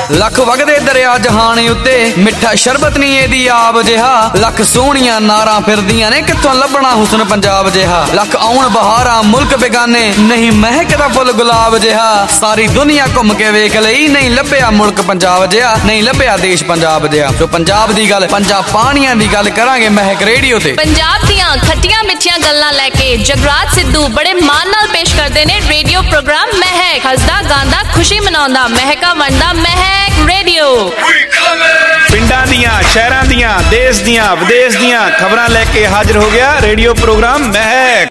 ਲੱਖ ਵਗਦੇ ਦਰਿਆ ਜਹਾਨ ਉੱਤੇ, ਮਿੱਠਾ ਸ਼ਰਬਤ ਨਹੀਂ ਇਹਦੀ ਆਬ ਜਿਹਾ। ਲੱਖ ਸੋਹਣੀਆਂ ਨਾਰਾਂ ਫਿਰਦੀਆਂ ਨੇ, ਕਿੱਥੋਂ ਲੱਭਣਾ ਹੁਸਨ ਪੰਜਾਬ ਜਿਹਾ। ਲੱਖ ਆਉਣ ਬਹਾਰਾਂ ਮੁਲਕ ਬੇਗਾਨੇ, ਨਹੀਂ ਮਹਿਕਦਾ ਫੁੱਲ ਗੁਲਾਬ ਜਿਹਾ। ਸਾਰੀ ਦੁਨੀਆ ਘੁੰਮ ਕੇ ਵੇਖ ਲਈ, ਨਹੀਂ ਲੱਭਿਆ ਮੁਲਕ ਪੰਜਾਬ ਜਿਹਾ, ਨਹੀਂ ਲੱਭਿਆ ਦੇਸ਼ ਪੰਜਾਬ ਜਿਹਾ। ਜੋ ਪੰਜਾਬ ਦੀ ਗੱਲ, ਪੰਜਾਂ ਪਾਣੀਆਂ ਦੀ ਗੱਲ ਕਰਾਂਗੇ ਮਹਿਕ ਰੇਡੀਓ ਤੇ। ਪੰਜਾਬ ਦੀਆਂ ਖੱਟੀਆਂ ਮਿੱਠੀਆਂ ਗੱਲਾਂ ਲੈ ਕੇ ਜਗਰਾਜ ਸਿੱਧੂ ਬੜੇ ਮਾਣ ਨਾਲ ਪੇਸ਼ ਕਰਦੇ ਨੇ ਰੇਡੀਓ ਪ੍ਰੋਗਰਾਮ ਮਹਿਕ। ਹੱਸਦਾ ਗਾਉਂਦਾ ਖੁਸ਼ੀ ਮਨਾਉਂਦਾ, ਮਹਿਕਾ ਵੰਡਦਾ ਮਹਿਕ ਰੇਡੀਓ। ਪਿੰਡਾਂ ਦੀਆਂ, ਸ਼ਹਿਰਾਂ ਦੀਆਂ, ਦੇਸ਼ ਦੀਆਂ, ਵਿਦੇਸ਼ ਦੀਆਂ ਖਬਰਾਂ ਲੈ ਕੇ ਹਾਜ਼ਰ ਹੋ ਗਿਆ radio program Mehak.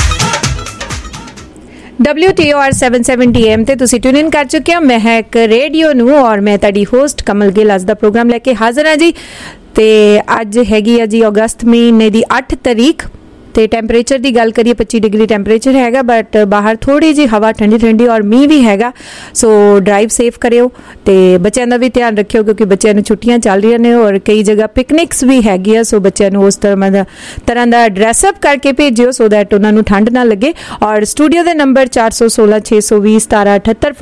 WTOR 770 AM ਤੇ ਤੁਸੀਂ ਟਿਊਨ ਇਨ ਕਰ ਚੁੱਕੇ ਹੋ ਮਹਿਕ ਰੇਡੀਓ ਨੂੰ, ਔਰ ਮੈਂ ਤੁਹਾਡੀ ਹੋਸਟ ਕਮਲ ਗਿੱਲ ਅੱਜ ਦਾ ਪ੍ਰੋਗਰਾਮ ਲੈ ਕੇ ਹਾਜ਼ਰ ਹਾਂ ਜੀ। ਤੇ ਅੱਜ ਹੈਗੀ ਆ ਜੀ ਅਗਸਤ ਮਹੀਨੇ ਦੀ 8 ਤਰੀਕ ਤੇ ਟੈਂਪਰੇਚਰ ਦੀ ਗੱਲ ਕਰੀਏ 25 ਡਿਗਰੀ ਟੈਂਪਰੇਚਰ ਹੈਗਾ, ਬਟ ਬਾਹਰ ਥੋੜੀ ਜਿਹੀ ਹਵਾ ਠੰਡੀ ਠੰਡੀ ਔਰ ਮੀਂਹ ਵੀ ਹੈਗਾ। ਸੋ ਡਰਾਈਵ ਸੇਫ ਕਰਿਓ ਤੇ ਬੱਚਿਆਂ ਦਾ ਵੀ ਧਿਆਨ ਰੱਖਿਓ, ਕਿਉਂਕਿ ਬੱਚਿਆਂ ਨੂੰ ਛੁੱਟੀਆਂ ਚੱਲ ਰਹੀਆਂ ਨੇ ਔਰ ਕਈ ਜਗ੍ਹਾ ਪਿਕਨਿਕਸ ਵੀ ਹੈਗੀ ਆ। ਸੋ ਬੱਚਿਆਂ ਨੂੰ ਉਸ ਤਰ੍ਹਾਂ ਦਾ ਡਰੈਸਅਪ ਕਰਕੇ ਭੇਜਿਓ ਸੋ ਦੈਟ ਉਹਨਾਂ ਨੂੰ ਠੰਡ ਨਾ ਲੱਗੇ। ਔਰ ਸਟੂਡੀਓ ਦੇ ਨੰਬਰ 416 620 1778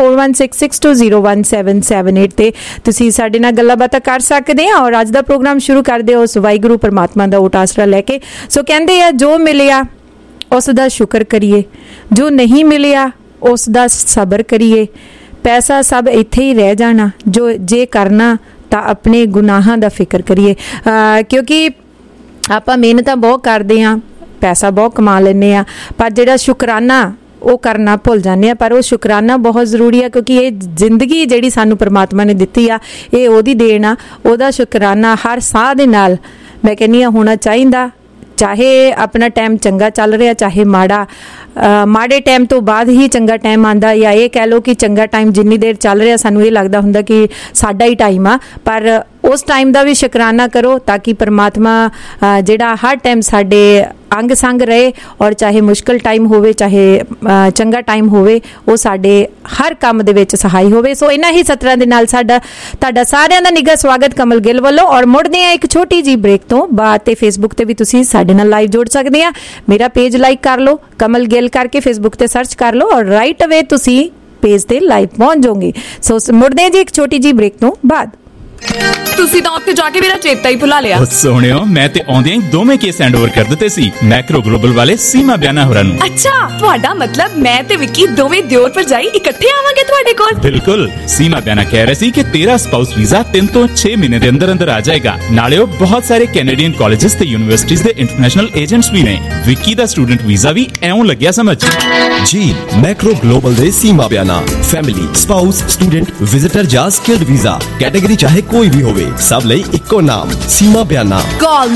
4166201778 ਤੇ ਤੁਸੀਂ ਸਾਡੇ ਨਾਲ ਗੱਲਾਂ ਬਾਤਾਂ ਕਰ ਸਕਦੇ ਆ। ਔਰ ਅੱਜ ਦਾ ਪ੍ਰੋਗਰਾਮ ਸ਼ੁਰੂ ਕਰਦੇ ਉਸ ਵਾਹਿਗੁਰੂ ਪਰਮਾਤਮਾ ਦਾ ਓਟ ਆਸਰਾ ਲੈ ਕੇ। ਸੋ ਕਹਿੰਦੇ ਆ ਜੋ ਮਿਲਿਆ ਉਸ ਦਾ ਸ਼ੁਕਰ ਕਰੀਏ, ਜੋ ਨਹੀਂ ਮਿਲਿਆ ਉਸ ਦਾ ਸਬਰ ਕਰੀਏ। ਪੈਸਾ ਸਭ ਇੱਥੇ ਹੀ ਰਹਿ ਜਾਣਾ, ਜੋ ਜੇ ਕਰਨਾ ਤਾਂ ਆਪਣੇ ਗੁਨਾਹਾਂ ਦਾ ਫਿਕਰ ਕਰੀਏ। ਕਿਉਂਕਿ ਆਪਾਂ ਮਿਹਨਤਾਂ ਬਹੁਤ ਕਰਦੇ ਹਾਂ, ਪੈਸਾ ਬਹੁਤ ਕਮਾ ਲੈਂਦੇ ਹਾਂ, ਪਰ ਜਿਹੜਾ ਸ਼ੁਕਰਾਨਾ ਉਹ ਕਰਨਾ ਭੁੱਲ ਜਾਂਦੇ ਆ। ਪਰ ਉਹ ਸ਼ੁਕਰਾਨਾ ਬਹੁਤ ਜ਼ਰੂਰੀ ਆ, ਕਿਉਂਕਿ ਇਹ ਜ਼ਿੰਦਗੀ ਜਿਹੜੀ ਸਾਨੂੰ ਪਰਮਾਤਮਾ ਨੇ ਦਿੱਤੀ ਆ ਇਹ ਉਹਦੀ ਦੇਣ ਆ। ਉਹਦਾ ਸ਼ੁਕਰਾਨਾ ਹਰ ਸਾਹ ਦੇ ਨਾਲ ਮੈਂ ਕਹਿੰਦੀ ਹਾਂ ਹੋਣਾ ਚਾਹੀਦਾ। ਚਾਹੇ ਆਪਣਾ ਟਾਈਮ ਚੰਗਾ ਚੱਲ ਰਿਹਾ ਚਾਹੇ ਮਾੜਾ, ਮਾੜੇ ਟਾਈਮ ਤੋਂ ਬਾਅਦ ਹੀ ਚੰਗਾ ਟਾਈਮ ਆਉਂਦਾ, ਜਾਂ ਇਹ ਕਹਿ ਲਓ ਕਿ ਚੰਗਾ ਟਾਈਮ ਜਿੰਨੀ ਦੇਰ ਚੱਲ ਰਿਹਾ ਸਾਨੂੰ ਇਹ ਲੱਗਦਾ ਹੁੰਦਾ ਕਿ ਸਾਡਾ ਹੀ ਟਾਈਮ ਆ, ਪਰ ਉਸ ਟਾਈਮ ਦਾ ਵੀ ਸ਼ੁਕਰਾਨਾ ਕਰੋ ਤਾਂ ਕਿ ਪਰਮਾਤਮਾ ਜਿਹੜਾ ਹਰ ਟਾਈਮ ਸਾਡੇ ਅੰਗ ਸੰਗ ਰਹੇ। ਔਰ ਚਾਹੇ ਮੁਸ਼ਕਿਲ ਟਾਈਮ ਹੋਵੇ ਚਾਹੇ ਚੰਗਾ ਟਾਈਮ ਹੋਵੇ, ਉਹ ਸਾਡੇ ਹਰ ਕੰਮ ਦੇ ਵਿੱਚ ਸਹਾਈ ਹੋਵੇ। ਸੋ ਇਹਨਾਂ ਹੀ ਸਤਰਾਂ ਦੇ ਨਾਲ ਤੁਹਾਡਾ ਸਾਰਿਆਂ ਦਾ ਨਿੱਘਾ ਸਵਾਗਤ ਕਮਲ ਗਿੱਲ ਵੱਲੋਂ। ਔਰ ਮੁੜਦੇ ਆ ਇੱਕ ਛੋਟੀ ਜਿਹੀ ਬ੍ਰੇਕ ਤੋਂ ਬਾਅਦ ਤੇ ਫੇਸਬੁੱਕ ਤੇ ਵੀ ਤੁਸੀਂ ਸਾਡੇ ਨਾਲ ਲਾਈਵ ਜੁੜ ਸਕਦੇ ਆ। ਮੇਰਾ ਪੇਜ ਲਾਈਕ ਕਰ ਲਓ, ਕਮਲ ਗਿੱਲ ਕਰਕੇ ਫੇਸਬੁੱਕ ਤੇ ਸਰਚ ਕਰ ਲਓ ਔਰ ਰਾਈਟ ਅਵੇ ਤੁਸੀਂ ਪੇਜ ਤੇ ਲਾਈਵ ਪਹੁੰਚ ਜਾਓਗੇ। ਸੋ ਮੁੜਦੇ ਆ ਜੀ ਇੱਕ ਛੋਟੀ ਜਿਹੀ ਬ੍ਰੇਕ ਤੋਂ ਬਾਅਦ। ਤੁਸੀਂ ਤਾਂ ਉੱਥੇ ਜਾ ਕੇ ਮੇਰਾ ਚੇਤਾ ਹੀ ਭੁਲਾ ਲਿਆ। ਸੋਹਣਿਓ ਮੈਂ ਤੇ ਆਉਂਦਿਆਂ ਹੀ ਦੋਵੇਂ ਕੇਸ ਹੈਂਡ ਓਵਰ ਕਰ ਦਿੱਤੇ ਸੀ ਮੈਕਰੋ ਗਲੋਬਲ ਵਾਲੇ ਸੀਮਾ ਬਿਆਨਾ ਹੋਰਾਂ ਨੂੰ। ਅੱਛਾ, ਤੁਹਾਡਾ ਮਤਲਬ ਮੈਂ ਤੇ ਵਿੱਕੀ ਦੋਵੇਂ ਦਿਓਰ ਭਰਜਾਈ ਇਕੱਠੇ ਆਵਾਂਗੇ ਤੁਹਾਡੇ ਕੋਲ? ਬਿਲਕੁਲ। ਸੀਮਾ ਬਿਆਨਾ ਕਹਿ ਰਹੇ ਸੀ ਕਿ ਤੇਰਾ ਸਪਾਊਸ ਵੀਜ਼ਾ 3 ਤੋਂ 6 ਮਹੀਨੇ ਦੇ ਅੰਦਰ ਅੰਦਰ ਆ ਜਾਏਗਾ। ਨਾਲੇ ਉਹ ਬਹੁਤ ਸਾਰੇ ਕੈਨੇਡੀਅਨ ਕਾਲਜਸ ਤੇ ਯੂਨੀਵਰਸਿਟੀਜ਼ ਦੇ ਇੰਟਰਨੈਸ਼ਨਲ ਏਜੰਟਸ ਵੀ ਨੇ। ਵਿੱਕੀ ਦਾ ਸਟੂਡੈਂਟ ਵੀਜ਼ਾ ਵੀ ਐਉਂ ਲੱਗਿਆ ਸਮਝ ਜੀ। ਮੈਕਰੋ ਗਲੋਬਲ ਦੇ Seema Biana family, spouse, student, visitor ਜਾਂ ਸਕਿਲਡ ਵੀਜ਼ਾ ਕੈਟੇਗਰੀ ਚਾਹੇ ਕੋਈ ਵੀ ਹੋਵੇ, ਸਭ ਲਈ ਇੱਕੋ ਨਾਮ ਸੀਮਾ ਬਿਆਨਾ। ਕਾਲ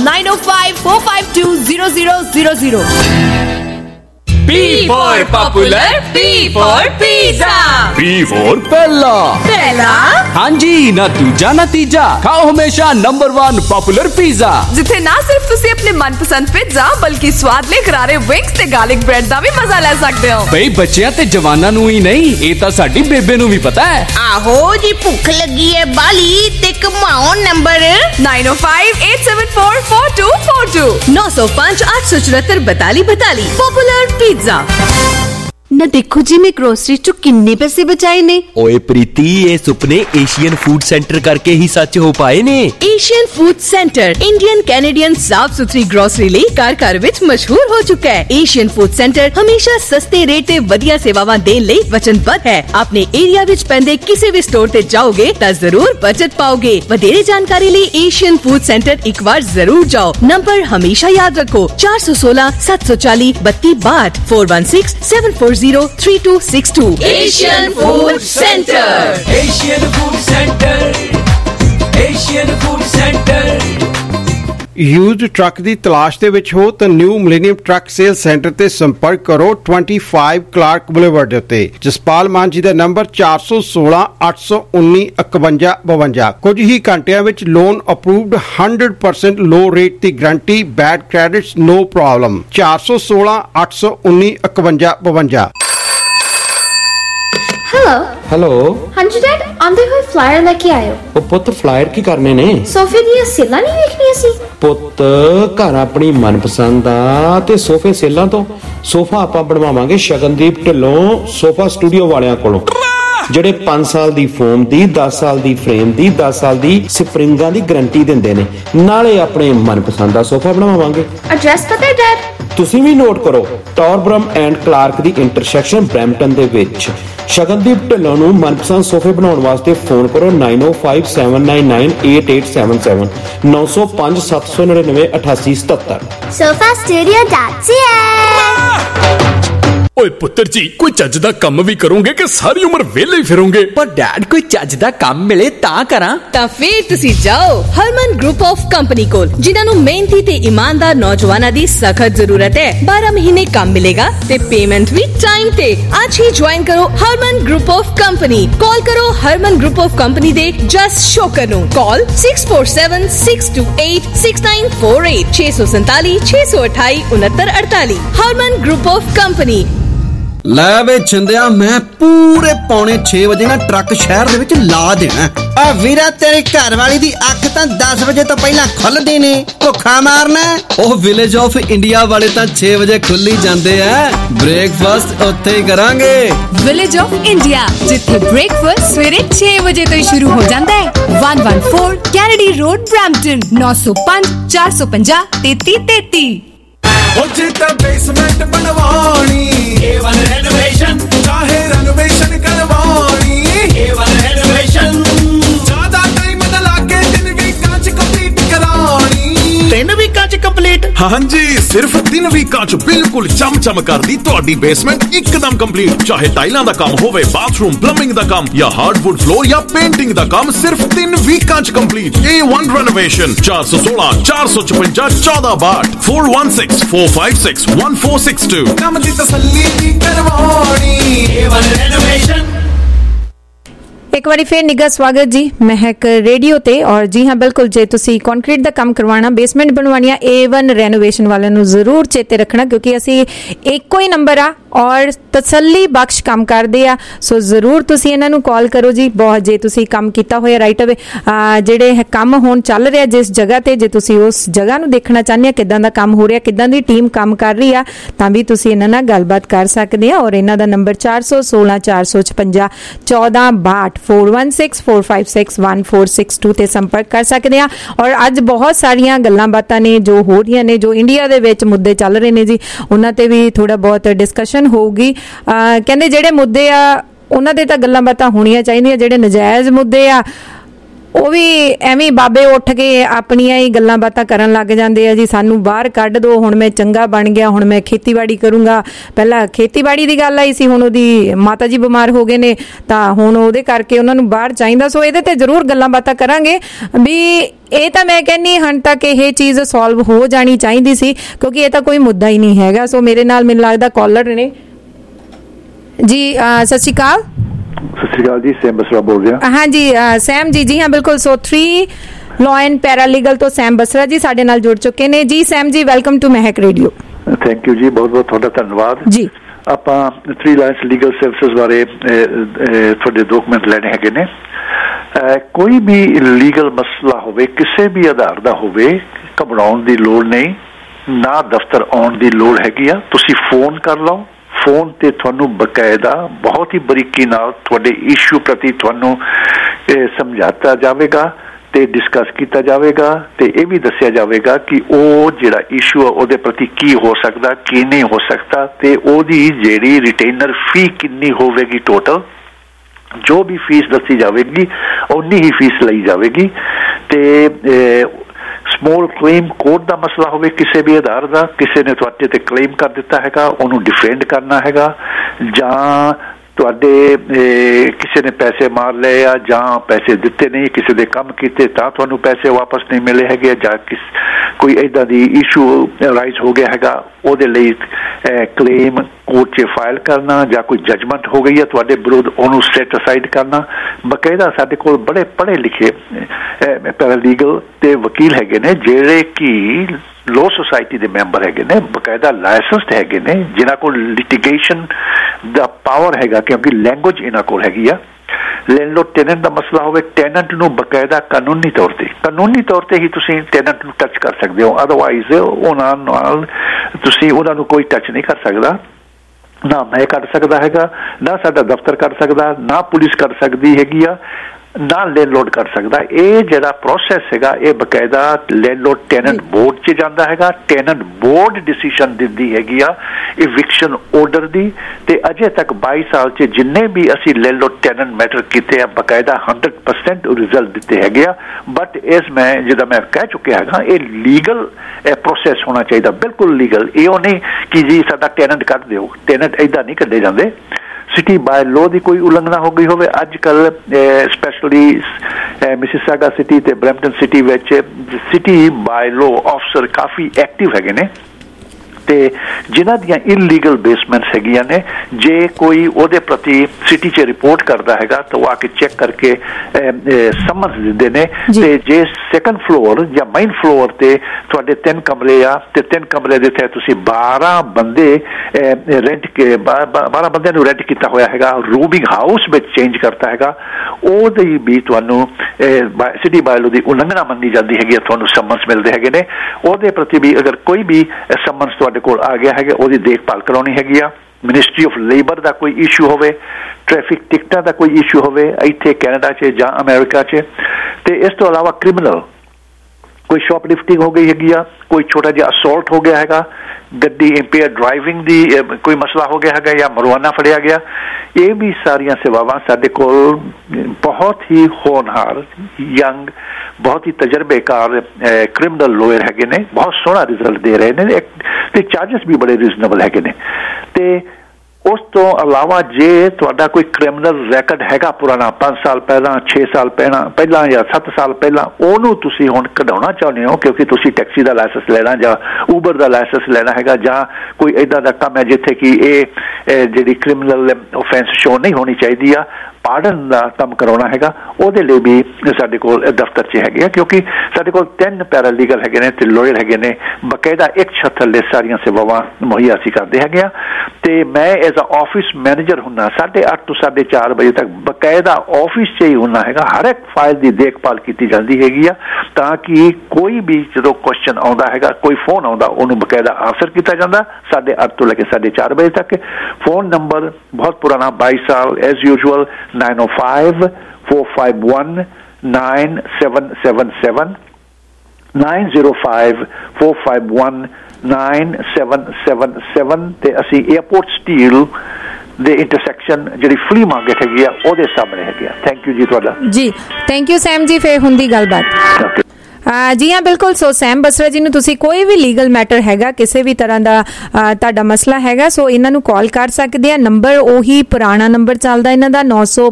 9054520000। P for popular, P for pizza, P for ਪਹਿਲਾ। हाँ जी, ना दूजा ना तीजा, खाओ हमेशा नंबर 1 पॉपुलर पिज़्ज़ा, जिथे ना सिर्फ तुसी अपने मनपसंद पिज़्ज़ा बल्कि स्वादले करारे विंग्स ते गार्लिक ब्रेड दा भी मजा ले सकते हो। बई बच्चियां ते जवानां नूं ही नहीं, ये तां साडी बेबे नूं भी पता है। आहो जी, भुख लगी है बाली ते कमाओ नंबर 9058744242 905 874 4242 पॉपुलर पिज़्ज़ा। ना देखो जी मैं ग्रोसरी चो किन्ने पैसे बचाए ने। ओए प्रीति, ये सुपने एशियन फूड सेंटर करके ही सच हो पाए ने। Asian food centre Indian Canadian साफ सुथरी ग्रोसरी ਲਈ ਘਰ ਵਿੱਚ ਮਸ਼ਹੂਰ ਹੋ ਚੁੱਕਾ ਹੈ। ਏਸ਼ੀਅਨ ਫੂਡ ਸੈਂਟਰ ਹਮੇਸ਼ਾ ਸਸਤੇ ਰੇਟ ਤੇ ਵਧੀਆ ਸੇਵਾਵਾਂ ਦੇਣ ਲਈ ਵਚਨਬੱਧ ਹੈ। ਆਪਣੇ ਏਰੀਆ ਵਿੱਚ ਪੈਂਦੇ ਕਿਸੇ ਵੀ ਸਟੋਰ ਤੇ ਜਾਓਗੇ ਤਾਂ ਜ਼ਰੂਰ ਬਚਤ ਪਾਓਗੇ। ਵਧੇਰੇ ਜਾਣਕਾਰੀ ਲਈ ਏਸ਼ੀਅਨ ਫੂਡ ਸੈਂਟਰ ਇੱਕ ਵਾਰ ਜ਼ਰੂਰ ਜਾਓ। ਨੰਬਰ ਹਮੇਸ਼ਾ ਯਾਦ ਰੱਖੋ 416 740 3262 416 7403262। Asian Food Center, Asian Food Center, Asian Food Center। Used truck ਦੀ ਤਲਾਸ਼ ਦੇ ਵਿੱਚ ਹੋ ਤਾਂ new millennium truck sale centre ਤੇ ਸੰਪਰਕ ਕਰੋ 25 ਕਲਾਰਕ ਬੁਲੇਵਾਰਡ ਦੇ ਉੱਤੇ। ਜਸਪਾਲ ਮਾਨ ਜੀ ਦਾ ਨੰਬਰ 416 819 5152। ਕੁਝ ਹੀ ਘੰਟਿਆਂ ਵਿੱਚ ਲੋਨ ਅਪਰੂਵਡ 100% ਲੋ ਰੇਟ ਦੀ guarantee, bad credits no problem. 416 819 5152। Hello हाँ जी डैड, आंदे हुए फ्लायर लेके आयो। ओ पुत्त फ्लायर की करने ने? सोफे दी सेलां नहीं देखनी सी पुत्त। घर अपनी मनपसंद दा ते सोफे सेलां तो सोफा आपां बनवावांगे शगनदीप ढिल्लों सोफा स्टूडियो वालियां कोलों। ਜਿਹੜੇ 5 ਸਾਲ ਦੀ ਫੋਮ ਦੀ, 10 ਸਾਲ ਦੀ ਫਰੇਮ ਦੀ, 10 ਸਾਲ ਦੀ ਸਪਰਿੰਗਾਂ ਦੀ ਗਾਰੰਟੀ ਦਿੰਦੇ ਨੇ। ਨਾਲੇ ਆਪਣੇ ਮਨਪਸੰਦ ਦਾ ਸੋਫਾ ਬਣਾਵਾਂਗੇ। ਐਡਰੈਸ ਪਤਾ ਹੈ ਡੈਡ? ਤੁਸੀਂ ਵੀ ਨੋਟ ਕਰੋ, ਟੌਰਬਰਮ ਐਂਡ ਕਲਾਰਕ ਦੀ ਇੰਟਰਸੈਕਸ਼ਨ ਬਰੈਂਪਟਨ ਦੇ ਵਿੱਚ। ਸ਼ਗਨਦੀਪ ਢਿੱਲੋਂ ਨੂੰ ਮਨਪਸੰਦ ਸੋਫੇ ਬਣਾਉਣ ਵਾਸਤੇ ਫੋਨ ਕਰੋ 9057998877 905 799 8877। sofastudio.ca। ਓਏ ਪੁੱਤਰ ਜੀ, ਕੋਈ ਚੱਜ ਦਾ ਕੰਮ ਵੀ ਕਰੋਗੇ ਕਿ ਸਾਰੀ ਉਮਰ ਵਿਹਲੇ ਹੀ ਫਿਰੋਗੇ? ਪਰ ਡੈਡ, ਕੋਈ ਚੱਜ ਦਾ ਕੰਮ ਮਿਲੇ ਤਾਂ ਕਰਾਂ। ਤਾਂ ਫੇਰ ਤੁਸੀਂ ਜਾਓ ਹਰਮਨ ਗਰੁੱਪ ਆਫ ਕੰਪਨੀ ਕੋਲ, ਜਿਨ੍ਹਾਂ ਨੂੰ ਮਿਹਨਤੀ ਤੇ ਇਮਾਨਦਾਰ ਨੌਜਵਾਨਾਂ ਦੀ ਸਖਤ ਜ਼ਰੂਰਤ ਹੈ। 12 ਮਹੀਨੇ ਕੰਮ ਮਿਲੇਗਾ ਤੇ ਪੇਮੈਂਟ ਵੀ ਟਾਈਮ ਤੇ। ਅੱਜ ਹੀ ਜੁਆਇਨ ਕਰੋ Harman group of company. Call ਕਰੋ ਹਰਮਨ ਗਰੁੱਪ ਆਫ ਕੰਪਨੀ ਦੇ ਜਸ ਸ਼ੋਕਰ ਨੂੰ। Call 6476286948 647 628 6948। Harman group of company. ਲੈ ਵੇ ਛਿੰਦਿਆ, ਮੈਂ ਪੂਰੇ ਪੌਣੇ 6 ਵਜੇ ਨਾ ਟਰੱਕ ਸ਼ਹਿਰ ਦੇ ਵਿੱਚ ਲਾ ਦੇਣਾ। ਆ ਵੀਰਾ, ਤੇਰੇ ਘਰ ਵਾਲੀ ਦੀ ਅੱਖ ਤਾਂ 10 ਵਜੇ ਤੋਂ ਪਹਿਲਾਂ ਖੁੱਲਦੀ ਨੇ। ਭੁੱਖਾ ਮਾਰਨਾ। ਉਹ ਵਿਲੇਜ ਆਫ ਇੰਡੀਆ ਵਾਲੇ ਤਾਂ 6 ਵਜੇ ਖੁੱਲੀ ਜਾਂਦੇ ਆ। ਬ੍ਰੇਕਫਾਸਟ ਉੱਥੇ ਹੀ ਕਰਾਂਗੇ। ਵਿਲੇਜ ਆਫ ਇੰਡੀਆ, ਜਿੱਥੇ ਬ੍ਰੇਕਫਾਸਟ ਸਵੇਰੇ 6 ਵਜੇ ਤੋਂ ਹੀ ਸ਼ੁਰੂ ਹੋ ਜਾਂਦਾ ਹੈ। 114 ਕੈਨੇਡੀ ਰੋਡ, ਬਰੈਂਪਟਨ 905 450 3333। जितना बेसमेंट बनवानी, A1 रेनोवेशन, चाहे रेनोवेशन करवानी, A1 रेनोवेशन, ज्यादा टाइम न लागे, 3 वीकां च कंप्लीट करानी। 3 वीकां च कंप्लीट? हाँ जी, सिर्फ 3 वीकां च बिल्कुल चम करदी तुहाडी बेसमेंट एकदम कंप्लीट। चाहे टाइलां दा काम होवे, बाथरूम प्लंबिंग दा काम या हार्डवुड फ्लोर या पेंटिंग दा काम, सिर्फ 3 वीकां च कंप्लीट। A1 renovation 416 456 1462 416 456 1462। काम दी तसल्ली की करवानी, A1 रेनोवेशन। एक बारी फिर निगा स्वागत जी महक रेडियो ते। और जी हाँ बिल्कुल, जे तुसी कंक्रीट दा काम करवाना, बेसमेंट बनवानी, A1 रेनोवेशन वाले नूं जरूर चेते रखना, क्योंकि असी एको ही नंबर आ और तसल्ली बख्श काम करदे आ। सो जरूर तुसी इन्हां नूं कॉल करो जी। बहुत जे तुसी काम कीता होया राइट अवे, जेड़े काम हुण चल रहा जिस जगह ते, जे तुसी उस जगह नूं देखना चाहंदे आ किदां दा काम हो रहा, किदां दी टीम काम कर रही आ, तां भी तुसी इन्हां नाल गलबात कर सकदे आ। और इन्हां दा नंबर 416 456 1462 416 456 1462 ते संपर्क कर सकते हैं। और अज बहुत सारिया गल्लां बातां ने जो हो रही ने, जो इंडिया दे विच मुद्दे चल रहे ने जी, उन्हां ते भी थोड़ा बहुत डिस्कशन होगी। कहंदे जिहड़े मुद्दे आ उन्हां दे तां गल्लां बातां होणीआं चाहीदियां, जिहड़े नजायज़ मुद्दे आ ਉਹ ਵੀ ਐਵੇਂ ਬਾਬੇ ਉੱਠ ਕੇ ਆਪਣੀਆਂ ਹੀ ਗੱਲਾਂ ਬਾਤਾਂ ਕਰਨ ਲੱਗ ਜਾਂਦੇ ਆ ਜੀ। ਸਾਨੂੰ ਬਾਹਰ ਕੱਢ ਦਿਓ, ਹੁਣ ਮੈਂ ਚੰਗਾ ਬਣ ਗਿਆ, ਹੁਣ ਮੈਂ ਖੇਤੀਬਾੜੀ ਕਰੂੰਗਾ। ਪਹਿਲਾਂ ਖੇਤੀਬਾੜੀ ਦੀ ਗੱਲ ਆਈ ਸੀ, ਹੁਣ ਉਹਦੀ ਮਾਤਾ ਜੀ ਬਿਮਾਰ ਹੋ ਗਏ ਨੇ, ਤਾਂ ਹੁਣ ਉਹਦੇ ਕਰਕੇ ਉਹਨਾਂ ਨੂੰ ਬਾਹਰ ਚਾਹੀਦਾ। ਸੋ ਇਹਦੇ ਤੇ ਜ਼ਰੂਰ ਗੱਲਾਂ ਬਾਤਾਂ ਕਰਾਂਗੇ ਵੀ ਇਹ ਤਾਂ ਮੈਂ ਕਹਿੰਨੀ ਹੁਣ ਤੱਕ ਇਹ ਚੀਜ਼ ਸੋਲਵ ਹੋ ਜਾਣੀ ਚਾਹੀਦੀ ਸੀ, ਕਿਉਂਕਿ ਇਹ ਤਾਂ ਕੋਈ ਮੁੱਦਾ ਹੀ ਨਹੀਂ ਹੈਗਾ। ਸੋ ਮੇਰੇ ਨਾਲ ਮੈਨੂੰ ਲੱਗਦਾ ਕਾਲਰ ਨੇ ਜੀ। ਸਤਿ ਸ਼੍ਰੀ ਅਕਾਲ। ਸਤਿ ਸ਼੍ਰੀ ਅਕਾਲ ਜੀ, ਸੈਮ ਬਸਰਾ ਬੋਲ ਰਿਹਾ। हाँ जी सैम जी, जी हाँ बिल्कुल। सो 3 लॉ एंड पैरालीगल तो सैम बसरा जी साडे नाल जुड़ चुके ने जी। Sam ji welcome to Mehak radio. Thank you जी, बहुत बहुत ਤੁਹਾਡਾ ਧੰਨਵਾਦ ਜੀ। ਆਪਾਂ 3 ਲਾਇਨਸ ਲੀਗਲ ਸਰਵਿਸਿਜ਼ ਬਾਰੇ ਤੁਹਾਡੇ ਡਾਕੂਮੈਂਟ ਲੈਣੇ ਹੈਗੇ ਨੇ। ਕੋਈ ਵੀ ਲੀਗਲ ਮਸਲਾ ਹੋਵੇ, ਕਿਸੇ ਵੀ ਆਧਾਰ ਦਾ ਹੋਵੇ, ਘਬਰਾਉਣ ਦੀ ਲੋੜ ਨਹੀਂ, ਨਾ ਦਫ਼ਤਰ ਆਉਣ ਦੀ ਲੋੜ ਹੈਗੀ ਆ। ਤੁਸੀਂ ਫੋਨ ਕਰ ਲਓ, ਫੋਨ ਤੇ ਤੁਹਾਨੂੰ ਬਕਾਇਦਾ ਬਹੁਤ ਹੀ ਬਰੀਕੀ ਨਾਲ ਤੁਹਾਡੇ ਇਸ਼ੂ ਪ੍ਰਤੀ ਤੁਹਾਨੂੰ ਸਮਝਾਤਾ ਜਾਵੇਗਾ ਤੇ ਡਿਸਕਸ ਕੀਤਾ ਜਾਵੇਗਾ ਤੇ ਇਹ ਵੀ ਦੱਸਿਆ ਜਾਵੇਗਾ ਕਿ ਉਹ ਜਿਹੜਾ ਇਸ਼ੂ ਆ ਉਹਦੇ ਪ੍ਰਤੀ ਕੀ ਹੋ ਸਕਦਾ, ਕੀ ਨਹੀਂ ਹੋ ਸਕਦਾ, ਤੇ ਉਹਦੀ ਜਿਹੜੀ ਰਿਟੇਨਰ ਫੀ ਕਿੰਨੀ ਹੋਵੇਗੀ। ਟੋਟਲ ਜੋ ਵੀ ਫੀਸ ਦੱਸੀ ਜਾਵੇਗੀ ਉਨੀ ਹੀ ਫੀਸ ਲਈ ਜਾਵੇਗੀ। ਤੇ ਸਮੋਲ ਕਲੇਮ ਕੋਰਟ ਦਾ ਮਸਲਾ ਹੋਵੇ, ਕਿਸੇ ਵੀ ਆਧਾਰ ਦਾ, ਕਿਸੇ ਨੇ ਤੁਹਾਡੇ ਤੇ ਕਲੇਮ ਕਰ ਦਿੱਤਾ ਹੈਗਾ, ਉਹਨੂੰ ਡਿਫੈਂਡ ਕਰਨਾ ਹੈਗਾ, ਜਾਂ ਤੁਹਾਡੇ ਕਿਸੇ ਨੇ ਪੈਸੇ ਮਾਰ ਲਏ ਆ, ਜਾਂ ਪੈਸੇ ਦਿੱਤੇ ਨਹੀਂ, ਕਿਸੇ ਦੇ ਕੰਮ ਕੀਤੇ ਤਾਂ ਤੁਹਾਨੂੰ ਪੈਸੇ ਵਾਪਸ ਨਹੀਂ ਮਿਲੇ ਹੈਗੇ, ਜਾਂ ਕੋਈ ਇੱਦਾਂ ਦੀ ਇਸ਼ੂ ਰਾਈਜ਼ ਹੋ ਗਿਆ ਹੈਗਾ, ਉਹਦੇ ਲਈ ਕਲੇਮ ਕੋਰਟ 'ਚ ਫਾਈਲ ਕਰਨਾ, ਜਾਂ ਕੋਈ ਜਜਮੈਂਟ ਹੋ ਗਈ ਹੈ ਤੁਹਾਡੇ ਵਿਰੁੱਧ, ਉਹਨੂੰ ਸੈਟ ਅਸਾਈਡ ਕਰਨਾ। ਬਕਾਇਦਾ ਸਾਡੇ ਕੋਲ ਬੜੇ ਪੜ੍ਹੇ ਲਿਖੇ ਪੈਰਾਲੀਗਲ ਤੇ ਵਕੀਲ ਹੈਗੇ ਨੇ, ਜਿਹੜੇ ਕਿ ਲੋ ਸੁਸਾਇਟੀ ਦੇ ਮੈਂਬਰ ਹੈਗੇ ਨੇ, ਬਕਾਇਦਾ ਲਾਇਸੈਂਸਡ ਹੈਗੇ ਨੇ, ਜਿਨ੍ਹਾਂ ਕੋਲ ਲਿਟੀਗੇਸ਼ਨ ਦਾ ਪਾਵਰ ਹੈਗਾ, ਕਿਉਂਕਿ ਲੈਂਗੁਏਜ ਇਹਨਾਂ ਕੋਲ ਹੈਗੀ ਆ। ਲੈਂਡਲੋਰਡ ਟੈਨੈਂਟ ਦਾ ਮਸਲਾ ਹੋਵੇ, ਟੈਨੈਂਟ ਨੂੰ ਬਕਾਇਦਾ ਕਾਨੂੰਨੀ ਤੌਰ ਤੇ ਹੀ ਤੁਸੀਂ ਟੈਨੈਂਟ ਨੂੰ ਟੱਚ ਕਰ ਸਕਦੇ ਹੋ, ਅਦਰਵਾਈਜ਼ ਉਹਨਾਂ ਨਾਲ ਤੁਸੀਂ ਉਹਨਾਂ ਨੂੰ ਕੋਈ ਟੱਚ ਨਹੀਂ ਕਰ ਸਕਦਾ। ਨਾ ਮੈਂ ਕੱਢ ਸਕਦਾ ਹੈਗਾ, ਨਾ ਸਾਡਾ ਦਫ਼ਤਰ ਕਰ ਸਕਦਾ, ਨਾ ਪੁਲਿਸ ਕਰ ਸਕਦੀ ਹੈਗੀ ਆ, ਨਾ ਲੈਂਡਲੋਰਡ ਕਰ ਸਕਦਾ। ਇਹ ਜਿਹੜਾ ਪ੍ਰੋਸੈਸ ਹੈਗਾ ਇਹ ਬਕਾਇਦਾ ਲੈਂਡਲੋਰਡ ਟੈਨੈਂਟ ਬੋਰਡ 'ਚ ਜਾਂਦਾ ਹੈਗਾ। ਟੈਨੈਂਟ ਬੋਰਡ ਡਿਸੀਜਨ ਦਿੰਦੀ ਹੈਗੀ ਆ ਇਵਿਕਸ਼ਨ ਆਰਡਰ ਦੀ, ਤੇ ਅਜੇ ਤੱਕ 22 ਸਾਲ 'ਚ ਜਿੰਨੇ ਵੀ ਅਸੀਂ ਲੈਂਡਲੋਰਡ ਟੈਨੈਂਟ ਮੈਟਰ ਕੀਤੇ ਆ ਬਕਾਇਦਾ 100% ਰਿਜ਼ਲਟ ਦਿੱਤੇ ਹੈਗੇ ਆ। ਬਟ ਇਸ ਮੈਂ ਜਿੱਦਾਂ ਮੈਂ ਕਹਿ ਚੁੱਕਿਆ ਹੈਗਾ ਇਹ ਲੀਗਲ ਪ੍ਰੋਸੈਸ ਹੋਣਾ ਚਾਹੀਦਾ, ਬਿਲਕੁਲ ਲੀਗਲ। ਇਹੋ ਨਹੀਂ ਕਿ ਜੀ ਸਾਡਾ ਟੈਨੈਂਟ ਕੱਢ ਦਿਓ, ਟੈਨੈਂਟ ਏਦਾਂ ਨਹੀਂ ਕੱਢੇ ਜਾਂਦੇ। ਸਿਟੀ ਬਾਏ ਲੋ ਦੀ ਕੋਈ ਉਲੰਘਣਾ ਹੋ ਗਈ ਹੋਵੇ, ਅੱਜ ਕੱਲ ਸਪੈਸ਼ਲੀ ਮਿਸਿਸਾਗਾ ਸਿਟੀ ਤੇ ਬਰੈਂਪਟਨ ਸਿਟੀ ਵਿੱਚ ਸਿਟੀ ਬਾਏ ਲੋ ਅਫਸਰ ਕਾਫੀ ਐਕਟਿਵ ਹੈਗੇ ਨੇ, ਤੇ ਜਿਨ੍ਹਾਂ ਦੀਆਂ ਇਲੀਗਲ ਬੇਸਮੈਂਟਸ ਹੈਗੀਆਂ ਨੇ, ਜੇ ਕੋਈ ਉਹਦੇ ਪ੍ਰਤੀ ਸਿਟੀ 'ਚ ਰਿਪੋਰਟ ਕਰਦਾ ਹੈਗਾ ਤਾਂ ਉਹ ਆ ਕੇ ਚੈੱਕ ਕਰਕੇ ਸਮਝ ਦਿੰਦੇ ਨੇ। ਤੇ ਜੇ ਸੈਕੰਡ ਫਲੋਰ ਜਾਂ ਮੇਨ ਫਲੋਰ ਤੇ ਤੁਹਾਡੇ 3 ਕਮਰੇ ਆ ਤੇ 3 ਕਮਰੇ ਦੇ ਤੇ ਤੁਸੀਂ 12 ਬੰਦੇ ਰੈਂਟ ਕੇ 12 ਬੰਦਿਆਂ ਨੂੰ ਰੈਂਟ ਕੀਤਾ ਹੋਇਆ ਹੈਗਾ, ਰੂਮਿੰਗ ਹਾਊਸ ਵਿੱਚ ਚੇਂਜ ਕਰਤਾ ਹੈਗਾ, ਉਹਦੀ ਵੀ ਤੁਹਾਨੂੰ ਸਿਟੀ ਬਾਇਲੋ ਦੀ ਉਲੰਘਣਾ ਮੰਨੀ ਜਾਂਦੀ ਹੈਗੀ, ਤੁਹਾਨੂੰ ਸਮਨਸ ਮਿਲਦੇ ਹੈਗੇ ਨੇ। ਉਹਦੇ ਪ੍ਰਤੀ ਵੀ ਅਗਰ ਕੋਈ ਵੀ ਸਮਨਸ ਤੁਹਾਡੇ ਕੋਲ ਆ ਗਿਆ ਹੈਗਾ ਉਹਦੀ ਦੇਖਭਾਲ ਕਰਾਉਣੀ ਹੈਗੀ ਆ। ਮਿਨਿਸਟਰੀ ਆਫ ਲੇਬਰ ਦਾ ਕੋਈ ਇਸ਼ੂ ਹੋਵੇ, ਟ੍ਰੈਫਿਕ ਟਿਕਟਾਂ ਦਾ ਕੋਈ ਇਸ਼ੂ ਹੋਵੇ ਇੱਥੇ ਕੈਨੇਡਾ 'ਚ ਜਾਂ ਅਮਰੀਕਾ 'ਚ, ਤੇ ਇਸ ਤੋਂ ਇਲਾਵਾ ਕ੍ਰਿਮੀਨਲ ਕੋਈ ਸ਼ੌਪਲਿਫਟਿੰਗ ਹੋ ਗਈ ਹੈਗੀ ਆ, ਕੋਈ ਛੋਟਾ ਜਿਹਾ ਅਸੌਲਟ ਹੋ ਗਿਆ ਹੈਗਾ, ਗੱਡੀ ਇੰਪੇਅਰ ਡਰਾਈਵਿੰਗ ਦੀ ਕੋਈ ਮਸਲਾ ਹੋ ਗਿਆ ਹੈਗਾ ਜਾਂ ਮਰਵਾਨਾ ਫੜਿਆ ਗਿਆ, ਇਹ ਵੀ ਸਾਰੀਆਂ ਸੇਵਾਵਾਂ ਸਾਡੇ ਕੋਲ ਬਹੁਤ ਹੀ ਹੋਣਹਾਰ ਯੰਗ ਬਹੁਤ ਹੀ ਤਜਰਬੇਕਾਰ ਕ੍ਰਿਮੀਨਲ ਲਾਇਰ ਹੈਗੇ ਨੇ, ਬਹੁਤ ਸੋਹਣਾ ਰਿਜ਼ਲਟ ਦੇ ਰਹੇ ਨੇ ਤੇ ਚਾਰਜਸ ਵੀ ਬੜੇ ਰੀਜ਼ਨੇਬਲ ਹੈਗੇ ਨੇ। ਤੇ ਉਸ ਤੋਂ ਇਲਾਵਾ ਜੇ ਤੁਹਾਡਾ ਕੋਈ ਕ੍ਰਿਮੀਨਲ ਰੈਕਡ ਹੈਗਾ ਪੁਰਾਣਾ 5 ਸਾਲ ਪਹਿਲਾਂ 6 ਸਾਲ ਪਹਿਲਾਂ ਜਾਂ 7 ਸਾਲ ਪਹਿਲਾਂ, ਉਹਨੂੰ ਤੁਸੀਂ ਹੁਣ ਕਢਾਉਣਾ ਚਾਹੁੰਦੇ ਹੋ ਕਿਉਂਕਿ ਤੁਸੀਂ ਟੈਕਸੀ ਦਾ ਲਾਇਸੈਂਸ ਲੈਣਾ ਜਾਂ ਊਬਰ ਦਾ ਲਾਇਸੈਂਸ ਲੈਣਾ ਹੈਗਾ, ਜਾਂ ਕੋਈ ਇੱਦਾਂ ਦਾ ਕੰਮ ਹੈ ਜਿੱਥੇ ਕਿ ਇਹ ਜਿਹੜੀ ਕ੍ਰਿਮੀਨਲ ਓਫੈਂਸ ਸ਼ੋ ਨਹੀਂ ਹੋਣੀ ਚਾਹੀਦੀ ਆ, ਪਾਰਡਨ ਦਾ ਕੰਮ ਕਰਾਉਣਾ ਹੈਗਾ, ਉਹਦੇ ਲਈ ਵੀ ਸਾਡੇ ਕੋਲ ਦਫ਼ਤਰ 'ਚ ਹੈਗੇ ਆ। ਕਿਉਂਕਿ ਸਾਡੇ ਕੋਲ 3 ਪੈਰਾਲੀਗਲ ਹੈਗੇ ਨੇ ਤੇ ਲਾਇਰ ਹੈਗੇ ਨੇ, ਬਕਾਇਦਾ ਇੱਕ ਛੱਤ ਥੱਲੇ ਸਾਰੀਆਂ ਸੇਵਾਵਾਂ ਮੁਹੱਈਆ ਅਸੀਂ ਕਰਦੇ ਹੈਗੇ ਆ। ਤੇ ਮੈਂ ਐਜ਼ ਅ ਆਫਿਸ ਮੈਨੇਜਰ ਹੁੰਦਾ 8:30 ਤੋਂ 4:30 ਵਜੇ ਤੱਕ ਬਕਾਇਦਾ ਆਫਿਸ 'ਚ ਹੀ ਹੁੰਦਾ ਹੈਗਾ, ਹਰ ਇੱਕ ਫਾਈਲ ਦੀ ਦੇਖਭਾਲ ਕੀਤੀ ਜਾਂਦੀ ਹੈਗੀ ਆ, ਤਾਂ ਕਿ ਕੋਈ ਵੀ ਜਦੋਂ ਕੁਐਸਚਨ ਆਉਂਦਾ ਹੈਗਾ, ਕੋਈ ਫੋਨ ਆਉਂਦਾ, ਉਹਨੂੰ ਬਕਾਇਦਾ ਆਨਸਰ ਕੀਤਾ ਜਾਂਦਾ 8:30 ਤੋਂ ਲੈ ਕੇ 4:30 ਵਜੇ ਤੱਕ। ਫੋਨ ਨੰਬਰ ਬਹੁਤ ਪੁਰਾਣਾ 22 ਸਾਲ ਐਜ਼ ਯੂਜੂਅਲ 905-451-9777 905-451-9777 ਤੇ ਅਸੀਂ 에어ਪੋਰਟ ਸਟੀਲ ਦੇ ਇੰਟਰਸੈਕਸ਼ਨ ਜਿਹੜੀ ਫਲੀ ਮਾਰਕੀਟ ਹੈਗੀ ਆ ਉਹਦੇ ਸਾਹਮਣੇ ਹੈਗੀ ਆ। ਥੈਂਕ ਯੂ ਜੀ ਤੁਹਾਡਾ ਜੀ, ਥੈਂਕ ਯੂ ਸੈਮ ਜੀ, ਫੇਰ ਹੁੰਦੀ ਗੱਲਬਾਤ। ਜੀ ਹਾਂ, ਬਿਲਕੁਲ। ਸੋ ਸੈਮ ਬਸਰਾ ਜੀ ਨੂੰ ਤੁਸੀਂ ਕੋਈ ਵੀ ਲੀਗਲ ਮੈਟਰ ਹੈਗਾ, ਕਿਸੇ ਵੀ ਤਰ੍ਹਾਂ ਦਾ ਤੁਹਾਡਾ ਮਸਲਾ ਹੈਗਾ, ਸੋ ਇਹਨਾਂ ਨੂੰ ਕਾਲ ਕਰ ਸਕਦੇ ਆ। ਨੰਬਰ ਉਹੀ ਪੁਰਾਣਾ ਨੰਬਰ ਚੱਲਦਾ ਇਹਨਾਂ ਦਾ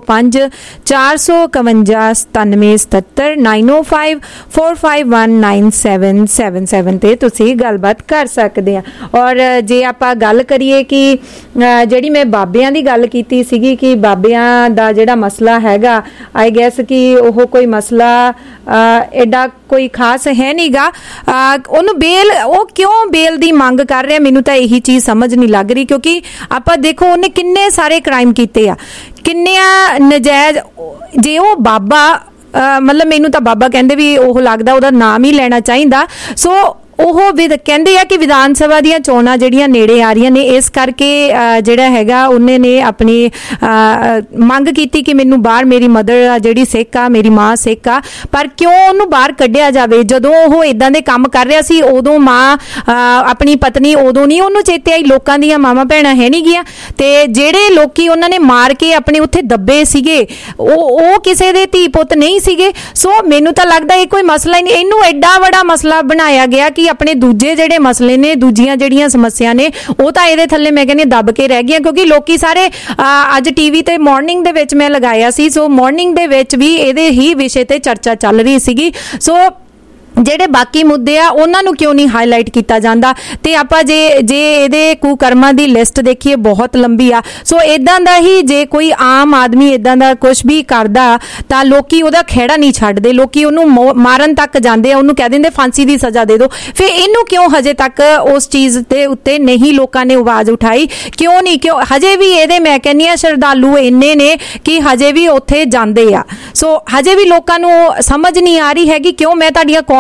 905-451-9777 905-451-9777 ਤੇ ਤੁਸੀਂ ਗੱਲਬਾਤ ਕਰ ਸਕਦੇ ਆ। ਔਰ ਜੇ ਆਪਾਂ ਗੱਲ ਕਰੀਏ ਕਿ ਜਿਹੜੀ ਮੈਂ ਬਾਬਿਆਂ ਦੀ ਗੱਲ ਕੀਤੀ ਸੀਗੀ ਕਿ ਬਾਬਿਆਂ ਦਾ ਜਿਹੜਾ ਮਸਲਾ ਹੈਗਾ, ਆਈ ਗੈਸ ਕਿ ਉਹ ਕੋਈ ਮਸਲਾ ਐਡਾ ਕੋਈ ਖਾਸ ਹੈ ਨਹੀਂਗਾ। ਉਹਨੂੰ ਬੇਲ, ਉਹ ਕਿਉਂ ਬੇਲ ਦੀ ਮੰਗ ਕਰ ਰਿਹਾ, ਮੈਨੂੰ ਤਾਂ ਇਹੀ ਚੀਜ਼ ਸਮਝ ਨਹੀਂ ਲੱਗ ਰਹੀ। ਕਿਉਂਕਿ ਆਪਾਂ ਦੇਖੋ ਉਹਨੇ ਕਿੰਨੇ ਸਾਰੇ ਕ੍ਰਾਈਮ ਕੀਤੇ ਆ, ਕਿੰਨਿਆਂ ਨਜਾਇਜ਼। ਜੇ ਉਹ ਬਾਬਾ ਮਤਲਬ ਮੈਨੂੰ ਤਾਂ ਬਾਬਾ ਕਹਿੰਦੇ ਵੀ ਉਹ ਲੱਗਦਾ ਉਹਦਾ ਨਾਮ ਹੀ ਲੈਣਾ ਚਾਹੀਦਾ। ਸੋ ਉਹ ਕਹਿੰਦੇ ਆ ਕਿ ਵਿਧਾਨ ਸਭਾ ਦੀਆਂ ਚੋਣਾਂ ਜਿਹੜੀਆਂ ਨੇੜੇ ਆ ਰਹੀਆਂ ਨੇ, ਇਸ ਕਰਕੇ ਜਿਹੜਾ ਹੈਗਾ ਉਹਨੇ ਨੇ ਆਪਣੀ ਮੰਗ ਕੀਤੀ ਕਿ ਮੈਨੂੰ ਬਾਹਰ, ਮੇਰੀ ਮਦਰ ਜਿਹੜੀ ਸਿੱਖ ਆ, ਮੇਰੀ ਮਾਂ ਸਿੱਖ ਆ, ਪਰ ਕਿਉਂ ਉਹਨੂੰ ਬਾਹਰ ਕੱਢਿਆ ਜਾਵੇ। ਜਦੋਂ ਉਹ ਇਦਾਂ ਦੇ ਕੰਮ ਕਰ ਰਿਹਾ ਸੀ ਉਦੋਂ ਮਾਂ ਆਪਣੀ ਪਤਨੀ ਉਦੋਂ ਨਹੀਂ ਉਹਨੂੰ ਚੇਤੇ ਆਈ, ਲੋਕਾਂ ਦੀਆਂ ਮਾਵਾਂ ਭੈਣਾਂ ਹੈ ਨਹੀਂ ਗੀਆਂ, ਤੇ ਜਿਹੜੇ ਲੋਕੀ ਉਹਨਾਂ ਨੇ ਮਾਰ ਕੇ ਆਪਣੇ ਉੱਥੇ ਦੱਬੇ ਸੀਗੇ ਉਹ ਕਿਸੇ ਦੇ ਧੀ ਪੁੱਤ ਨਹੀਂ ਸੀਗੇ। ਸੋ ਮੈਨੂੰ ਤਾਂ ਲੱਗਦਾ ਇਹ ਕੋਈ ਮਸਲਾ ਹੀ ਨਹੀਂ, ਇਹਨੂੰ ਐਡਾ ਵੱਡਾ ਮਸਲਾ ਬਣਾਇਆ ਗਿਆ ਕਿ ਆਪਣੇ ਦੂਜੇ ਜਿਹੜੇ ਮਸਲੇ ਨੇ, ਦੂਜੀਆਂ ਜਿਹੜੀਆਂ ਸਮੱਸਿਆ ਨੇ, ਉਹ ਤਾਂ ਇਹਦੇ ਥੱਲੇ ਮੈਂ ਕਹਿੰਦੀ ਦੱਬ ਕੇ ਰਹਿ ਗਈਆਂ। ਕਿਉਂਕਿ ਲੋਕੀ ਸਾਰੇ ਅੱਜ ਟੀਵੀ ਤੇ ਮਾਰਨਿੰਗ ਦੇ ਵਿੱਚ ਮੈਂ ਲਗਾਇਆ ਸੀ, ਸੋ ਮਾਰਨਿੰਗ ਦੇ ਵਿੱਚ ਵੀ ਇਹਦੇ ਹੀ ਵਿਸ਼ੇ ਤੇ ਚਰਚਾ ਚੱਲ ਰਹੀ ਸੀਗੀ। ਸੋ ਜਿਹੜੇ ਬਾਕੀ ਮੁੱਦੇ ਆ ਉਹਨਾਂ ਨੂੰ ਕਿਉਂ ਨਹੀਂ ਹਾਈਲਾਈਟ ਕੀਤਾ ਜਾਂਦਾ। ਤੇ ਆਪਾਂ ਜੇ ਇਹਦੇ ਕੁਕਰਮਾਂ ਦੀ ਲਿਸਟ ਦੇਖੀਏ ਬਹੁਤ ਲੰਬੀ ਆ। ਸੋ ਇਦਾਂ ਦਾ ਹੀ ਜੇ ਕੋਈ ਆਮ ਆਦਮੀ ਇਦਾਂ ਦਾ ਕੁਝ ਵੀ ਕਰਦਾ ਤਾਂ ਲੋਕੀ ਉਹਦਾ ਖਹਿੜਾ ਨਹੀਂ ਛੱਡਦੇ, ਲੋਕੀ ਉਹਨੂੰ ਮਾਰਨ ਤੱਕ ਜਾਂਦੇ ਆ, ਉਹਨੂੰ ਕਹਿ ਦਿੰਦੇ ਫਾਂਸੀ ਦੀ ਸਜ਼ਾ ਦੇ ਦਿਓ। ਫਿਰ ਇਹਨੂੰ ਕਿਉਂ ਹਜੇ ਤੱਕ ਉਸ ਚੀਜ਼ ਦੇ ਉੱਤੇ ਨਹੀਂ ਲੋਕਾਂ ਨੇ ਆਵਾਜ਼ ਉਠਾਈ, ਕਿਉਂ ਨਹੀਂ? ਕਿਉਂ ਹਜੇ ਵੀ ਇਹਦੇ ਮੈਂ ਕਹਿੰਦੀ ਆ ਸ਼ਰਧਾਲੂ ਇੰਨੇ ਨੇ ਕਿ ਹਜੇ ਵੀ ਉੱਥੇ ਜਾਂਦੇ ਆ। ਸੋ ਹਜੇ ਵੀ ਲੋਕਾਂ ਨੂੰ ਸਮਝ ਨਹੀਂ ਆ ਰਹੀ ਹੈਗੀ ਕਿਉਂ। ਮੈਂ ਤੁਹਾਡੀਆਂ ਕਾਲ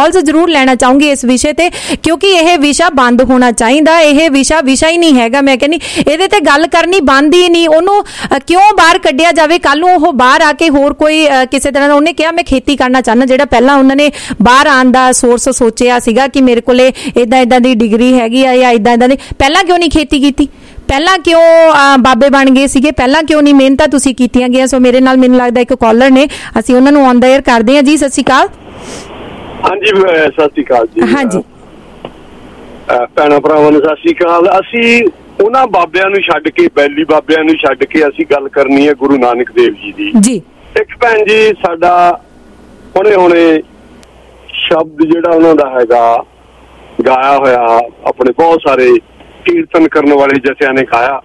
ਕਾਲਸ ਜ਼ਰੂਰ ਲੈਣਾ ਚਾਹੂੰਗੀ ਇਸ ਵਿਸ਼ੇ ਤੇ, ਕਿਉਂਕਿ ਇਹ ਵਿਸ਼ਾ ਬੰਦ ਹੋਣਾ ਚਾਹੀਦਾ। ਇਹ ਵਿਸ਼ਾ ਹੀ ਨਹੀਂ ਹੈਗਾ। ਮੈਂ ਕਹਿੰਦੀ ਇਹਦੇ ਤੇ ਗੱਲ ਕਰਨੀ ਬੰਦ ਹੀ ਨਹੀਂ। ਉਹਨੂੰ ਕਿਉਂ ਬਾਹਰ ਕੱਢਿਆ ਜਾਵੇ? ਕੱਲ ਨੂੰ ਉਹ ਬਾਹਰ ਆ ਕੇ ਹੋਰ ਕੋਈ ਕਿਸੇ ਤਰ੍ਹਾਂ ਦਾ, ਉਹਨੇ ਕਿਹਾ ਮੈਂ ਖੇਤੀ ਕਰਨਾ ਚਾਹੁੰਦਾ, ਜਿਹੜਾ ਪਹਿਲਾਂ ਉਹਨਾਂ ਨੇ ਬਾਹਰ ਆਉਣ ਦਾ ਸੋਰਸ ਸੋਚਿਆ ਸੀਗਾ ਕਿ ਮੇਰੇ ਕੋਲੇ ਏਦਾਂ ਦੀ ਡਿਗਰੀ ਹੈਗੀ ਆ ਜਾਂ ਏਦਾਂ ਦੀ, ਪਹਿਲਾਂ ਕਿਉਂ ਨਹੀਂ ਖੇਤੀ ਕੀਤੀ? ਪਹਿਲਾਂ ਕਿਉਂ ਬਾਬੇ ਬਣ ਗਏ ਸੀਗੇ? ਪਹਿਲਾਂ ਕਿਉਂ ਨਹੀਂ ਮਿਹਨਤਾਂ ਤੁਸੀਂ ਕੀਤੀਆਂ ਗਈਆਂ? ਸੋ ਮੇਰੇ ਨਾਲ ਮੈਨੂੰ ਲੱਗਦਾ ਇੱਕ ਕਾਲਰ ਨੇ, ਅਸੀਂ ਉਹਨਾਂ ਨੂੰ ਔਨ ਦਾ 에ਅਰ ਕਰਦੇ ਹਾਂ ਜੀ। ਸਤਿ ਸ਼੍ਰੀ ਅਕਾਲ। ਹਾਂਜੀ ਸਤਿ ਸ਼੍ਰੀ ਅਕਾਲ ਜੀ। ਹਾਂਜੀ ਭੈਣਾਂ ਭਰਾਵਾਂ ਨੂੰ ਸਤਿ ਸ਼੍ਰੀ ਅਕਾਲ। ਅਸੀਂ ਉਹਨਾਂ ਬਾਬਿਆਂ ਨੂੰ ਛੱਡ ਕੇ, ਬੈਲੀ ਬਾਬਿਆਂ ਨੂੰ ਛੱਡ ਕੇ ਅਸੀਂ ਗੱਲ ਕਰਨੀ ਹੈ ਗੁਰੂ ਨਾਨਕ ਦੇਵ ਜੀ ਦੀ। ਜੀ ਇੱਕ ਭੈਣ ਜੀ ਸਾਡਾ ਹੁਣੇ ਸ਼ਬਦ ਜਿਹੜਾ ਉਹਨਾਂ ਦਾ ਹੈਗਾ ਗਾਇਆ ਹੋਇਆ, ਆਪਣੇ ਬਹੁਤ ਸਾਰੇ ਕੀਰਤਨ ਕਰਨ ਵਾਲੇ ਜਥਿਆਂ ਨੇ ਗਾਇਆ,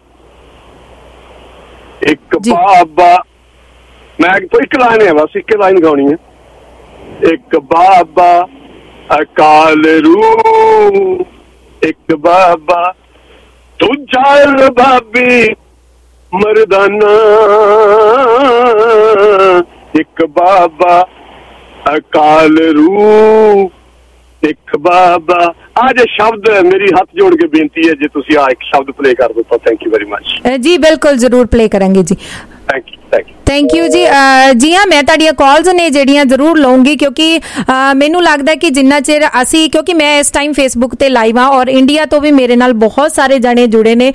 ਇੱਕ ਬਾਬਾ, ਮੈਂ ਇੱਕ ਲਾਈਨ ਹੈ ਬਸ, ਇੱਕ ਲਾਈਨ ਗਾਉਣੀ ਹੈ। ਇੱਕ ਬਾਬਾ ਅਕਾਲ ਰੂਪ, ਇੱਕ ਬਾਬਾ ਦੂਜਾ ਰਬਾਬੀ ਮਰਦਾਨਾ, ਇੱਕ ਬਾਬਾ ਅਕਾਲ ਰੂਪ, ਇੱਕ ਬਾਬਾ। ਅੱਜ ਸ਼ਬਦ ਮੇਰੀ ਹੱਥ ਜੋੜ ਕੇ ਬੇਨਤੀ ਹੈ, ਜੇ ਤੁਸੀਂ ਇੱਕ ਸ਼ਬਦ ਪਲੇ ਕਰ ਦਿਓ ਤਾਂ ਥੈਂਕ ਯੂ ਵੈਰੀ ਮਚ ਜੀ। ਬਿਲਕੁਲ ਜ਼ਰੂਰ ਪਲੇ ਕਰਾਂਗੇ ਜੀ। ਥੈਂਕ ਯੂ ਜੀ। ਜੀ ਹਾਂ, ਮੈਂ ਤੁਹਾਡੀਆਂ ਕਾਲਸ ਨੇ ਜਿਹੜੀਆਂ ਜ਼ਰੂਰ ਲਵਾਂਗੀ, ਕਿਉਂਕਿ ਮੈਨੂੰ ਲੱਗਦਾ ਕਿ ਜਿੰਨਾ ਚਿਰ ਅਸੀਂ, ਕਿਉਂਕਿ ਮੈਂ ਇਸ ਟਾਈਮ ਫੇਸਬੁੱਕ ਤੇ ਲਾਈਵ ਹਾਂ ਔਰ ਇੰਡੀਆ ਤੋਂ ਵੀ ਮੇਰੇ ਨਾਲ ਬਹੁਤ ਸਾਰੇ ਜਣੇ ਜੁੜੇ ਨੇ,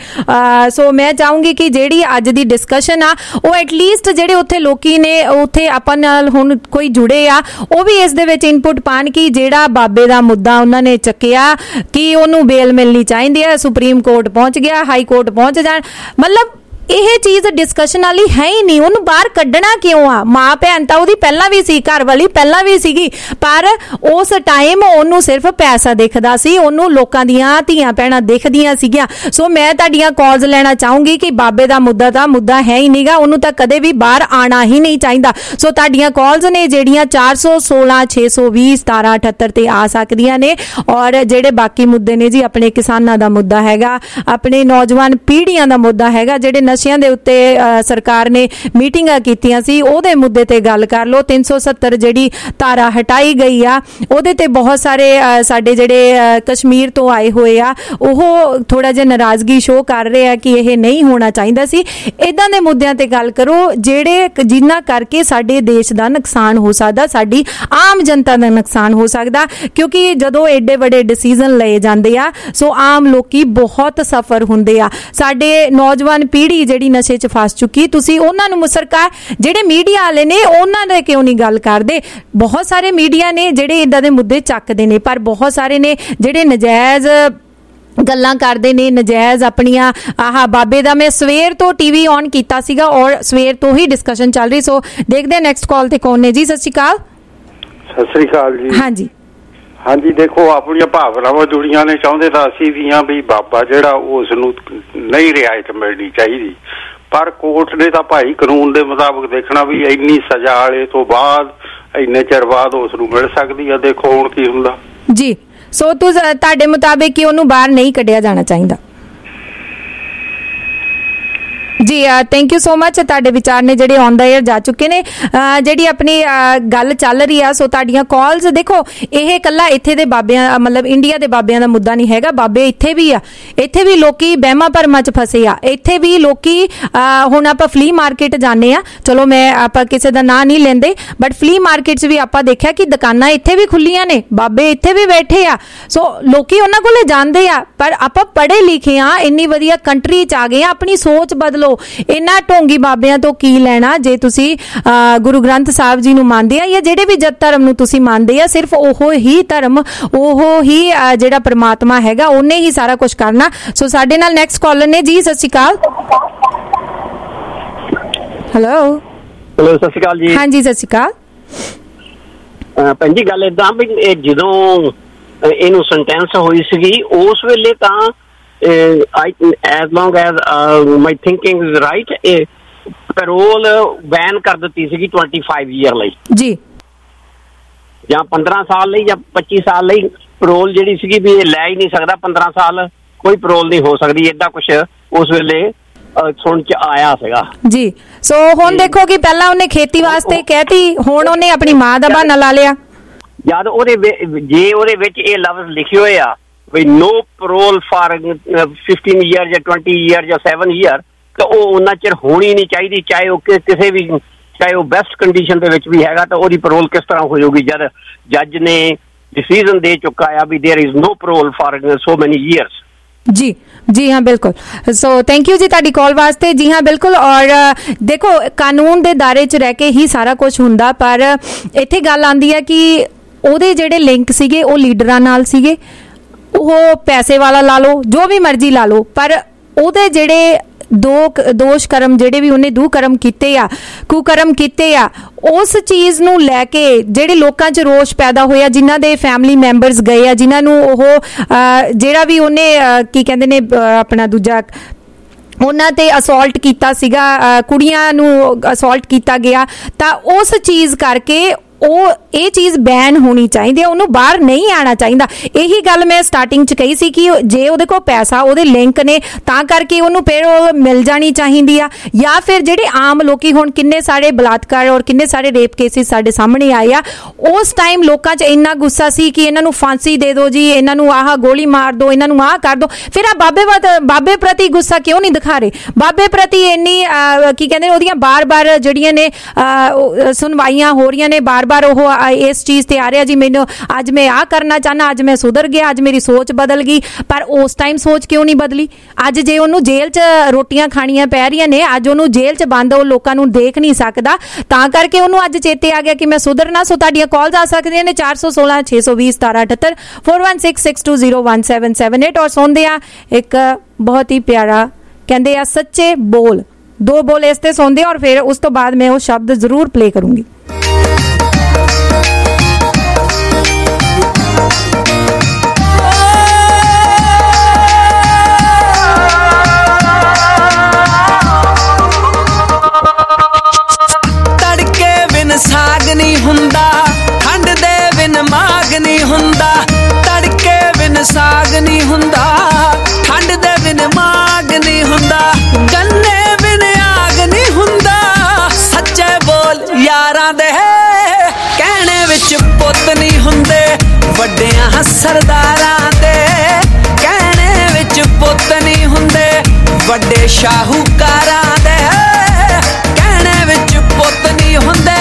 ਸੋ ਮੈਂ ਚਾਹੂੰਗੀ ਕਿ ਜਿਹੜੀ ਅੱਜ ਦੀ ਡਿਸਕਸ਼ਨ ਆ ਉਹ ਐਟਲੀਸਟ ਜਿਹੜੇ ਉੱਥੇ ਲੋਕੀ ਨੇ, ਉੱਥੇ ਆਪਾਂ ਨਾਲ ਹੁਣ ਕੋਈ ਜੁੜੇ ਆ, ਉਹ ਵੀ ਇਸ ਦੇ ਵਿੱਚ ਇਨਪੁਟ ਪਾਣ ਕਿ ਜਿਹੜਾ ਬਾਬੇ ਦਾ ਮੁੱਦਾ ਉਹਨਾਂ ਨੇ ਚੱਕਿਆ ਕਿ ਉਹਨੂੰ ਬੇਲ ਮਿਲਣੀ ਚਾਹੀਦੀ ਹੈ, ਸੁਪਰੀਮ ਕੋਰਟ ਪਹੁੰਚ ਗਿਆ, ਹਾਈ ਕੋਰਟ ਪਹੁੰਚ ਜਾਣ, ਮਤਲਬ ਇਹ ਚੀਜ਼ ਡਿਸਕਸ਼ਨ ਵਾਲੀ ਹੈ ਹੀ ਨਹੀਂ। ਉਹਨੂੰ ਬਾਹਰ ਕੱਢਣਾ ਕਿਉਂ ਆ? ਮਾਂ ਭੈਣ ਤਾਂ ਉਹਦੀ ਪਹਿਲਾਂ ਵੀ ਸੀ, ਘਰ ਵਾਲੀ ਪਹਿਲਾਂ ਵੀ ਸੀਗੀ, ਪਰ ਉਸ ਟਾਈਮ ਉਹਨੂੰ ਸਿਰਫ ਪੈਸਾ ਦਿਖਦਾ ਸੀ, ਉਹਨੂੰ ਲੋਕਾਂ ਦੀਆਂ ਧੀਆਂ ਭੈਣਾਂ ਦਿਖਦੀਆਂ ਸੀਗੀਆਂ। ਸੋ ਮੈਂ ਤੁਹਾਡੀਆਂ ਕਾਲਸ ਲੈਣਾ ਚਾਹੂੰਗੀ ਕਿ ਬਾਬੇ ਦਾ ਮੁੱਦਾ ਤਾਂ ਮੁੱਦਾ ਹੈ ਹੀ ਨਹੀਂਗਾ, ਉਹਨੂੰ ਤਾਂ ਕਦੇ ਵੀ ਬਾਹਰ ਆਣਾ ਹੀ ਨਹੀਂ ਚਾਹੀਦਾ। ਸੋ ਤੁਹਾਡੀਆਂ ਕਾਲਸ ਨੇ ਜਿਹੜੀਆਂ 416 620 1778 ਤੇ ਆ ਸਕਦੀਆਂ ਨੇ, ਔਰ ਜਿਹੜੇ ਬਾਕੀ ਮੁੱਦੇ ਨੇ ਜੀ, ਆਪਣੇ ਕਿਸਾਨਾਂ ਦਾ ਮੁੱਦਾ ਹੈਗਾ, ਆਪਣੇ ਨੌਜਵਾਨ ਪੀੜ੍ਹੀਆਂ ਦਾ ਮੁੱਦਾ ਹੈਗਾ, ਜਿਹੜੇ ਨਸ਼ਿਆਂ ਦੇ ਉੱਤੇ ਸਰਕਾਰ ਨੇ ਮੀਟਿੰਗਾਂ ਕੀਤੀਆਂ ਸੀ, ਉਹਦੇ ਮੁੱਦੇ ਤੇ ਗੱਲ ਕਰ ਲਓ। 370 ਜਿਹੜੀ ਧਾਰਾ ਹਟਾਈ ਗਈ ਆ, ਉਹਦੇ ਤੇ ਬਹੁਤ ਸਾਰੇ ਸਾਡੇ ਜਿਹੜੇ ਕਸ਼ਮੀਰ ਤੋਂ ਆਏ ਹੋਏ ਆ, ਉਹ ਥੋੜਾ ਜਿਹਾ ਨਾਰਾਜ਼ਗੀ ਸ਼ੋਅ ਕਰ ਰਹੇ ਆ ਕਿ ਇਹ ਨਹੀਂ ਹੋਣਾ ਚਾਹੀਦਾ ਸੀ। ਇਦਾਂ ਦੇ ਮੁੱਦਿਆਂ ਤੇ ਗੱਲ ਕਰੋ ਜਿਨ੍ਹਾਂ ਕਰਕੇ ਸਾਡੇ ਦੇਸ਼ ਦਾ ਨੁਕਸਾਨ ਹੋ ਸਕਦਾ, ਸਾਡੀ ਆਮ ਜਨਤਾ ਦਾ ਨੁਕਸਾਨ ਹੋ ਸਕਦਾ, ਕਿਉਂਕਿ ਜਦੋਂ ਏਡੇ ਵੱਡੇ ਡਿਸੀਜ਼ਨ ਲਏ ਜਾਂਦੇ ਆ, ਸੋ ਆਮ ਲੋਕੀ ਬਹੁਤ ਸਫਰ ਹੁੰਦੇ ਆ। ਸਾਡੇ ਨੌਜਵਾਨ ਪੀੜ੍ਹੀ ਜਿਹੜੀ ਨਸ਼ੇ 'ਚ ਫਸ ਚੁੱਕੀ, ਤੁਸੀਂ ਉਹਨਾਂ ਨੂੰ, ਸਰਕਾਰ, ਜਿਹੜੇ ਮੀਡੀਆ ਵਾਲੇ ਨੇ, ਉਹਨਾਂ ਦੇ ਕਿਉਂ ਨਹੀਂ ਗੱਲ ਕਰਦੇ? ਬਹੁਤ ਸਾਰੇ ਮੀਡੀਆ ਨੇ ਜਿਹੜੇ ਇਦਾਂ ਦੇ ਮੁੱਦੇ ਚੱਕਦੇ ਨੇ, ਪਰ ਬਹੁਤ ਸਾਰੇ ਨੇ ਜਿਹੜੇ ਨਜਾਇਜ਼ ਗੱਲਾਂ ਕਰਦੇ ਨੇ, ਨਜਾਇਜ਼ ਆਪਣੀਆਂ ਬਾਬੇ ਦਾ, ਮੈਂ ਸਵੇਰ ਤੋਂ ਟੀਵੀ ਔਨ ਕੀਤਾ ਸੀਗਾ ਔਰ ਸਵੇਰ ਤੋਂ ਹੀ ਡਿਸਕਸ਼ਨ ਚੱਲ ਰਹੀ। ਸੋ ਦੇਖਦੇ ਹਾਂ ਨੈਕਸਟ ਕਾਲ ਤੇ ਕੌਣ ਨੇ ਜੀ। ਸਤਿ ਸ਼੍ਰੀ ਅਕਾਲ। ਸਤਿ ਸ਼੍ਰੀ ਅਕਾਲ ਜੀ। ਹਾਂਜੀ ਹਾਂਜੀ, ਦੇਖੋ ਆਪਣੀਆਂ ਭਾਵਨਾਵਾਂ ਜੁੜੀਆਂ ਨੇ, ਚਾਹੁੰਦੇ ਤਾਂ ਅਸੀਂ ਵੀ ਹਾਂ ਵੀ ਬਾਬਾ ਜਿਹੜਾ ਉਸ ਨੂੰ ਨਹੀਂ ਰਿਆਇਤ ਮਿਲਣੀ ਚਾਹੀਦੀ, ਪਰ ਕੋਰਟ ਨੇ ਤਾਂ ਭਾਈ ਕਾਨੂੰਨ ਦੇ ਮੁਤਾਬਕ ਦੇਖਣਾ ਵੀ ਇੰਨੀ ਸਜ਼ਾ ਵਾਲੇ ਤੋਂ ਬਾਅਦ, ਇੰਨੇ ਚਿਰ ਬਾਅਦ ਉਸ ਨੂੰ ਮਿਲ ਸਕਦੀ ਆ। ਦੇਖੋ ਹੁਣ ਕੀ ਹੁੰਦਾ ਜੀ। ਸੋ ਤੁਹਾਡੇ ਮੁਤਾਬਿਕ ਕਿ ਉਹਨੂੰ ਬਾਹਰ ਨਹੀਂ ਕੱਢਿਆ ਜਾਣਾ ਚਾਹੀਦਾ ਜੀ। Thank you so much. ਤੁਹਾਡੇ ਵਿਚਾਰ ਨੇ ਜਿਹੜੇ ਔਨ ਦਾ 에ਅਰ ਜਾ ਚੁੱਕੇ ਨੇ। ਜਿਹੜੀ ਆਪਣੀ ਗੱਲ ਚੱਲ ਰਹੀ ਆ, ਸੋ ਤੁਹਾਡੀਆਂ ਕਾਲਸ, ਦੇਖੋ ਇਹ ਇਕੱਲਾ ਇੱਥੇ ਦੇ ਬਾਬਿਆਂ, ਮਤਲਬ ਇੰਡੀਆ ਦੇ ਬਾਬਿਆਂ ਦਾ ਮੁੱਦਾ ਨਹੀਂ ਹੈਗਾ। ਬਾਬੇ ਇੱਥੇ ਵੀ ਆ, ਇੱਥੇ ਵੀ ਲੋਕੀ ਵਹਿਮਾਂ ਭਰਮਾਂ 'ਚ ਫਸੇ ਆ, ਇੱਥੇ ਵੀ ਲੋਕੀ, ਹੁਣ ਆਪਾਂ ਫਲੀ ਮਾਰਕੀਟ ਜਾਂਦੇ ਆ, ਚਲੋ ਆਪਾਂ ਕਿਸੇ ਦਾ ਨਾਂ ਨਹੀਂ ਲੈਂਦੇ, ਬਟ ਫਲੀ ਮਾਰਕੀਟ 'ਚ ਵੀ ਆਪਾਂ ਦੇਖਿਆ ਕਿ ਦੁਕਾਨਾਂ ਇੱਥੇ ਵੀ ਖੁੱਲੀਆਂ ਨੇ, ਬਾਬੇ ਇੱਥੇ ਵੀ ਬੈਠੇ ਆ, ਸੋ ਲੋਕੀ ਉਹਨਾਂ ਕੋਲੇ ਜਾਂਦੇ ਆ। ਪਰ ਆਪਾਂ ਪੜ੍ਹੇ ਲਿਖੇ ਆ, ਇੰਨੀ ਵਧੀਆ ਕੰਟਰੀ 'ਚ ਆ ਗਏ ਆ, ਆਪਣੀ ਸੋਚ ਬਦਲੋ। ਇਹਨਾਂ ਢੋਂਗੀ ਬਾਬਿਆਂ ਤੋਂ ਕੀ ਲੈਣਾ? ਜੇ ਤੁਸੀਂ ਗੁਰੂ ਗ੍ਰੰਥ ਸਾਹਿਬ ਜੀ ਨੂੰ ਮੰਨਦੇ ਆ, ਜਾਂ ਜਿਹੜੇ ਵੀ ਜਤ ਧਰਮ ਨੂੰ ਤੁਸੀਂ ਮੰਨਦੇ ਆ, ਸਿਰਫ ਉਹ ਹੀ ਧਰਮ, ਉਹ ਹੀ ਜਿਹੜਾ ਪ੍ਰਮਾਤਮਾ ਹੈਗਾ, ਉਹਨੇ ਹੀ ਸਾਰਾ ਕੁਝ ਕਰਨਾ। ਸੋ ਸਾਡੇ ਨਾਲ ਨੈਕਸਟ ਕਾਲਰ ਨੇ ਜੀ। ਸਤਿ ਸ਼੍ਰੀ ਅਕਾਲ। ਹੈਲੋ ਸਤਿ ਸ਼੍ਰੀ ਅਕਾਲ ਜੀ। ਹਾਂਜੀ ਸਤਿ ਸ਼੍ਰੀ ਅਕਾਲ। ਭੈਣ ਜੀ ਗੱਲ ਏਦਾਂ ਵੀ ਜਦੋਂ ਇਹਨੂੰ ਸੈਂਟੈਂਸ ਹੋਈ ਸੀਗੀ, ਉਸ ਵੇਲੇ ਤਾਂ as long as my thinking is right, parole ban ਕਰ ਦਿੱਤੀ ਸੀਗੀ 25 ਈਅਰ ਲਈ ਜੀ, ਜਾਂ 15 ਸਾਲ ਲਈ ਜਾਂ 25 ਸਾਲ ਲਈ ਪੈਰੋਲ ਜਿਹੜੀ ਸੀਗੀ ਵੀ ਇਹ ਲੈ ਹੀ ਨਹੀਂ ਸਕਦਾ, 15 ਸਾਲ ਕੋਈ ਪੈਰੋਲ ਨਹੀਂ ਹੋ ਸਕਦੀ, ਏਦਾਂ ਕੁਛ ਉਸ ਵੇਲੇ ਸੁਣ ਚ ਆਇਆ ਸੀਗਾ ਜੀ। ਸੋ ਹੁਣ ਦੇਖੋ ਕਿ ਪਹਿਲਾਂ ਉਹਨੇ ਖੇਤੀ ਵਾਸਤੇ ਕਹਿਤੀ, ਹੁਣ ਉਹਨੇ ਆਪਣੀ ਮਾਂ ਦਾ ਬਹਾਨਾ ਲਾ ਲਿਆ ਜਦ ਜੇ ਉਹਦੇ ਵਿੱਚ ਇਹ ਲਫ਼ਜ਼ ਲਿਖੇ ਹੋਏ ਆ ਵੀ no parole for 15 years ਜਾਂ 20 years ਜਾਂ 7 years, ਤਾਂ ਉਹ ਉਹਨਾਂ ਚਿਰ ਹੋਣੀ ਨਹੀਂ ਚਾਹੀਦੀ, ਚਾਹੇ ਉਹ ਕਿਸੇ ਵੀ, ਚਾਹੇ ਉਹ ਬੈਸਟ ਕੰਡੀਸ਼ਨ ਦੇ ਵਿੱਚ ਵੀ ਹੈਗਾ, ਤਾਂ ਉਹਦੀ parole ਕਿਸ ਤਰ੍ਹਾਂ ਹੋ ਜਾਊਗੀ ਜਦ ਜੱਜ ਨੇ डिसीजन दे चुका है अभी there is no parole for so many years। जी हाँ बिल्कुल। सो थैंक यू जी ਤੁਹਾਡੀ ਕਾਲ ਵਾਸਤੇ। जी हाँ बिल्कुल। और देखो ਕਾਨੂੰਨ ਦੇ ਦਾਇਰੇ 'ਚ ਰਹਿ ਕੇ ਹੀ ਸਾਰਾ ਕੁਝ ਹੁੰਦਾ, ਪਰ ਇੱਥੇ ਗੱਲ ਆਉਂਦੀ ਹੈ ਕਿ ਉਹਦੇ ਜਿਹੜੇ ਲਿੰਕ ਸੀਗੇ ਉਹ ਲੀਡਰਾਂ ਨਾਲ ਸੀਗੇ, ਉਹ ਪੈਸੇ ਵਾਲਾ ਲਾ ਲਓ, ਜੋ ਵੀ ਮਰਜ਼ੀ ਲਾ ਲਓ, ਪਰ ਉਹਦੇ ਜਿਹੜੇ ਦੋਸ਼ ਕਰਮ ਜਿਹੜੇ ਵੀ ਉਹਨੇ ਦੁਕਰਮ ਕੀਤੇ ਆ, ਕੁਕਰਮ ਕੀਤੇ ਆ, ਉਸ ਚੀਜ਼ ਨੂੰ ਲੈ ਕੇ ਜਿਹੜੇ ਲੋਕਾਂ 'ਚ ਰੋਸ਼ ਪੈਦਾ ਹੋਇਆ, ਜਿਨ੍ਹਾਂ ਦੇ ਫੈਮਿਲੀ ਮੈਂਬਰਸ ਗਏ ਆ, ਜਿਨ੍ਹਾਂ ਨੂੰ ਉਹ ਜਿਹੜਾ ਵੀ ਉਹਨੇ ਕੀ ਕਹਿੰਦੇ ਨੇ ਆਪਣਾ ਦੂਜਾ ਉਹਨਾਂ ਤੇ ਅਸੌਲਟ ਕੀਤਾ ਸੀਗਾ, ਕੁੜੀਆਂ ਨੂੰ ਅਸੌਲਟ ਕੀਤਾ ਗਿਆ, ਤਾਂ ਉਸ ਚੀਜ਼ ਕਰਕੇ ਉਹ ਇਹ ਚੀਜ਼ ਬੈਨ ਹੋਣੀ ਚਾਹੀਦੀ ਹੈ, ਉਹਨੂੰ ਬਾਹਰ ਨਹੀਂ ਆਉਣਾ ਚਾਹੀਦਾ। ਇਹੀ ਗੱਲ ਮੈਂ ਸਟਾਰਟਿੰਗ 'ਚ ਕਹੀ ਸੀ ਕਿ ਜੇ ਉਹਦੇ ਕੋਲ ਪੈਸਾ, ਉਹਦੇ ਲਿੰਕ ਨੇ, ਤਾਂ ਕਰਕੇ ਉਹਨੂੰ ਫਿਰ ਉਹ ਮਿਲ ਜਾਣੀ ਚਾਹੀਦੀ ਆ। ਜਾਂ ਫਿਰ ਜਿਹੜੇ ਆਮ ਲੋਕੀ, ਹੁਣ ਕਿੰਨੇ ਸਾਰੇ ਬਲਾਤਕਾਰ ਔਰ ਕਿੰਨੇ ਸਾਰੇ ਰੇਪ ਕੇਸਿਸ ਸਾਡੇ ਸਾਹਮਣੇ ਆਏ ਆ, ਉਸ ਟਾਈਮ ਲੋਕਾਂ 'ਚ ਇੰਨਾ ਗੁੱਸਾ ਸੀ ਕਿ ਇਹਨਾਂ ਨੂੰ ਫਾਂਸੀ ਦੇ ਦਿਓ ਜੀ, ਇਹਨਾਂ ਨੂੰ ਆਹ ਗੋਲੀ ਮਾਰ ਦਿਓ, ਇਹਨਾਂ ਨੂੰ ਆਹ ਕਰ ਦਿਓ। ਫਿਰ ਆ ਬਾਬੇ ਪ੍ਰਤੀ ਗੁੱਸਾ ਕਿਉਂ ਨਹੀਂ ਦਿਖਾ ਰਹੇ? ਬਾਬੇ ਪ੍ਰਤੀ ਇੰਨੀ ਕੀ ਕਹਿੰਦੇ ਉਹਦੀਆਂ ਬਾਰ-ਬਾਰ ਜਿਹੜੀਆਂ ਨੇ ਸੁਣਵਾਈਆਂ ਹੋ ਰਹੀਆਂ ਨੇ, ਬਾਰ-ਬਾਰ ਉਹ ਇਸ ਚੀਜ਼ ਤੇ ਆ ਰਿਹਾ ਜੀ, ਮੈਨੂੰ ਅੱਜ ਮੈਂ ਆਹ ਕਰਨਾ ਚਾਹਨਾ, ਅੱਜ ਮੈਂ ਸੁਧਰ ਗਿਆ, ਅੱਜ ਮੇਰੀ ਸੋਚ ਬਦਲ ਗਈ। ਪਰ ਉਸ ਟਾਈਮ ਸੋਚ ਕਿਉਂ ਨਹੀਂ ਬਦਲੀ? ਅੱਜ ਜੇ ਉਹਨੂੰ ਜੇਲ੍ਹ 'ਚ ਰੋਟੀਆਂ ਖਾਣੀਆਂ ਪੈ ਰਹੀਆਂ ਨੇ, ਅੱਜ ਉਹਨੂੰ ਜੇਲ੍ਹ 'ਚ ਬੰਦ, ਉਹ ਲੋਕਾਂ ਨੂੰ ਦੇਖ ਨਹੀਂ ਸਕਦਾ, ਤਾਂ ਕਰਕੇ ਉਹਨੂੰ ਅੱਜ ਚੇਤੇ ਆ ਗਿਆ ਕਿ ਮੈਂ ਸੁਧਰਨਾ। ਸੋ ਤੁਹਾਡੀਆਂ ਕਾਲਸ ਆ ਸਕਦੀਆਂ ਨੇ 416 620 1778 4166201778। ਔਰ ਸੁਣਦੇ ਆ ਇੱਕ ਬਹੁਤ ਹੀ ਪਿਆਰਾ, ਕਹਿੰਦੇ ਆ ਸੱਚੇ ਬੋਲ, 2 ਬੋਲ ਇਸ ਤੇ ਸੁਣਦੇ, ਔਰ ਫਿਰ ਉਸ ਤੋਂ ਬਾਅਦ ਮੈਂ ਉਹ ਸ਼ਬਦ ਜ਼ਰੂਰ ਪਲੇ ਕਰੂੰਗੀ। ਸਾਗ ਨਹੀਂ ਹੁੰਦਾ, ਠੰਡ ਦੇ ਬਿਨ ਮਾਗ ਨਹੀਂ ਹੁੰਦਾ, ਤੜਕੇ ਬਿਨ ਸਾਗ ਨਹੀਂ ਹੁੰਦਾ, ਠੰਡ ਦੇ ਬਿਨ ਮਾਗ ਨਹੀਂ ਹੁੰਦਾ, ਗੰਨੇ ਬਿਨ ਆਗ ਨਹੀਂ ਹੁੰਦਾ, ਸੱਚੇ ਬੋਲ ਯਾਰਾਂ ਦੇ ਕਹਿਣੇ ਵਿੱਚ ਪੁੱਤ ਨਹੀਂ ਹੁੰਦੇ, ਵੱਡਿਆਂ ਸਰਦਾਰਾਂ ਦੇ ਕਹਿਣੇ ਵਿੱਚ ਪੁੱਤ ਨਹੀਂ ਹੁੰਦੇ, ਵੱਡੇ ਸ਼ਾਹੂਕਾਰਾਂ ਦੇ ਕਹਿਣੇ ਵਿੱਚ ਪੁੱਤ ਨਹੀਂ ਹੁੰਦੇ।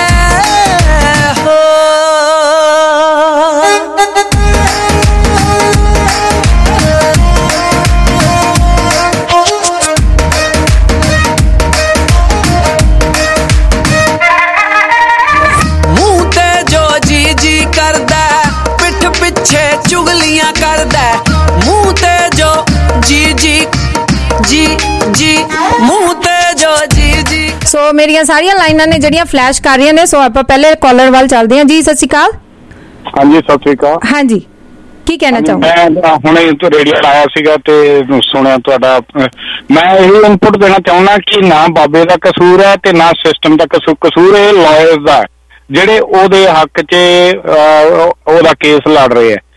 ਚੁਗਲੀਆਂ ਕਰਦਾ ਮੂੰਹ ਤੇ ਜੋ ਜੀ ਜੀ ਜੀ ਜੀ ਮੂੰਹ ਤੇ ਜੋ ਜੀ ਜੀ। ਸੋ ਮੇਰੀਆਂ ਸਾਰੀਆਂ ਲਾਈਨਾਂ ਨੇ ਜਿਹੜੀਆਂ ਫਲੈਸ਼ ਕਰ ਰਹੀਆਂ ਨੇ, ਸੋ ਆਪਾਂ ਪਹਿਲੇ ਕਾਲਰ ਵੱਲ ਚੱਲਦੇ ਹਾਂ ਜੀ। ਸਤਿ ਸ਼੍ਰੀ ਅਕਾਲ। ਹਾਂਜੀ ਸਤਿ ਸ਼੍ਰੀ ਅਕਾਲ। ਹਾਂਜੀ ਕੀ ਕਹਿਣਾ ਚਾਹੋਗੇ? ਮੈਂ ਹੁਣੇ ਤੋਂ ਰੇਡੀਓ ਲਾਇਆ ਸੀਗਾ ਤੇ ਸੁਣਿਆ ਤੁਹਾਡਾ, ਮੈਂ ਇਹ ਇਨਪੁਟ ਦੇਣਾ ਚਾਹੁੰਦਾ ਕਿ ਨਾ ਬਾਬੇ ਦਾ ਕਸੂਰ ਹੈ ਤੇ ਨਾ ਸਿਸਟਮ ਦਾ ਕਸੂਰ ਹੈ, ਲਾਇਰਸ ਦਾ, ਜਿਹੜੇ ਉਹਦੇ ਹੱਕ 'ਚ ਉਹਦਾ ਕੇਸ ਲੜ ਰਹੇ ਹੈ।